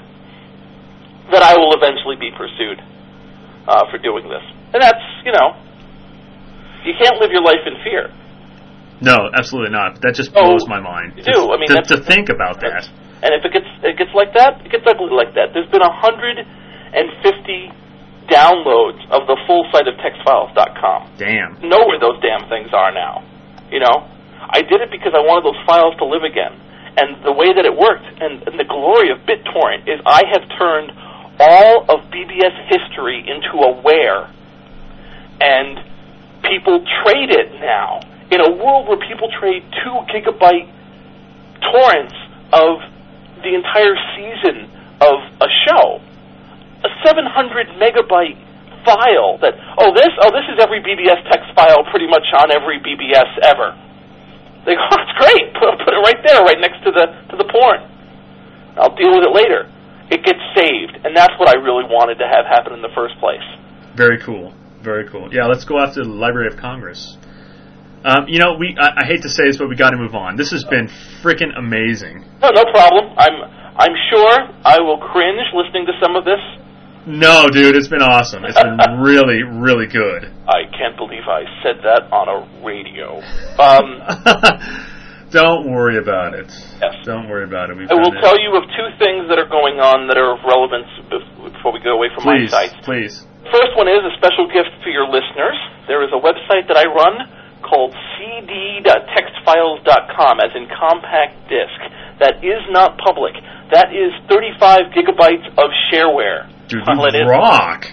that I will eventually be pursued uh, for doing this. And that's, you know, you can't live your life in fear. No, absolutely not. That just Oh, blows my mind. you do. I mean, to, that's- to think about that. And if it gets it gets like that, it gets ugly like that. There's been one hundred fifty downloads of the full site of text files dot com. Damn. Know where those damn things are now. You know? I did it because I wanted those files to live again. And the way that it worked, and, and the glory of BitTorrent, is I have turned all of B B S history into a where, and people trade it now. In a world where people trade two gigabyte torrents of the entire season of a show, a seven hundred megabyte file that, oh, this, oh, this is every B B S text file pretty much on every B B S ever. They go, oh, it's great. Put, put it right there, right next to the to the porn. I'll deal with it later. It gets saved, and that's what I really wanted to have happen in the first place. Very cool. Very cool. Yeah, let's go out to the Library of Congress. Um, you know, we I, I hate to say this, but we got to move on. This has been freaking amazing. No, no problem. I'm I'm sure I will cringe listening to some of this. No, dude, it's been awesome. It's been really, really good. I can't believe I said that on a radio. Um, Don't worry about it. Yes. Don't worry about it. We've I will done it. tell you of two things that are going on that are of relevance bef- before we go away from Please, my site. please. First one is a special gift for your listeners. There is a website that I run called c d dot text files dot com, as in compact disc. That is not public. That is thirty-five gigabytes of shareware. Dude, Well, it you is- rock.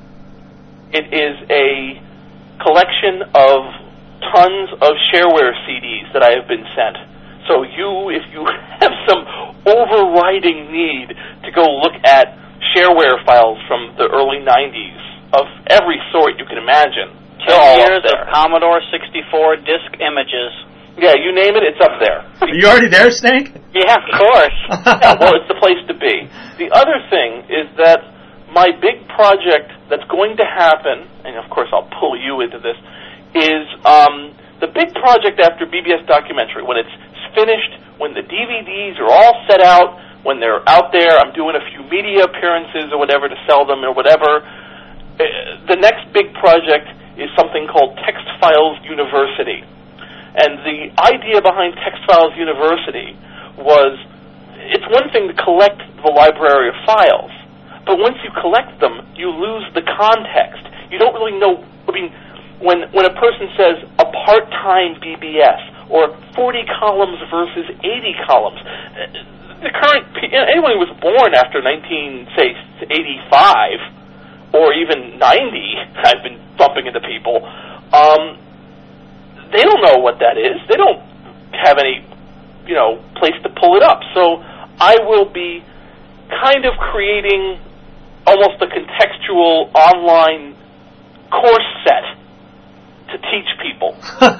It is a collection of tons of shareware C Ds that I have been sent. So you, if you have some overriding need to go look at shareware files from the early nineties of every sort you can imagine, they're all Ten up years there. of Commodore sixty-four disk images. Yeah, you name it, it's up there. Are you already there, Snake? Yeah, of course. Yeah, well, it's the place to be. The other thing is that my big project that's going to happen, and of course I'll pull you into this, is um, the big project after B B S Documentary. When it's finished, when the D V Ds are all set out, when they're out there, I'm doing a few media appearances or whatever to sell them or whatever. Uh, the next big project is something called Text Files University. And the idea behind Text Files University was, it's one thing to collect the library of files, but once you collect them, you lose the context. You don't really know, I mean, when when a person says a part-time B B S, or forty columns versus eighty columns, the current, anyone who was born after nineteen, say, eighty-five, or even ninety, I've been bumping into people, um, they don't know what that is. They don't have any, you know, place to pull it up. So I will be kind of creating almost a contextual online course set to teach people.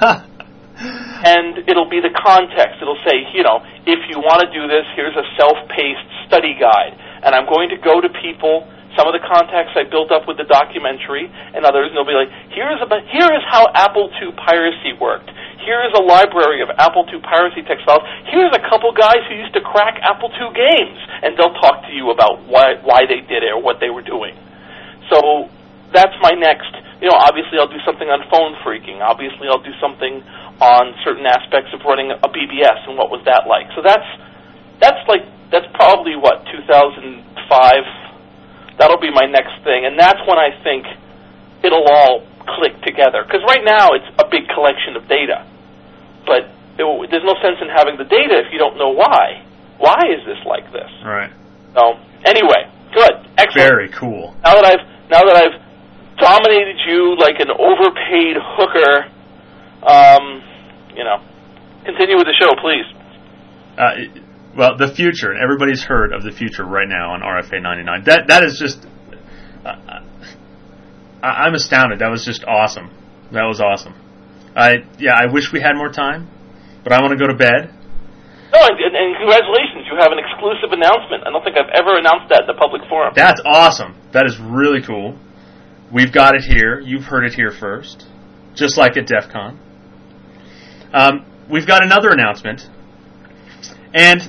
And it'll be the context. It'll say, you know, if you want to do this, here's a self-paced study guide. And I'm going to go to people, some of the contacts I built up with the documentary and others, and they'll be like, here is, about, here is how Apple two piracy worked. Here's a library of Apple two piracy text files. Here's a couple guys who used to crack Apple two games, and they'll talk to you about why why they did it or what they were doing. So that's my next. You know, obviously I'll do something on phone phreaking. Obviously I'll do something on certain aspects of running a B B S and what was that like. So that's that's like that's probably what two thousand five. That'll be my next thing, and that's when I think it'll all click together. Because right now it's a big collection of data, but it, there's no sense in having the data if you don't know why. Why is this like this? Right. So anyway, good, excellent. Very cool. Now that I've now that I've dominated you like an overpaid hooker, um, you know, continue with the show, please. Uh, well, the future, and everybody's heard of the future right now on R F A ninety-nine. That that is just. Uh, I, I'm astounded. That was just awesome. That was awesome. I yeah. I wish we had more time, but I want to go to bed. No, and, and congratulations, you have an exclusive announcement. I don't think I've ever announced that in the public forum. That's awesome. That is really cool. We've got it here. You've heard it here first, just like at DEF CON. Um, we've got another announcement, and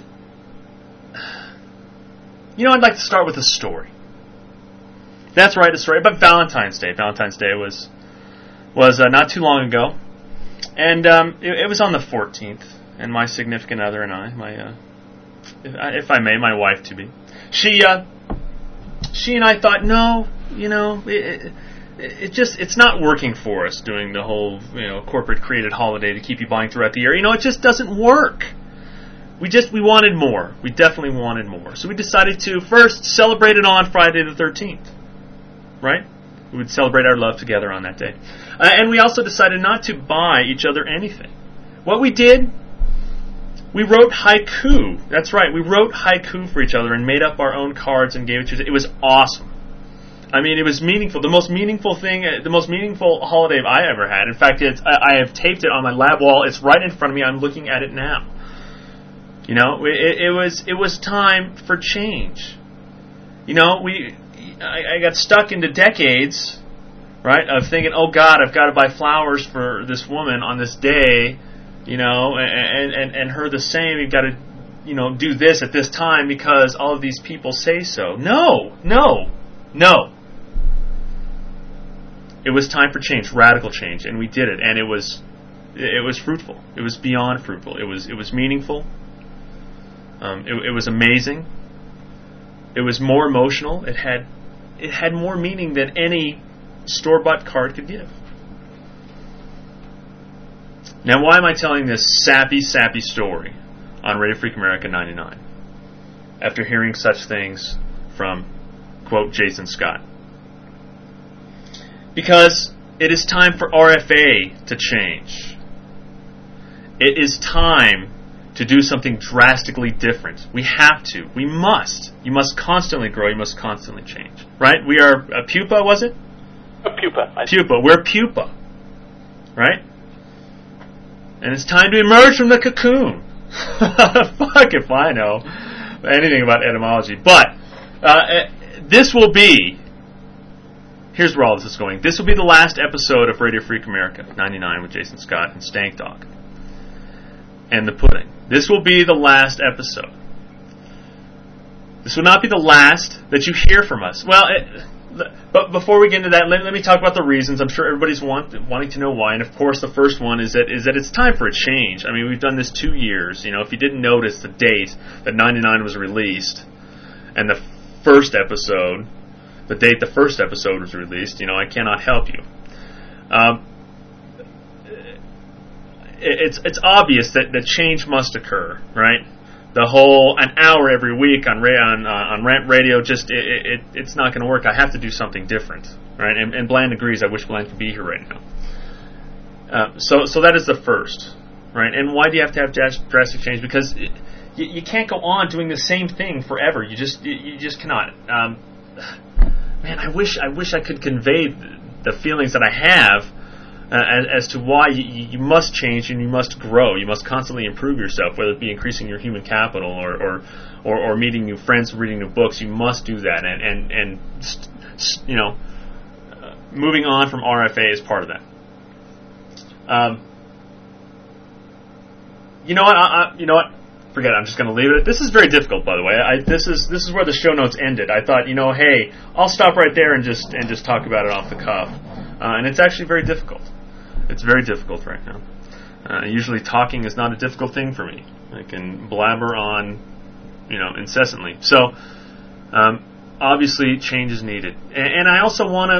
you know, I'd like to start with a story. That's right, a story about Valentine's Day. Valentine's Day was was uh, not too long ago, and um, it, it was on the fourteenth. And my significant other and I, my uh, if, I, if I may, my wife to be, she uh, she and I thought, no, you know, it, it, it just it's not working for us doing the whole you know corporate created holiday to keep you buying throughout the year. You know, it just doesn't work. We just we wanted more. We definitely wanted more. So we decided to first celebrate it on Friday the thirteenth, right? We would celebrate our love together on that day, uh, and we also decided not to buy each other anything. What we did. We wrote haiku. That's right. We wrote haiku for each other and made up our own cards and gave it to each other. It was awesome. I mean, it was meaningful. The most meaningful thing, the most meaningful holiday I ever had. In fact, it's, I, I have taped it on my lab wall. It's right in front of me. I'm looking at it now. You know, it, it was it was time for change. You know, we I, I got stuck into decades, right, of thinking, oh God, I've got to buy flowers for this woman on this day. You know, and, and and her the same. You've got to, you know, do this at this time because all of these people say so. No, no, no. It was time for change, radical change, and we did it. And it was, it was fruitful. It was beyond fruitful. It was, it was meaningful. Um, it, it was amazing. It was more emotional. It had, it had more meaning than any store-bought card could give. Now, why am I telling this sappy, sappy story on Radio Freak America ninety-nine after hearing such things from, quote, Jason Scott? Because it is time for R F A to change. It is time to do something drastically different. We have to. We must. You must constantly grow. You must constantly change. Right? We are a pupa, was it? A pupa. I pupa. We're pupa. Right? And it's time to emerge from the cocoon. Fuck if I know anything about etymology. But uh, this will be, here's where all this is going. This will be the last episode of Radio Freak America ninety-nine with Jason Scott and Stank Dog and the Pudding. This will be the last episode. This will not be the last that you hear from us. Well, it, but before we get into that, let, let me talk about the reasons. I'm sure everybody's want, wanting to know why. And of course, the first one is that is that it's time for a change. I mean, we've done this two years. You know, if you didn't notice the date that ninety-nine was released, and the first episode, the date the first episode was released, you know, I cannot help you. Um, it, it's it's obvious that that change must occur, right? The whole an hour every week on on uh, on Rant Radio just it, it it's not going to work. I have to do something different, right? And, and Bland agrees. I wish Bland could be here right now. Uh, so so that is the first, right? And why do you have to have drastic change? Because it, you, you can't go on doing the same thing forever. You just you, you just cannot. Um, man, I wish I wish I could convey the feelings that I have. Uh, as, as to why you, you must change and you must grow. You must constantly improve yourself, whether it be increasing your human capital or or, or, or meeting new friends, reading new books. You must do that. And, and, and st- st- you know, uh, moving on from R F A is part of that. Um, you know what? I, I, you know what? Forget it. I'm just going to leave it. This is very difficult, by the way. I, this is this is where the show notes ended. I thought, you know, hey, I'll stop right there and just and just talk about it off the cuff. Uh, and it's actually very difficult. It's very difficult right now. Uh, usually, talking is not a difficult thing for me. I can blabber on, you know, incessantly. So, um, obviously, change is needed, and, and I also want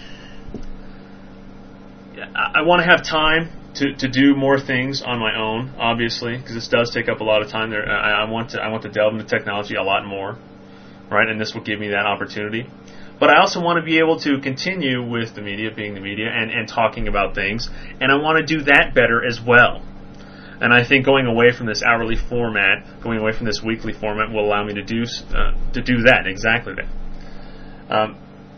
to. I want to have time to, to do more things on my own, obviously, because this does take up a lot of time. There, I, I want to I want to delve into technology a lot more, right? And this will give me that opportunity. But I also want to be able to continue with the media, being the media, and, and talking about things, and I want to do that better as well. And I think going away from this hourly format, going away from this weekly format, will allow me to do uh, to do that exactly that. Um,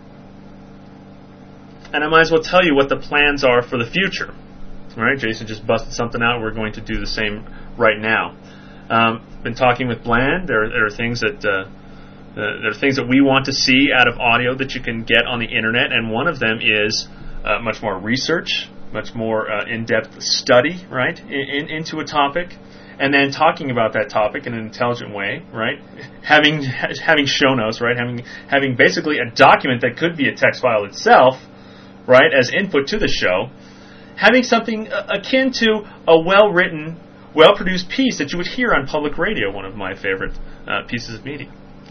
and I might as well tell you what the plans are for the future. All right, Jason just busted something out. We're going to do the same right now. Um, been talking with Bland. There, there are things that uh, uh, there are things that we want to see out of audio that you can get on the internet, and one of them is uh, much more research, much more uh, in-depth study, right, in, in, into a topic, and then talking about that topic in an intelligent way, right? Having having show notes, right? Having having basically a document that could be a text file itself, right, as input to the show. Having something akin to a well-written, well-produced piece that you would hear on public radio, one of my favorite uh, pieces of media.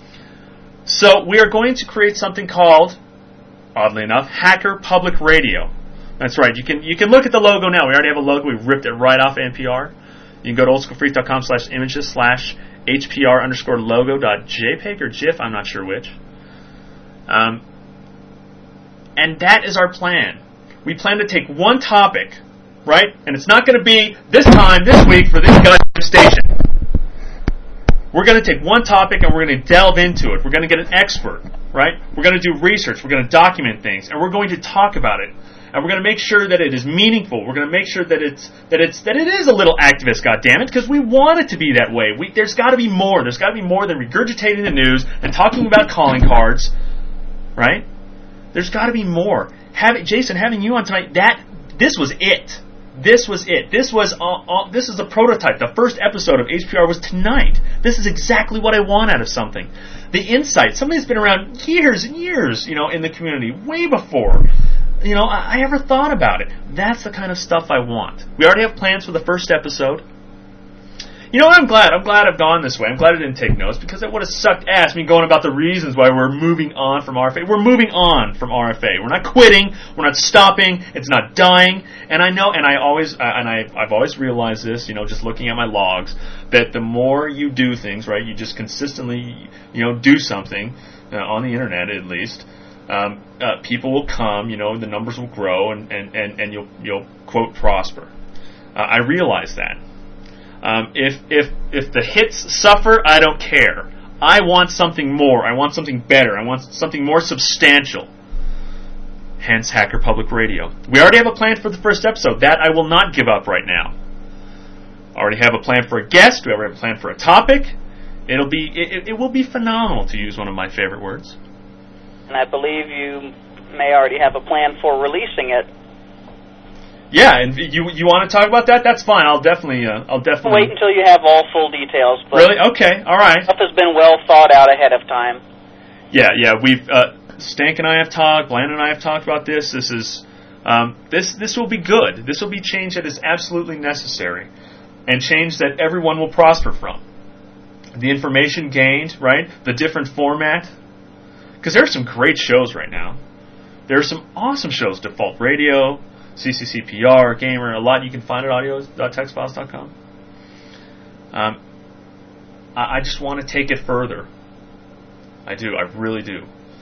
So we are going to create something called, oddly enough, Hacker Public Radio. That's right. You can you can look at the logo now. We already have a logo. We ripped it right off N P R. You can go to oldschoolfreak.com slash images slash HPR underscore logo dot JPEG or GIF. I'm not sure which. Um, and that is our plan. We plan to take one topic, right? And it's not going to be this time, this week, for this goddamn station. We're going to take one topic and we're going to delve into it. We're going to get an expert, right? We're going to do research. We're going to document things. And we're going to talk about it. And we're going to make sure that it is meaningful. We're going to make sure that it's that it's that it is a little activist, goddammit, because we want it to be that way. We, there's got to be more. There's got to be more than regurgitating the news and talking about calling cards, right? There's got to be more. Having Jason, having you on tonight, that this was it. This was it. This was all, all, this is the prototype. The first episode of H P R was tonight. This is exactly what I want out of something. The insight, something that's been around years and years, you know, in the community, way before, you know, I, I ever thought about it. That's the kind of stuff I want. We already have plans for the first episode. You know what? I'm glad. I'm glad I've gone this way. I'm glad I didn't take notes, because it would have sucked ass me going about the reasons why we're moving on from R F A. We're moving on from R F A. We're not quitting. We're not stopping. It's not dying. And I know, and I always, uh, and I, I've always realized this, you know, just looking at my logs, that the more you do things, right, you just consistently, you know, do something uh, on the internet at least. Um, uh, people will come, you know, the numbers will grow, and, and, and, and you'll you'll quote prosper. Uh, I realize that. Um, if if if the hits suffer, I don't care. I want something more. I want something better. I want something more substantial. Hence, Hacker Public Radio. We already have a plan for the first episode. That I will not give up right now. I already have a plan for a guest. We already have a plan for a topic. It'll be it, it will be phenomenal, to use one of my favorite words. And I believe you may already have a plan for releasing it. Yeah, and you you want to talk about that? That's fine. I'll definitely uh, I'll definitely wait until you have all full details. But really? Okay. All right. Stuff has been well thought out ahead of time. Yeah, yeah. We've uh, Stank and I have talked. Bland and I have talked about this. This is um, this this will be good. This will be change that is absolutely necessary, and change that everyone will prosper from. The information gained, right? The different format, because there are some great shows right now. There are some awesome shows. Default Radio, C C C P R, Gamer, a lot you can find at audio dot text files dot com. Um, I, I just want to take it further. I do. I really do.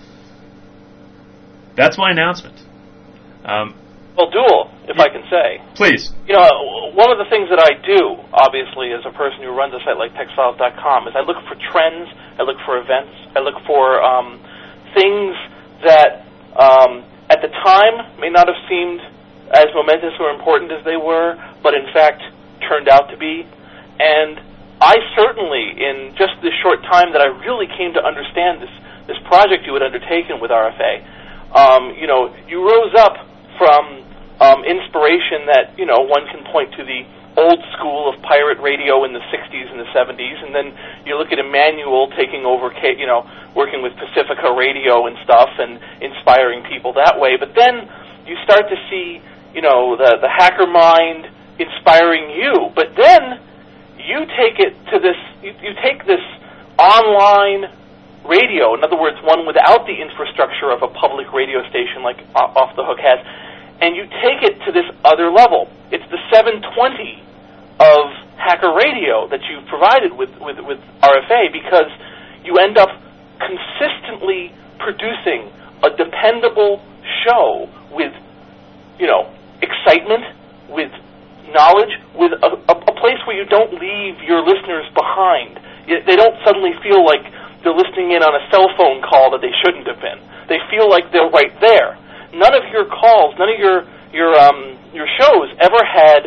That's my announcement. Um, well, Duel, if I can say. Please. You know, one of the things that I do, obviously, as a person who runs a site like text files dot com, is I look for trends, I look for events, I look for um, things that um, at the time may not have seemed as momentous or important as they were, but in fact turned out to be. And I certainly, in just this short time that I really came to understand this, this project you had undertaken with R F A, um, you know, you rose up from um, inspiration that, you know, one can point to the old school of pirate radio in the sixties and the seventies, and then you look at Emmanuel taking over, you know, working with Pacifica Radio and stuff and inspiring people that way. But then you start to see, you know, the, the hacker mind inspiring you. But then you take it to this, you, you take this online radio, in other words, one without the infrastructure of a public radio station like Off the Hook has, and you take it to this other level. It's the seven twenty of hacker radio that you've provided with, with, with R F A, because you end up consistently producing a dependable show with, you know, excitement, with knowledge, with a, a, a place where you don't leave your listeners behind. They don't suddenly feel like they're listening in on a cell phone call that they shouldn't have been. They feel like they're right there. None of your calls, none of your your um, your shows ever had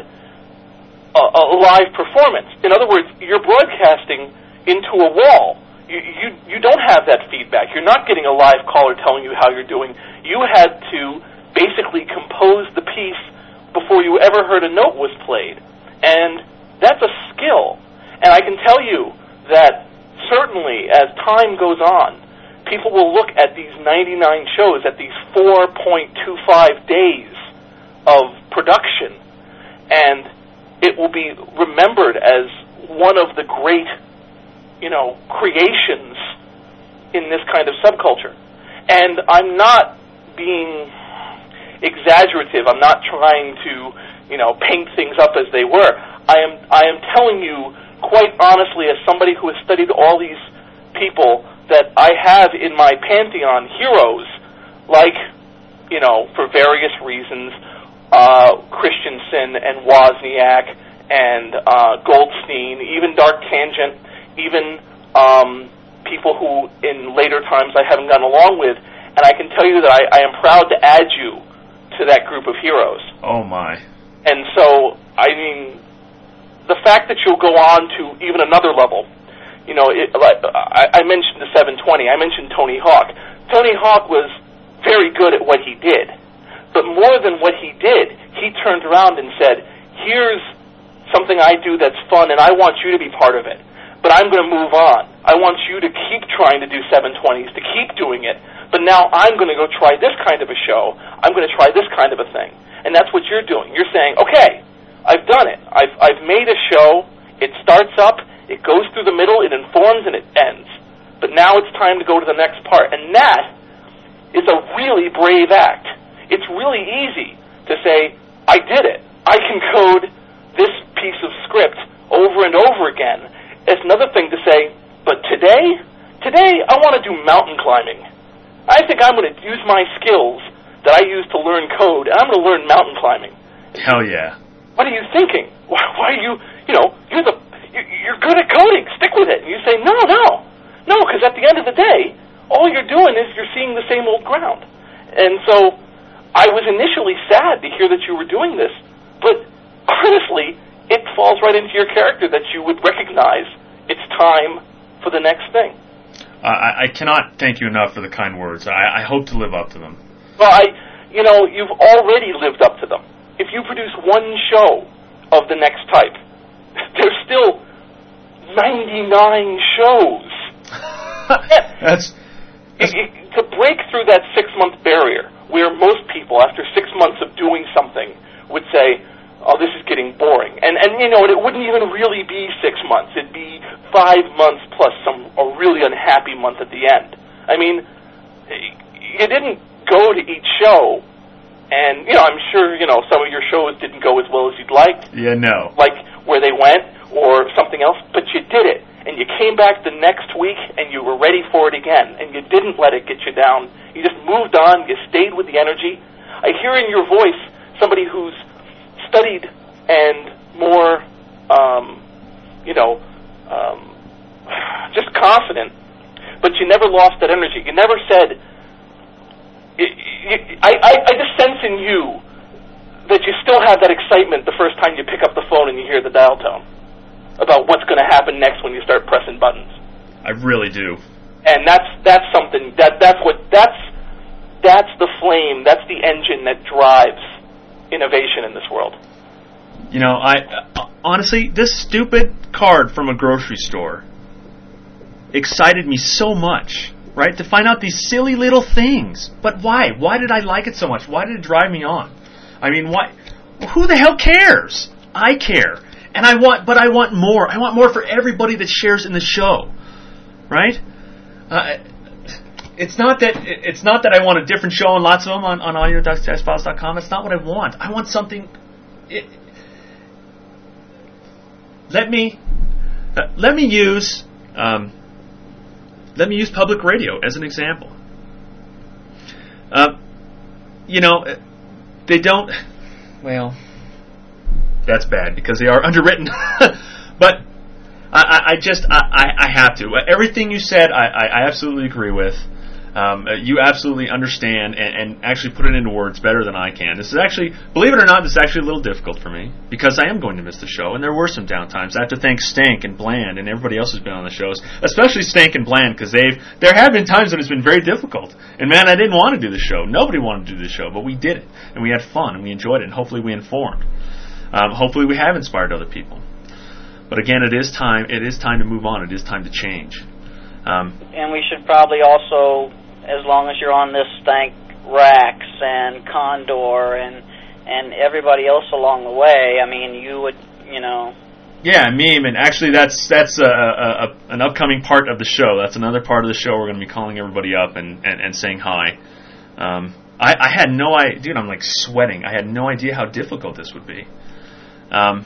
a, a live performance. In other words, you're broadcasting into a wall. You, you you don't have that feedback. You're not getting a live caller telling you how you're doing. You had to basically compose the piece before you ever heard a note was played, and that's a skill. And I can tell you that certainly as time goes on, people will look at these ninety-nine shows, at these four point two five days of production, and it will be remembered as one of the great, you know, creations in this kind of subculture. And I'm not being exaggerative. I'm not trying to, you know, paint things up as they were. I am I am telling you quite honestly, as somebody who has studied all these people, that I have in my pantheon heroes like, you know, for various reasons, uh, Christensen and Wozniak and uh, Goldstein, even Dark Tangent, even um, people who in later times I haven't gotten along with, and I can tell you that I, I am proud to add you to that group of heroes. Oh my. And so, I mean, the fact that you'll go on to even another level, you know, it, like, I, I mentioned the seven twenty. I mentioned Tony Hawk. Tony Hawk was very good at what he did. But more than what he did, he turned around and said, here's something I do that's fun, and I want you to be part of it. But I'm going to move on. I want you to keep trying to do seven twenties, to keep doing it. But now I'm going to go try this kind of a show. I'm going to try this kind of a thing. And that's what you're doing. You're saying, okay, I've done it. I've, I've made a show. It starts up. It goes through the middle, it informs, and it ends. But now it's time to go to the next part. And that is a really brave act. It's really easy to say, I did it. I can code this piece of script over and over again. It's another thing to say, but today, today I want to do mountain climbing. I think I'm going to use my skills that I used to learn code, and I'm going to learn mountain climbing. Hell yeah. What are you thinking? Why, why are you, you know, you're the You're good at coding. Stick with it. And you say, no, no. No, because at the end of the day, all you're doing is you're seeing the same old ground. And so I was initially sad to hear that you were doing this. But honestly, it falls right into your character that you would recognize it's time for the next thing. Uh, I, I cannot thank you enough for the kind words. I, I hope to live up to them. Well, I, you know, you've already lived up to them. If you produce one show of the next type, there's still ninety-nine shows. That's, that's... It, it, to break through that six-month barrier, where most people, after six months of doing something, would say, oh, this is getting boring. And, and you know, it wouldn't even really be six months. It'd be five months plus some a really unhappy month at the end. I mean, you didn't go to each show, and, you know, I'm sure, you know, some of your shows didn't go as well as you'd like. Yeah, no. Like where they went, or something else, but you did it, and you came back the next week, and you were ready for it again, and you didn't let it get you down. You just moved on, you stayed with the energy. I hear in your voice somebody who's studied and more, um, you know, um, just confident, but you never lost that energy. You never said, you, you, I, I, I just sense in you that you still have that excitement the first time you pick up the phone and you hear the dial tone about what's going to happen next when you start pressing buttons. I really do. And that's that's something that that's what that's that's the flame, that's the engine that drives innovation in this world. You know, I uh, honestly, this stupid card from a grocery store excited me so much, right? To find out these silly little things. But why? Why did I like it so much? Why did it drive me on? I mean, why? Who the hell cares? I care. And I want, but I want more. I want more for everybody that shares in the show, right? Uh, it's not that it's not that I want a different show and lots of them on, on audio dot text files dot com. That's not what I want. I want something. It, let me uh, let me use um, let me use public radio as an example. Uh, you know, they don't. Well, that's bad because they are underwritten. But I, I just I, I have to. Everything you said, I, I absolutely agree with. Um, you absolutely understand and, and actually put it into words better than I can. This is actually, believe it or not, this is actually a little difficult for me because I am going to miss the show, and there were some downtimes. I have to thank Stank and Bland and everybody else who's been on the shows, especially Stank and Bland, because they've there have been times when it's been very difficult. And man, I didn't want to do the show. Nobody wanted to do the show, but we did it, and we had fun, and we enjoyed it, and hopefully we informed. Um, hopefully we have inspired other people. But again, it is time. It is time to move on. It is time to change. Um, and we should probably also, as long as you're on this, thank Rax and Condor and and everybody else along the way. I mean, you would, you know. Yeah, meme, and actually that's that's a, a, a, an upcoming part of the show. That's another part of the show. We're going to be calling everybody up and, and, and saying hi. Um, I, I had no idea, dude. I'm like sweating. I had no idea how difficult this would be. Um,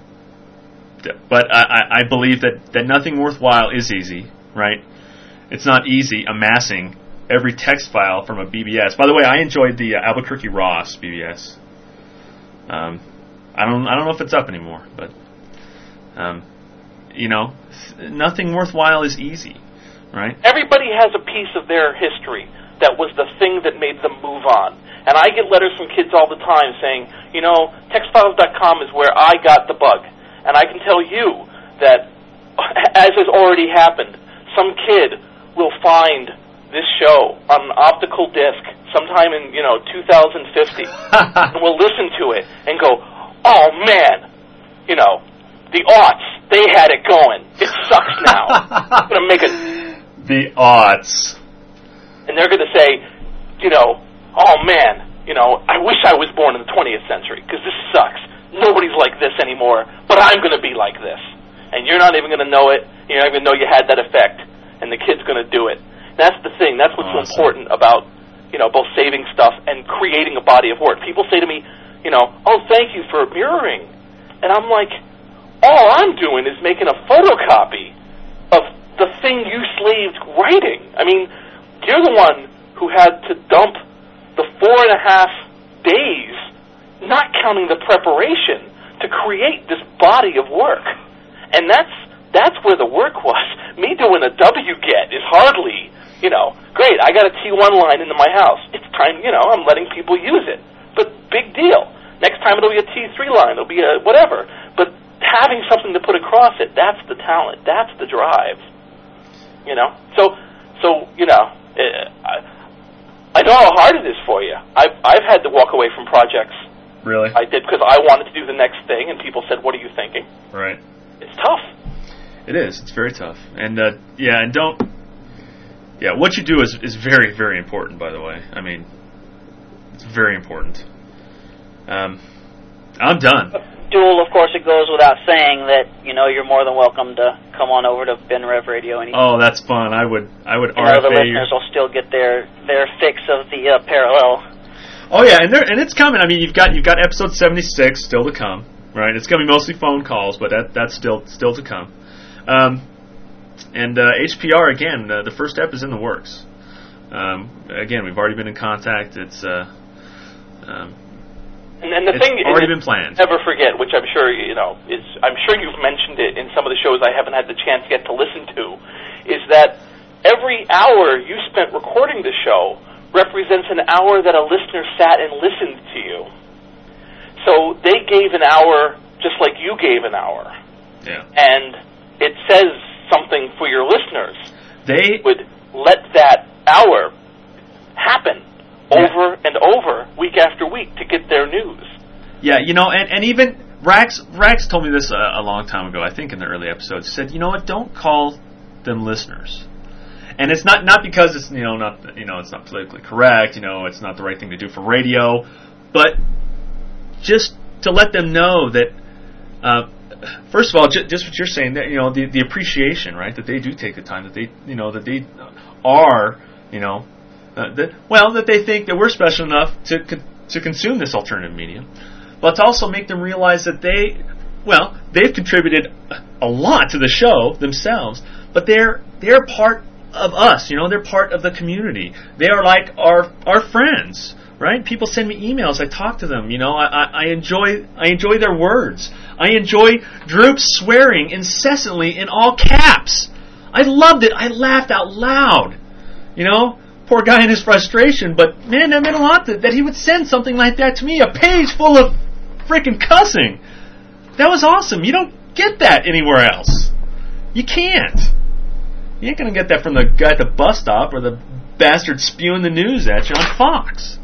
but I, I believe that, that nothing worthwhile is easy, right? It's not easy amassing every text file from a B B S. By the way, I enjoyed the uh, Albuquerque Ross B B S. Um, I don't I don't know if it's up anymore, but um, you know, th- nothing worthwhile is easy, right? Everybody has a piece of their history that was the thing that made them move on. And I get letters from kids all the time saying, you know, text files dot com is where I got the bug. And I can tell you that, as has already happened, some kid will find this show on an optical disc sometime in, you know, two thousand fifty, and will listen to it and go, oh, man, you know, the aughts, they had it going. It sucks now. I'm going to make it. The aughts. And they're going to say, you know, oh, man, you know, I wish I was born in the twentieth century because this sucks. Nobody's like this anymore, but I'm going to be like this. And you're not even going to know it. You're not even going to know you had that effect. And the kid's going to do it. That's the thing. That's what's awesome. So important about, you know, both saving stuff and creating a body of work. People say to me, you know, oh, thank you for mirroring. And I'm like, all I'm doing is making a photocopy of the thing you slaved writing. I mean, you're the one who had to dump the four and a half days, not counting the preparation, to create this body of work. And that's that's where the work was. Me doing a W-get is hardly, you know, great, I got a T one line into my house. It's time, you know, I'm letting people use it. But big deal. Next time it'll be a T three line, it'll be a whatever. But having something to put across it, that's the talent, that's the drive. You know? So, so you know, I, I know how hard it is for you. I've, I've had to walk away from projects. Really? I did because I wanted to do the next thing, and people said, what are you thinking? Right. It's tough. It is. It's very tough. And, uh, yeah, and don't... Yeah, what you do is, is very, very important, by the way. I mean, it's very important. Um, I'm done. Duel, of course, it goes without saying that, you know, you're more than welcome to come on over to Ben Rev Radio anytime. Oh, that's fun. I would I would you R F A know, the listeners will still get their, their fix of the uh, parallel. Oh yeah, and there, and it's coming. I mean, you've got you've got episode seventy-six still to come, right? It's going to be mostly phone calls, but that that's still still to come. Um, and uh, H P R again, uh, the first step is in the works. Um, again, we've already been in contact. It's uh, um, and, and the it's thing already is, been planned. Never forget, which I'm sure you know is I'm sure you've mentioned it in some of the shows I haven't had the chance yet to listen to, is that every hour you spent recording the show represents an hour that a listener sat and listened to you. So they gave an hour just like you gave an hour. Yeah. And it says something for your listeners. They would let that hour happen yeah. over and over, week after week, to get their news. Yeah, you know, and, and even Rax Rax told me this a, a long time ago. I think in the early episodes, he said, "You know what? Don't call them listeners." And it's not not because it's you know not you know it's not politically correct. You know, it's not the right thing to do for radio, but just to let them know that. Uh, First of all, just, just what you're saying, that you know, the, the appreciation, right? That they do take the time, that they, you know, that they are, you know, uh, that well, that they think that we're special enough to to consume this alternative media, but to also make them realize that they, well, they've contributed a lot to the show themselves, but they're they're part of us, you know, they're part of the community. They are like our our friends. Right? People send me emails. I talk to them. You know, I, I, I enjoy I enjoy their words. I enjoy Droop swearing incessantly in all caps. I loved it. I laughed out loud. You know, poor guy in his frustration. But man, that meant a lot that, that he would send something like that to me. A page full of freaking cussing. That was awesome. You don't get that anywhere else. You can't. You ain't gonna get that from the guy at the bus stop or the bastard spewing the news at you on Fox.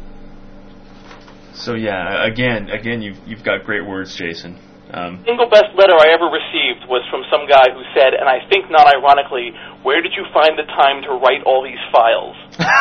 So yeah, again, again, you've you've got great words, Jason. Um, the single best letter I ever received was from some guy who said, and I think not ironically, "Where did you find the time to write all these files?"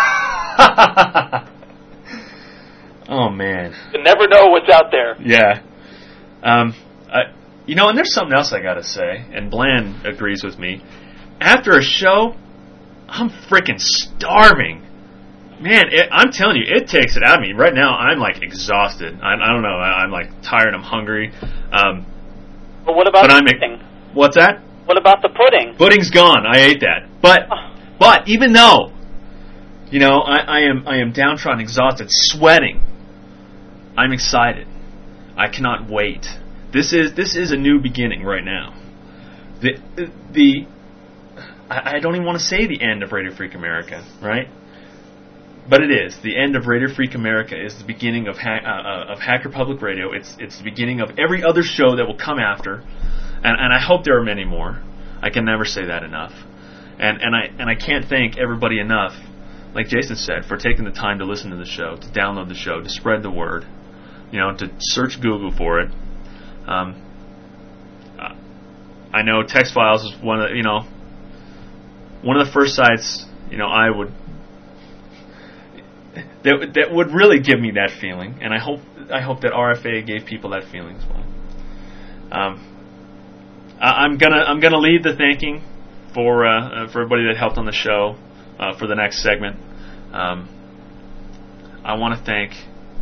Oh man, you never know what's out there. Yeah, um, I, you know, and there's something else I gotta say, and Bland agrees with me. After a show, I'm freaking starving. Man, it, I'm telling you, it takes it out of me. Right now, I'm like exhausted. I, I don't know. I, I'm like tired. I'm hungry. Um, but what about but the I'm, pudding? What's that? What about the pudding? Pudding's gone. I ate that. But but even though, you know, I, I am I am downtrodden, exhausted, sweating, I'm excited. I cannot wait. This is this is a new beginning right now. The the I, I don't even want to say the end of Radio Freak America, right? But it is. The end of Radio Freak America is the beginning of ha- uh, of Hacker Public Radio. It's it's the beginning of every other show that will come after, and and I hope there are many more. I can never say that enough, and and I and I can't thank everybody enough, like Jason said, for taking the time to listen to the show, to download the show, to spread the word, you know, to search Google for it. Um, I know Text Files is one of the, you know one of the first sites, you know, I would. That that would really give me that feeling, and I hope I hope that R F A gave people that feeling as well. Um, I, I'm gonna I'm gonna lead the thanking for uh, for everybody that helped on the show uh, for the next segment. Um, I want to thank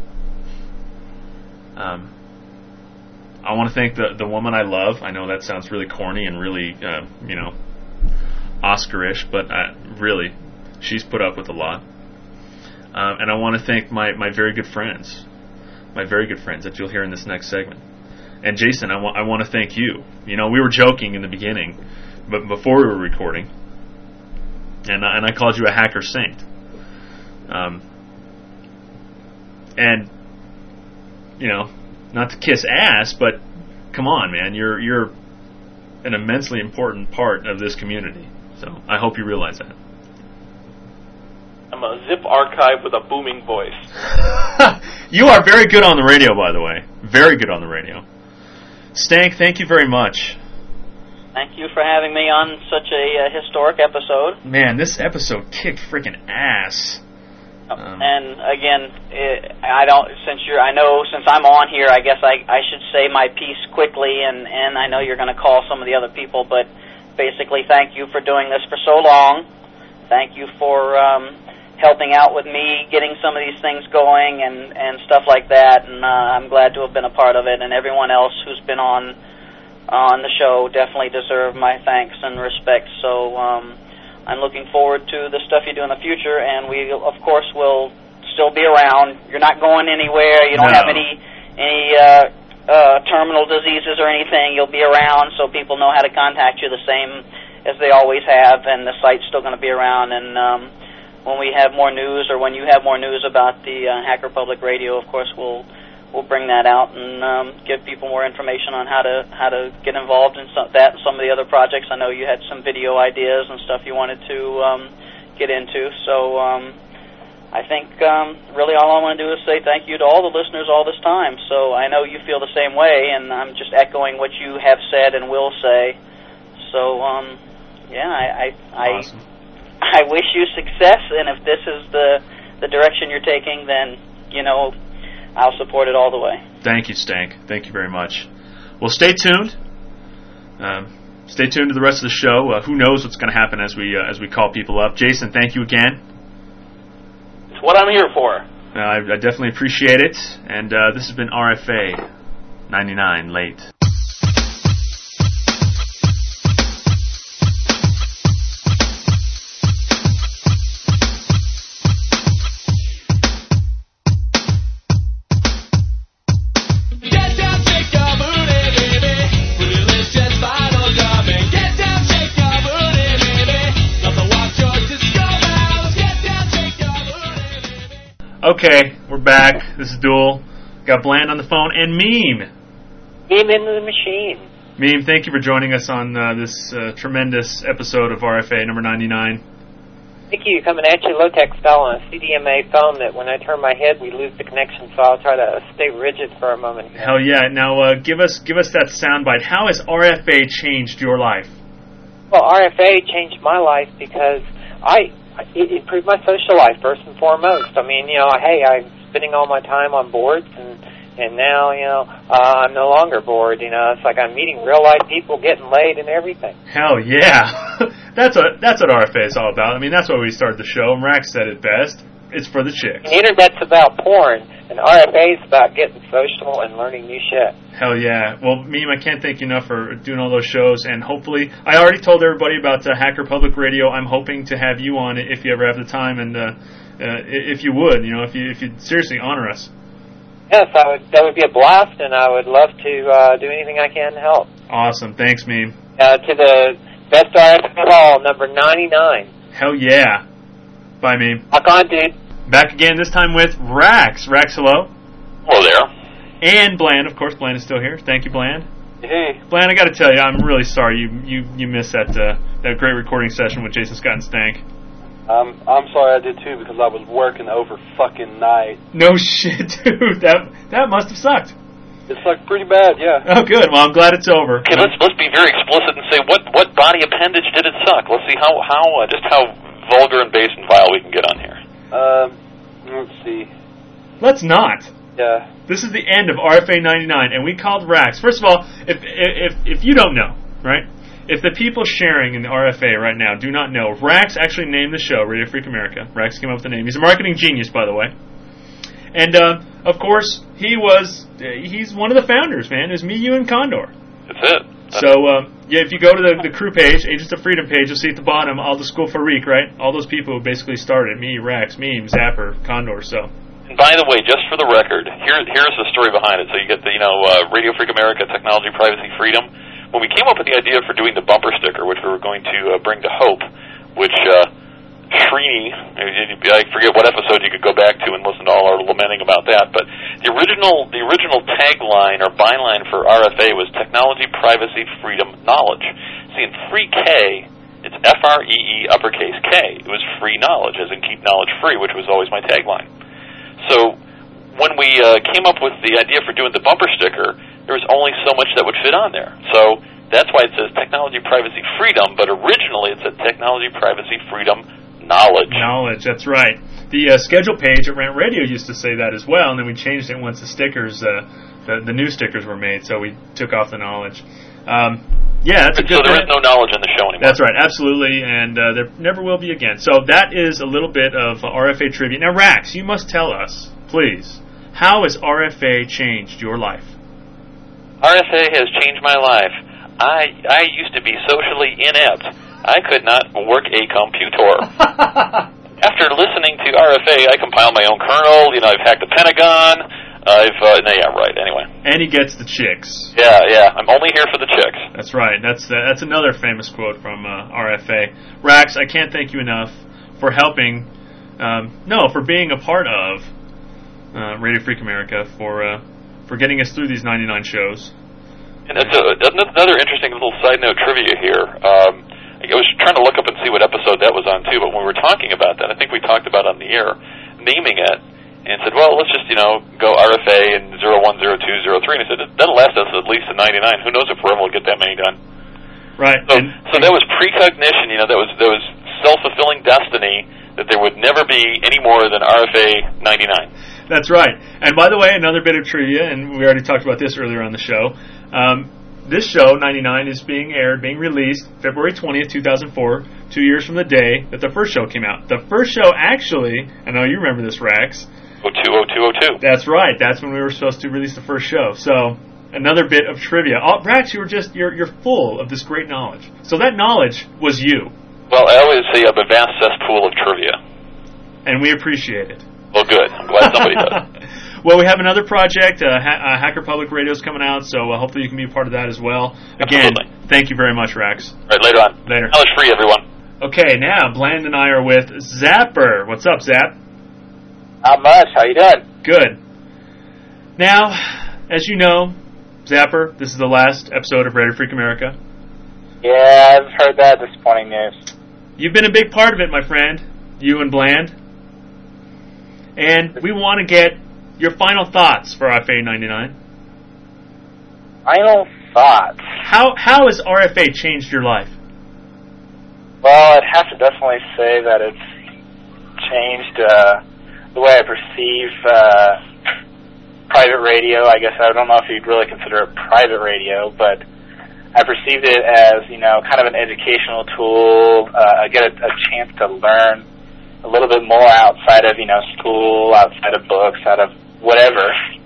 um, I want to thank the the woman I love. I know that sounds really corny and really uh, you know Oscar-ish, but I, really, she's put up with a lot. Um, and I want to thank my, my very good friends, my very good friends that you'll hear in this next segment. And Jason, I, wa- I want to thank you. You know, we were joking in the beginning, but before we were recording, and I, and I called you a hacker saint. Um, and you know, not to kiss ass, but come on, man, you're you're an immensely important part of this community. So I hope you realize that. I'm a zip archive with a booming voice. You are very good on the radio, by the way. Very good on the radio. Stank, thank you very much. Thank you for having me on such a uh, historic episode. Man, this episode kicked freaking ass. Um, and again, it, I don't. Since you're, I know since I'm on here, I guess I I should say my piece quickly. And and I know you're going to call some of the other people, but basically, thank you for doing this for so long. Thank you for um, helping out with me getting some of these things going and and stuff like that. And uh, I'm glad to have been a part of it. And everyone else who's been on on the show definitely deserve my thanks and respect. So. Um, I'm looking forward to the stuff you do in the future, and we, of course, will still be around. You're not going anywhere. You don't No. have any any uh, uh, terminal diseases or anything. You'll be around, so people know how to contact you the same as they always have, and the site's still going to be around. And um, when we have more news, or when you have more news about the uh, Hacker Public Radio, of course, we'll we'll bring that out and um, give people more information on how to how to get involved in some, that and some of the other projects. I know you had some video ideas and stuff you wanted to um, get into. So um, I think um, really all I want to do is say thank you to all the listeners all this time. So I know you feel the same way, and I'm just echoing what you have said and will say. So, um, yeah, I I, awesome. I I wish you success, and if this is the the direction you're taking, then, you know, I'll support it all the way. Thank you, Stank. Thank you very much. Well, stay tuned. Um, stay tuned to the rest of the show. Uh, who knows what's going to happen as we uh, as we call people up. Jason, thank you again. It's what I'm here for. Uh, I, I definitely appreciate it. And uh, this has been R F A ninety-nine Late. Okay, we're back. This is Duel. Got Bland on the phone and Meme. Meme into the machine. Meme, thank you for joining us on uh, this uh, tremendous episode of R F A number ninety-nine. Thank you. Coming at you low-tech style on a C D M A phone that when I turn my head, we lose the connection, so I'll try to stay rigid for a moment here. Hell yeah. Now, uh, give us give us that soundbite. How has R F A changed your life? Well, R F A changed my life because I... It improved my social life, first and foremost. I mean, you know, hey, I'm spending all my time on boards, and and now, you know, uh, I'm no longer bored. You know, it's like I'm meeting real-life people, getting laid, and everything. Hell yeah. that's what that's what R F A is all about. I mean, that's why we started the show, and Rax said it best. It's for the chicks. The Internet's about porn, and R F A is about getting social and learning new shit. Hell yeah. Well, Meme, I can't thank you enough for doing all those shows, and hopefully, I already told everybody about uh, Hacker Public Radio. I'm hoping to have you on it if you ever have the time, and uh, uh, if you would, you know, if you if you seriously honor us. Yes, I would. That would be a blast, and I would love to uh, do anything I can to help. Awesome. Thanks, Meme. Uh, to the best R F A call, number ninety-nine. Hell yeah. Bye, Meme. Rock on, dude. Back again, this time with Rax. Rax, hello. Hello there. And Bland, of course. Bland is still here. Thank you, Bland. Hey. Bland, I got to tell you, I'm really sorry you you, you missed that uh, that great recording session with Jason Scott and Stank. Um, I'm sorry I did too because I was working over fucking night. No shit, dude. That that must have sucked. It sucked pretty bad, yeah. Oh, good. Well, I'm glad it's over. Okay, let's let's be very explicit and say what, what body appendage did it suck. Let's see how how uh, just how vulgar and base and vile we can get on here. Um, let's see. Let's not. Yeah. This is the end of R F A ninety-nine, and we called Rax. First of all, if if if you don't know, right? If the people sharing in the R F A right now do not know, Rax actually named the show Radio Freak America. Rax came up with the name. He's a marketing genius, by the way. And, uh, of course, he was, uh, he's one of the founders, man. It was me, you, and Condor. That's it. That's so, uh, yeah, if you go to the, the crew page, Agents of Freedom page, you'll see at the bottom all the School for Reek, right? All those people who basically started. Me, Rax, Meme, Zapper, Condor, so. And by the way, just for the record, here here's the story behind it. So you get the, you know, uh, Radio Freak America, Technology, Privacy, Freedom. When we came up with the idea for doing the bumper sticker, which we were going to uh, bring to Hope, which uh, Srini, I forget what episode you could go back to and listen to all our lamenting about that, but the original the original tagline or byline for R F A was Technology, Privacy, Freedom, Knowledge. See, in free K, it's F R E E uppercase K. It was free knowledge, as in keep knowledge free, which was always my tagline. So when we uh, came up with the idea for doing the bumper sticker, there was only so much that would fit on there. So that's why it says Technology, Privacy, Freedom, but originally it said Technology, Privacy, Freedom, Knowledge. Knowledge, that's right. The uh, schedule page at Rant Radio used to say that as well, and then we changed it once the stickers, uh, the, the new stickers were made, so we took off the knowledge. Um, yeah, that's a good So there thing. is no knowledge in the show anymore. That's right, absolutely, and uh, there never will be again. So that is a little bit of R F A trivia. Now, Rax, you must tell us, please, how has R F A changed your life? R F A has changed my life. I I used to be socially inept. I could not work a computer. After listening to R F A, I compiled my own kernel. You know, I've hacked the Pentagon. I've uh, no, yeah, right. Anyway, and he gets the chicks. Yeah, yeah. I'm only here for the chicks. That's right. That's uh, that's another famous quote from uh, R F A. Rax, I can't thank you enough for helping. Um, no, for being a part of uh, Radio Freak America, for uh, for getting us through these ninety-nine shows. And that's a, another interesting little side note trivia here. Um, I was trying to look up and see what episode that was on too, but when we were talking about that, I think we talked about on the air naming it, and said, well, let's just, you know, go R F A and zero one, zero two, zero three, and I said, that'll last us at least to ninety-nine. Who knows if we're able to get that many done? Right. So, so that was precognition, you know, that was, that was self-fulfilling destiny, that there would never be any more than R F A ninety-nine. That's right. And by the way, another bit of trivia, and we already talked about this earlier on the show. Um, this show, ninety-nine, is being aired, being released February twentieth, two thousand four, two years from the day that the first show came out. The first show, actually, I know you remember this, Rax. oh two oh two oh two. That's right. That's when we were supposed to release the first show. So, another bit of trivia. Oh, Rax, you were just, you're, you're full of this great knowledge. So that knowledge was you. Well, I always say I'm a vast cesspool of trivia. And we appreciate it. Well, good. I'm glad somebody does. Well, we have another project. Uh, ha- uh, Hacker Public Radio is coming out, so uh, hopefully you can be a part of that as well. Again, Absolutely. Thank you very much, Rax. All right, later on. Later. Knowledge free, everyone. Okay, now Bland and I are with Zapper. What's up, Zap? Not much. How you doing? Good. Now, as you know, Zapper, this is the last episode of Radio Freak America. Yeah, I've heard that disappointing news. You've been a big part of it, my friend. You and Bland. And we want to get your final thoughts for R F A ninety-nine. Final thoughts? How how has R F A changed your life? Well, I'd have to definitely say that it's changed uh, the way I perceive uh, private radio. I guess I don't know if you'd really consider it private radio, but I perceived it as, you know, kind of an educational tool. Uh, I get a, a chance to learn a little bit more outside of, you know, school, outside of books, out of whatever.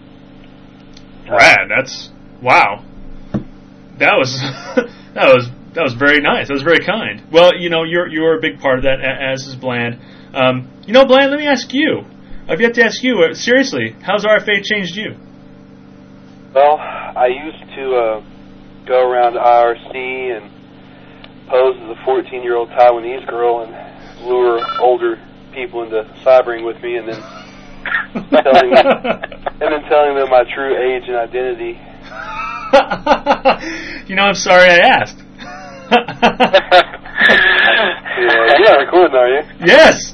Rad. That's wow. That was that was that was very nice. That was very kind. Well, you know, you're you're a big part of that, as is Bland. Um, you know, Bland, let me ask you. I've yet to ask you. Uh, seriously, how's R F A changed you? Well, I used to uh, go around I R C and pose as a fourteen-year-old Taiwanese girl and lure older people into cybering with me, and then telling them, and then telling them my true age and identity. You know, I'm sorry I asked. Yeah, you're not recording, are you? Yes.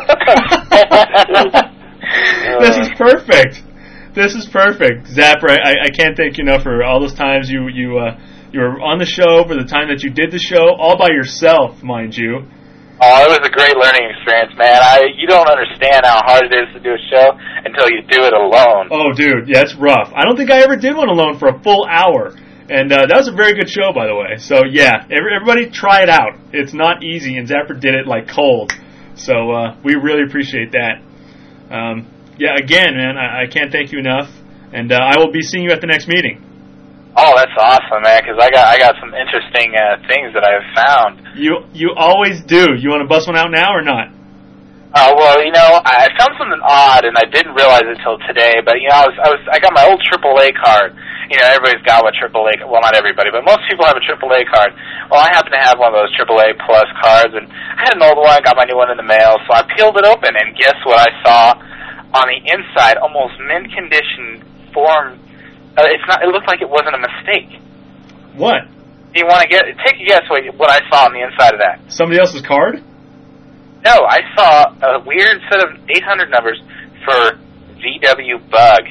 This is perfect. This is perfect, Zapper. I, I can't thank you enough for all those times you you uh, you were on the show, for the time that you did the show, all by yourself, mind you. Oh, it was a great learning experience, man. I you don't understand how hard it is to do a show until you do it alone. Oh, dude, yeah, it's rough. I don't think I ever did one alone for a full hour. And uh, that was a very good show, by the way. So, yeah, every, everybody try it out. It's not easy, and Zapper did it like cold. So uh, we really appreciate that. Um, yeah, again, man, I, I can't thank you enough. And uh, I will be seeing you at the next meeting. Oh, that's awesome, man, because I got I got some interesting uh, things that I've found. You you always do. You want to bust one out now or not? Uh, well, you know, I found something odd, and I didn't realize it till today. But you know, I was I was I got my old triple A card. You know, everybody's got a triple A. Well, not everybody, but most people have a triple A card. Well, I happen to have one of those triple A plus cards, and I had an old one. Got my new one in the mail, so I peeled it open, and guess what I saw on the inside? Almost mint condition form. Uh, it's not. It looked like it wasn't a mistake. What? Do you want to get? Take a guess what what I saw on the inside of that. Somebody else's card? No, I saw a weird set of eight hundred numbers for V W Bug.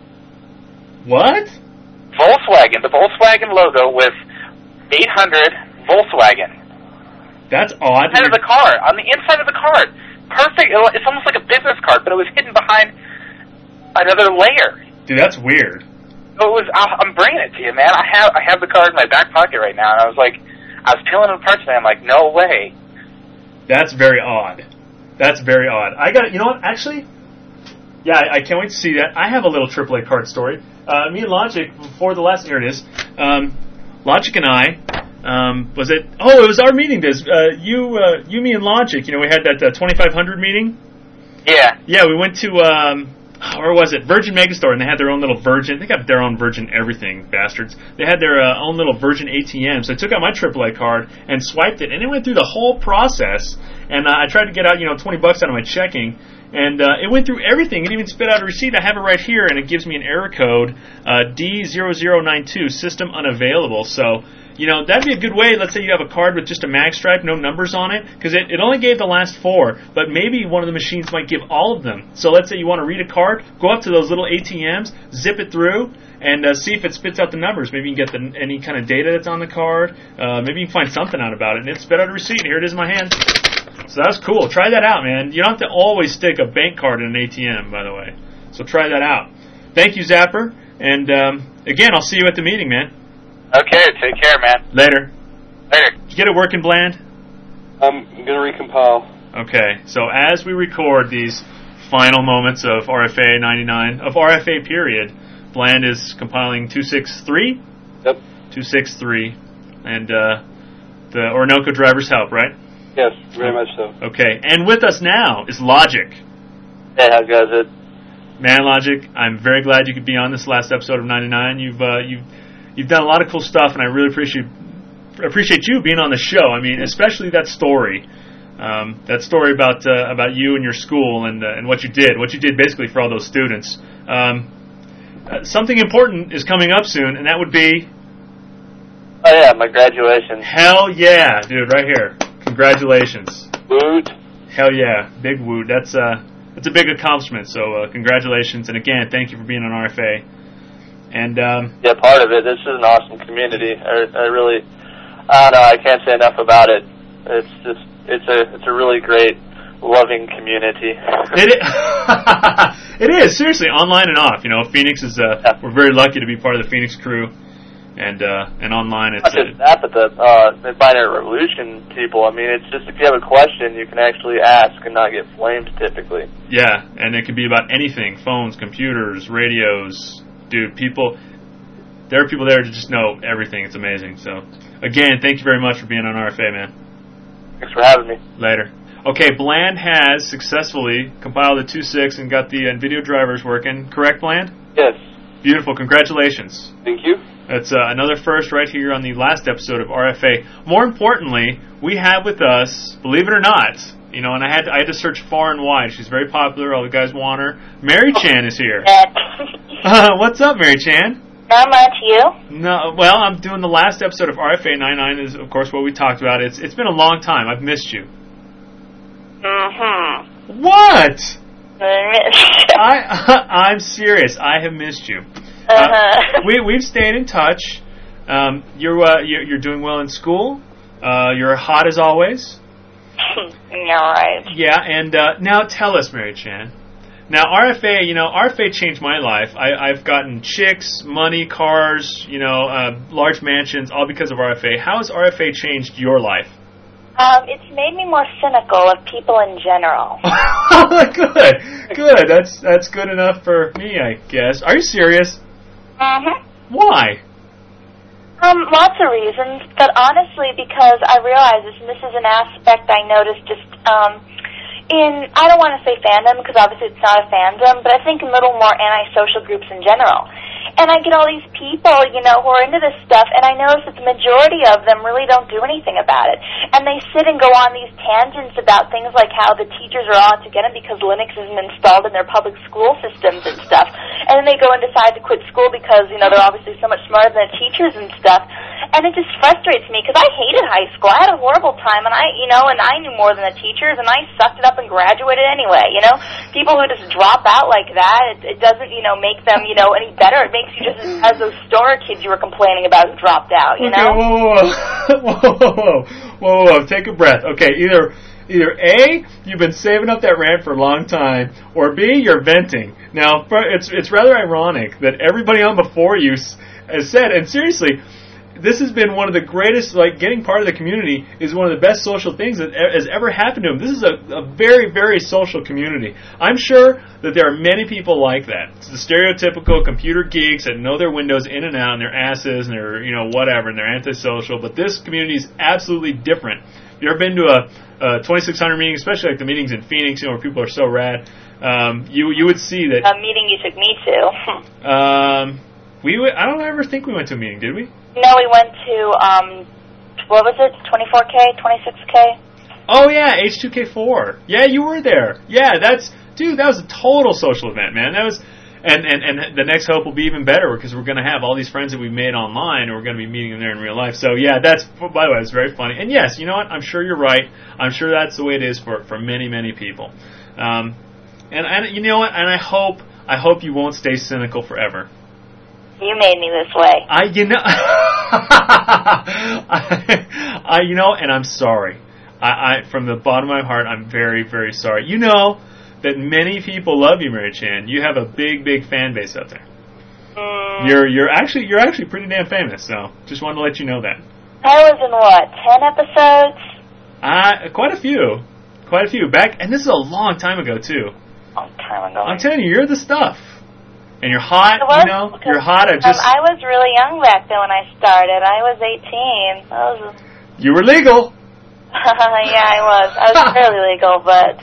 What? Volkswagen. The Volkswagen logo with eight hundred Volkswagen. That's odd. Inside of the car, on the inside of the card. Perfect. It's almost like a business card, but it was hidden behind another layer. Dude, that's weird. It was. I'm bringing it to you, man. I have I have the card in my back pocket right now, and I was like, I was peeling it apart today. I'm like, no way. That's very odd. That's very odd. I got. You know what? Actually, yeah, I, I can't wait to see that. I have a little triple A card story. Uh, me and Logic before the last. Here it is. Um, Logic and I. Um, was it? Oh, it was our meeting. This uh, you, uh, you, me, and Logic. You know, we had that uh, twenty-five hundred meeting. Yeah. Yeah, we went to. Um, Or was it Virgin Megastore, and they had their own little Virgin. They got their own Virgin everything, bastards. They had their uh, own little Virgin A T M. So I took out my triple A card and swiped it, and it went through the whole process. And uh, I tried to get out, you know, twenty bucks out of my checking, and uh, it went through everything. It even spit out a receipt. I have it right here, and it gives me an error code, uh, D zero zero nine two, system unavailable. So, you know, that'd be a good way. Let's say you have a card with just a mag stripe, no numbers on it, because it, it only gave the last four, but maybe one of the machines might give all of them. So let's say you want to read a card, go up to those little A T Ms, zip it through, and uh, see if it spits out the numbers. Maybe you can get the, any kind of data that's on the card. Uh, maybe you can find something out about it, and it spit out a receipt. Here it is in my hand. So that's cool. Try that out, man. You don't have to always stick a bank card in an A T M, by the way. So try that out. Thank you, Zapper. And, um, again, I'll see you at the meeting, man. Okay, take care, man. Later. Later. Did you get it working, Bland? I'm going to recompile. Okay, so as we record these final moments of R F A ninety-nine, of R F A period, Bland is compiling two sixty-three? Yep. two sixty-three. And uh, the Orinoco drivers help, right? Yes, very much so. Okay, and with us now is Logic. Hey, how goes it? Man, Logic, I'm very glad you could be on this last episode of ninety-nine. You've uh, you've you've done a lot of cool stuff, and I really appreciate appreciate you being on the show. I mean, especially that story, um, that story about uh, about you and your school and uh, and what you did, what you did basically for all those students. Um, uh, something important is coming up soon, and that would be. Oh yeah, my graduation. Hell yeah, dude! Right here. Congratulations. Woot. Hell yeah, big woot. That's uh. It's a big accomplishment, so uh, congratulations, and again, thank you for being on R F A. And um, yeah, part of it. This is an awesome community. I, I really, I don't know. I can't say enough about it. It's just, it's a, it's a really great, loving community. It is. It is seriously online and off. You know, Phoenix is. Uh, yeah. We're very lucky to be part of the Phoenix crew, and uh, and online it's. Not just that, but the uh, the Binary Revolution people. I mean, it's just if you have a question, you can actually ask and not get flamed typically. Yeah, and it can be about anything: phones, computers, radios. Dude, people. There are people there to just know everything. It's amazing. So, again, thank you very much for being on R F A, man. Thanks for having me. Later. Okay, Bland has successfully compiled the two six and got the NVIDIA drivers working. Correct, Bland? Yes. Beautiful. Congratulations. Thank you. That's uh, another first right here on the last episode of R F A. More importantly, we have with us, believe it or not, you know, and I had to, I had to search far and wide. She's very popular. All the guys want her. Mary Chan is here. uh, what's up, Mary Chan? Not much. You? No. Well, I'm doing the last episode of R F A ninety-nine. Is of course what we talked about. It's it's been a long time. I've missed you. Mm-hmm. What? I missed you. I I'm serious. I have missed you. Uh-huh. Uh, we we've stayed in touch. Um, you're, uh, you're you're doing well in school. Uh, you're hot as always. Yeah, right. Yeah, and uh, now tell us, Mary Chan. Now R F A, you know, R F A changed my life. I, I've gotten chicks, money, cars, you know, uh, large mansions, all because of R F A. How has R F A changed your life? Um, it's made me more cynical of people in general. Good, good. That's that's good enough for me, I guess. Are you serious? Mm-hmm. Why? Um, lots of reasons, but honestly, because I realize this, and this is an aspect I noticed just um, in, I don't want to say fandom, because obviously it's not a fandom, but I think in little more antisocial groups in general. And I get all these people, you know, who are into this stuff, and I notice that the majority of them really don't do anything about it. And they sit and go on these tangents about things like how the teachers are all out to get them because Linux isn't installed in their public school systems and stuff. And then they go and decide to quit school because, you know, they're obviously so much smarter than the teachers and stuff. And it just frustrates me because I hated high school. I had a horrible time, and I, you know, and I knew more than the teachers, and I sucked it up and graduated anyway, you know. People who just drop out like that, it, it doesn't, you know, make them, you know, any better. It makes you just as those stoner kids you were complaining about who dropped out, you okay, know? Whoa, whoa, whoa. whoa, whoa, whoa, whoa, whoa, take a breath. Okay, either either A, you've been saving up that rant for a long time, or B, you're venting. Now, it's it's rather ironic that everybody on before you has said, and seriously, this has been one of the greatest, like, getting part of the community is one of the best social things that has ever happened to them. This is a, a very, very social community. I'm sure that there are many people like that. It's the stereotypical computer geeks that know their Windows in and out and their asses and their, you know, whatever, and they're antisocial. But this community is absolutely different. If you've ever been to a, a twenty-six hundred meeting, especially like the meetings in Phoenix, you know, where people are so rad, um, you you would see that... A meeting you took me to. um, we w- I don't ever think we went to a meeting, did we? No, we went to, um, what was it, twenty-four K, twenty-six K? Oh, yeah, H two K four. Yeah, you were there. Yeah, that's, dude, that was a total social event, man. That was, And, and and the next hope will be even better because we're going to have all these friends that we've made online and we're going to be meeting them there in real life. So, yeah, that's, by the way, it's very funny. And, yes, you know what? I'm sure you're right. I'm sure that's the way it is for, for many, many people. Um, and, and you know what? And I hope I hope you won't stay cynical forever. You made me this way. I, you know, I, I, you know, and I'm sorry. I, I, from the bottom of my heart, I'm very, very sorry. You know that many people love you, Mary Chan. You have a big, big fan base out there. Mm. You're, you're actually, you're actually pretty damn famous. So, just wanted to let you know that. I was in what, ten episodes? Uh, quite a few, quite a few. Back, and this is a long time ago too. Long time ago. I'm telling you, you're the stuff. And you're hot, was, you know. You're hot. I just. Um, I was really young back then when I started. I was eighteen. I was. You were legal. Yeah, I was. I was fairly legal, but.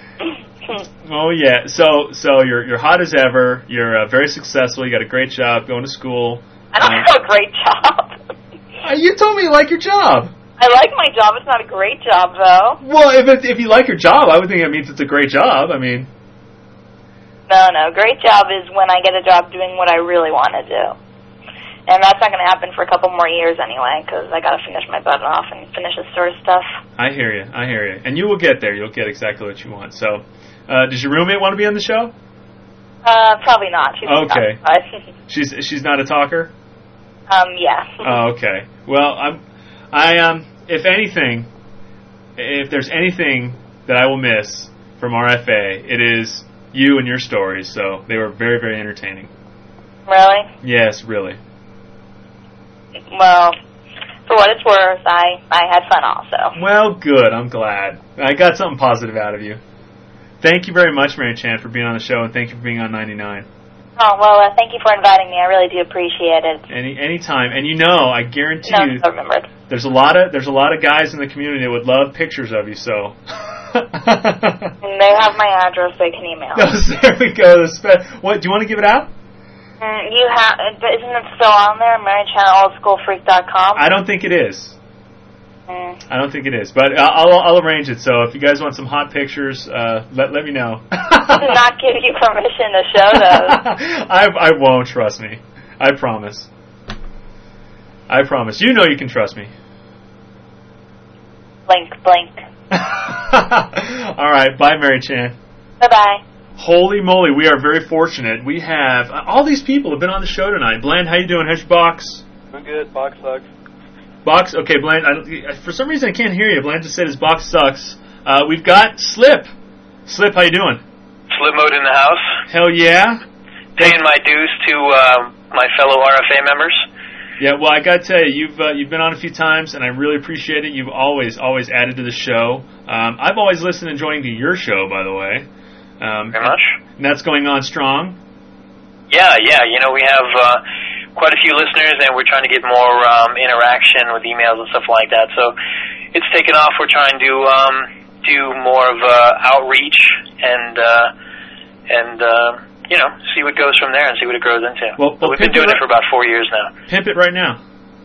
Oh yeah. So so you're you're hot as ever. You're uh, very successful. You got a great job. Going to school. I don't um, have a great job. uh, you told me you like your job. I like my job. It's not a great job though. Well, if it, if you like your job, I would think it means it's a great job. I mean. No, no. Great job is when I get a job doing what I really want to do. And that's not going to happen for a couple more years anyway, because I got to finish my butt off and finish this sort of stuff. I hear you. I hear you. And you will get there. You'll get exactly what you want. So, uh, does your roommate want to be on the show? Uh, probably not. She's okay. Not, she's she's not a talker? Um, yeah. Oh, okay. Well, I'm, I um, if anything, if there's anything that I will miss from R F A, it is you and your stories. So they were very, very entertaining. Really? Yes, really. Well, for what it's worth, I, I had fun also. Well, good. I'm glad. I got something positive out of you. Thank you very much, Mary Chan, for being on the show, and thank you for being on ninety-nine. Oh, well, uh, thank you for inviting me. I really do appreciate it. Any any time. And you know, I guarantee no, you, I remembered. there's a lot of there's a lot of guys in the community that would love pictures of you, so. And they have my address, they can email. There we go. What, do you want to give it out? Mm, you have, isn't it still on there, Mary Chan Old School Freak dot com? I don't think it is. Mm. I don't think it is, but I'll I'll arrange it. So if you guys want some hot pictures, uh, let let me know. I did not give you permission to show those. I I won't, trust me. I promise. I promise. You know you can trust me. Blink, blink. All right, bye, Mary Chan. Bye bye. Holy moly, we are very fortunate. We have uh, all these people have been on the show tonight. Bland, how you doing? How's your box? I'm good. Box sucks. Box, okay, Bland. I don't, for some reason, I can't hear you. Bland just said his box sucks. Uh, we've got Slip. Slip, how you doing? Slip mode in the house. Hell yeah. Paying my dues to uh, my fellow R F A members. Yeah, well, I got to tell you, you've uh, you've been on a few times, and I really appreciate it. You've always always added to the show. Um, I've always listened and joined to your show, by the way. Um, Very much. And that's going on strong. Yeah, yeah. You know, we have uh, quite a few listeners, and we're trying to get more um, interaction with emails and stuff like that. So it's taken off. We're trying to um, do more of uh, outreach and uh, and uh, you know, see what goes from there and see what it grows into. Well, well we've been doing it, right, it for about four years now. Pimp it right now.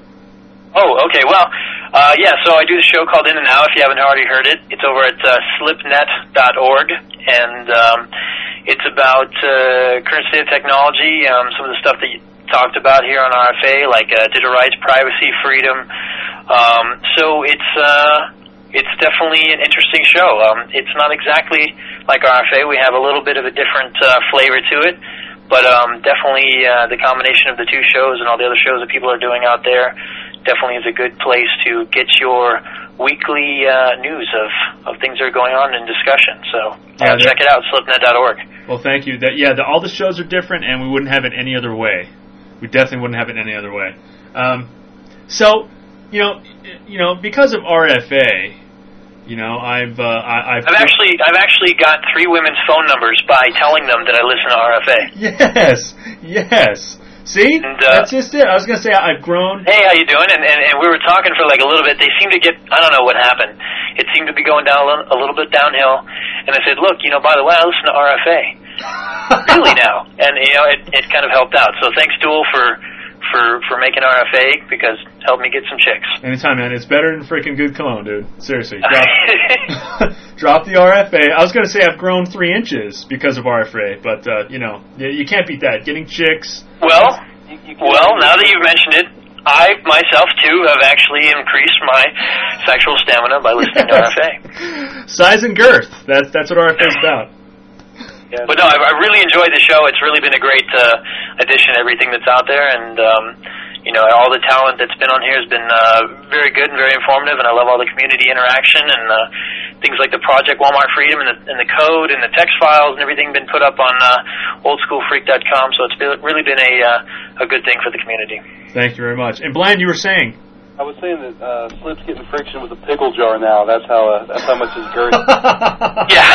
Oh, okay. Well, uh, yeah, so I do the show called In and Out, if you haven't already heard it. It's over at uh, slipnet dot org, and um, it's about uh, current state of technology, um, some of the stuff that you talked about here on R F A, like uh, digital rights, privacy, freedom. Um, so it's uh, it's definitely an interesting show. Um, it's not exactly like R F A. We have a little bit of a different uh, flavor to it, but um, definitely uh, the combination of the two shows and all the other shows that people are doing out there definitely is a good place to get your weekly uh, news of, of things that are going on in discussion. So uh, yeah, check it out, slipnet dot org. Well, thank you. That, yeah, the, all the shows are different, and we wouldn't have it any other way. We definitely wouldn't have it any other way. Um, so, you know, you know, because of R F A, you know, I've uh, I, I've, I've actually I've actually got three women's phone numbers by telling them that I listen to R F A. Yes, yes. See, and, uh, that's just it. I was gonna say I've grown. Hey, how you doing? And, and and we were talking for like a little bit. They seem to get, I don't know what happened. It seemed to be going down a little, a little bit downhill. And I said, look, you know, by the way, I listen to R F A. Really now, and you know, it it kind of helped out. So thanks, Duel, for for, for making R F A because it helped me get some chicks. Anytime, man. It's better than freaking good cologne, dude. Seriously. Drop, drop the R F A. I was going to say I've grown three inches because of R F A, but, uh, you know, you, you can't beat that. Getting chicks. Well, well, now that you've mentioned it, I, myself, too, have actually increased my sexual stamina by listening to R F A. Size and girth. That's, that's what R F A is about. Yeah. But no, I, I really enjoyed the show. It's really been a great uh, addition to everything that's out there, and um, you know, all the talent that's been on here has been uh, very good and very informative, and I love all the community interaction and uh, things like the Project Walmart Freedom and the, and the code and the text files and everything been put up on uh, old school freak dot com, so it's been, really been a, uh, a good thing for the community. Thank you very much. And Bland, you were saying? I was saying that uh, Slip's getting friction with a pickle jar now. That's how uh, that's how much his girth. yeah.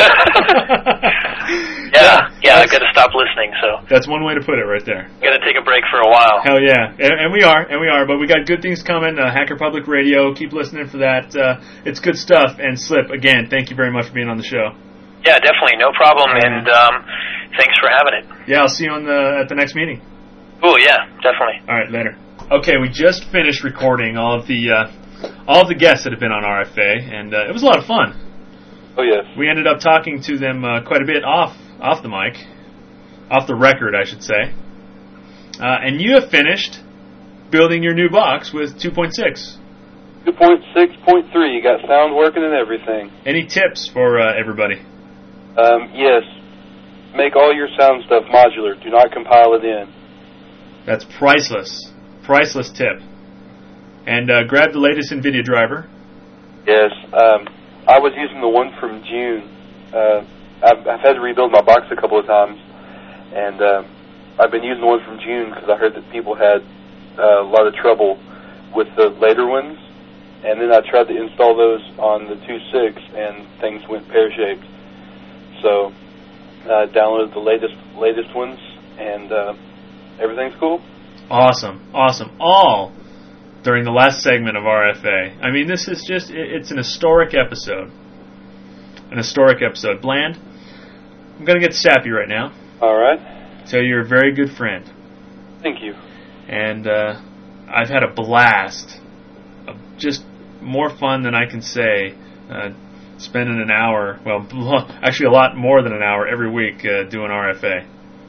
yeah, yeah. I've got to stop listening. So that's one way to put it, right there. Got to take a break for a while. Hell yeah, and, and we are, and we are. But we got good things coming. Uh, Hacker Public Radio. Keep listening for that. Uh, it's good stuff. And Slip, again, thank you very much for being on the show. Yeah, definitely, no problem. Right. And um, thanks for having it. Yeah, I'll see you on the at the next meeting. Cool. Yeah, definitely. All right, later. Okay, we just finished recording all of the uh, all of the guests that have been on R F A, and uh, it was a lot of fun. Oh yes. We ended up talking to them uh, quite a bit off off the mic, off the record, I should say. Uh, and you have finished building your new box with two point six. two point six point three. You got sound working and everything. Any tips for uh, everybody? Um, yes. Make all your sound stuff modular. Do not compile it in. That's priceless. Priceless tip. And uh, grab the latest NVIDIA driver. Yes. Um, I was using the one from June. Uh, I've, I've had to rebuild my box a couple of times. And uh, I've been using the one from June because I heard that people had uh, a lot of trouble with the later ones. And then I tried to install those on the two point six, and things went pear-shaped. So I uh, downloaded the latest latest ones, and uh, everything's cool. Awesome, awesome. All during the last segment of R F A. I mean, this is just, it's an historic episode. An historic episode. Bland, I'm going to get sappy right now. All right. So you're a very good friend. Thank you. And uh, I've had a blast. Of just more fun than I can say. Uh, spending an hour, well, actually a lot more than an hour every week uh, doing R F A.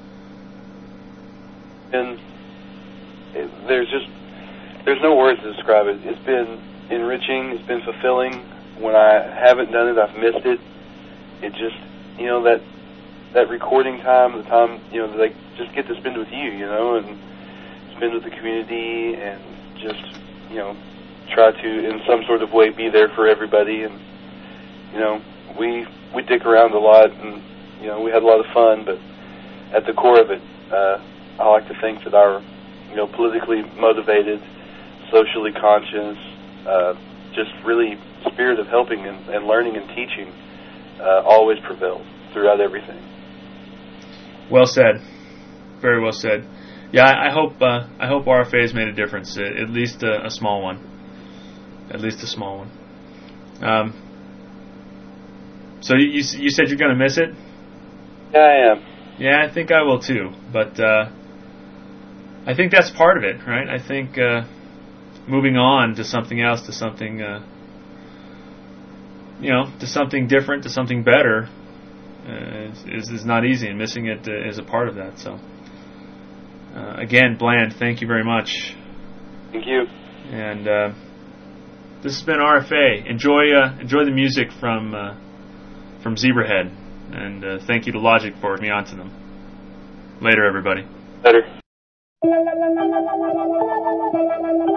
And it, there's just, there's no words to describe it. It's been enriching, it's been fulfilling. When I haven't done it, I've missed it. It just, you know, that that recording time, the time, you know, that I just get to spend with you, you know, and spend with the community, and just, you know, try to, in some sort of way, be there for everybody. And, you know, we we dick around a lot, and, you know, we had a lot of fun, but at the core of it, uh, I like to think that our, you know, politically motivated, socially conscious, uh, just really spirit of helping and, and learning and teaching uh, always prevails throughout everything. Well said. Very well said. Yeah, I, I hope uh, I hope R F A has made a difference, at least a, a small one. At least a small one. Um, so you you said you're going to miss it? Yeah, I am. Yeah, I think I will too. But uh, I think that's part of it, right? I think uh, moving on to something else, to something, uh, you know, to something different, to something better, uh, is is not easy, and missing it uh, is a part of that. So, uh, again, Bland, thank you very much. Thank you. And uh, this has been R F A. Enjoy uh, enjoy the music from uh, from Zebrahead, and uh, thank you to Logic for me onto them. Later, everybody. Later.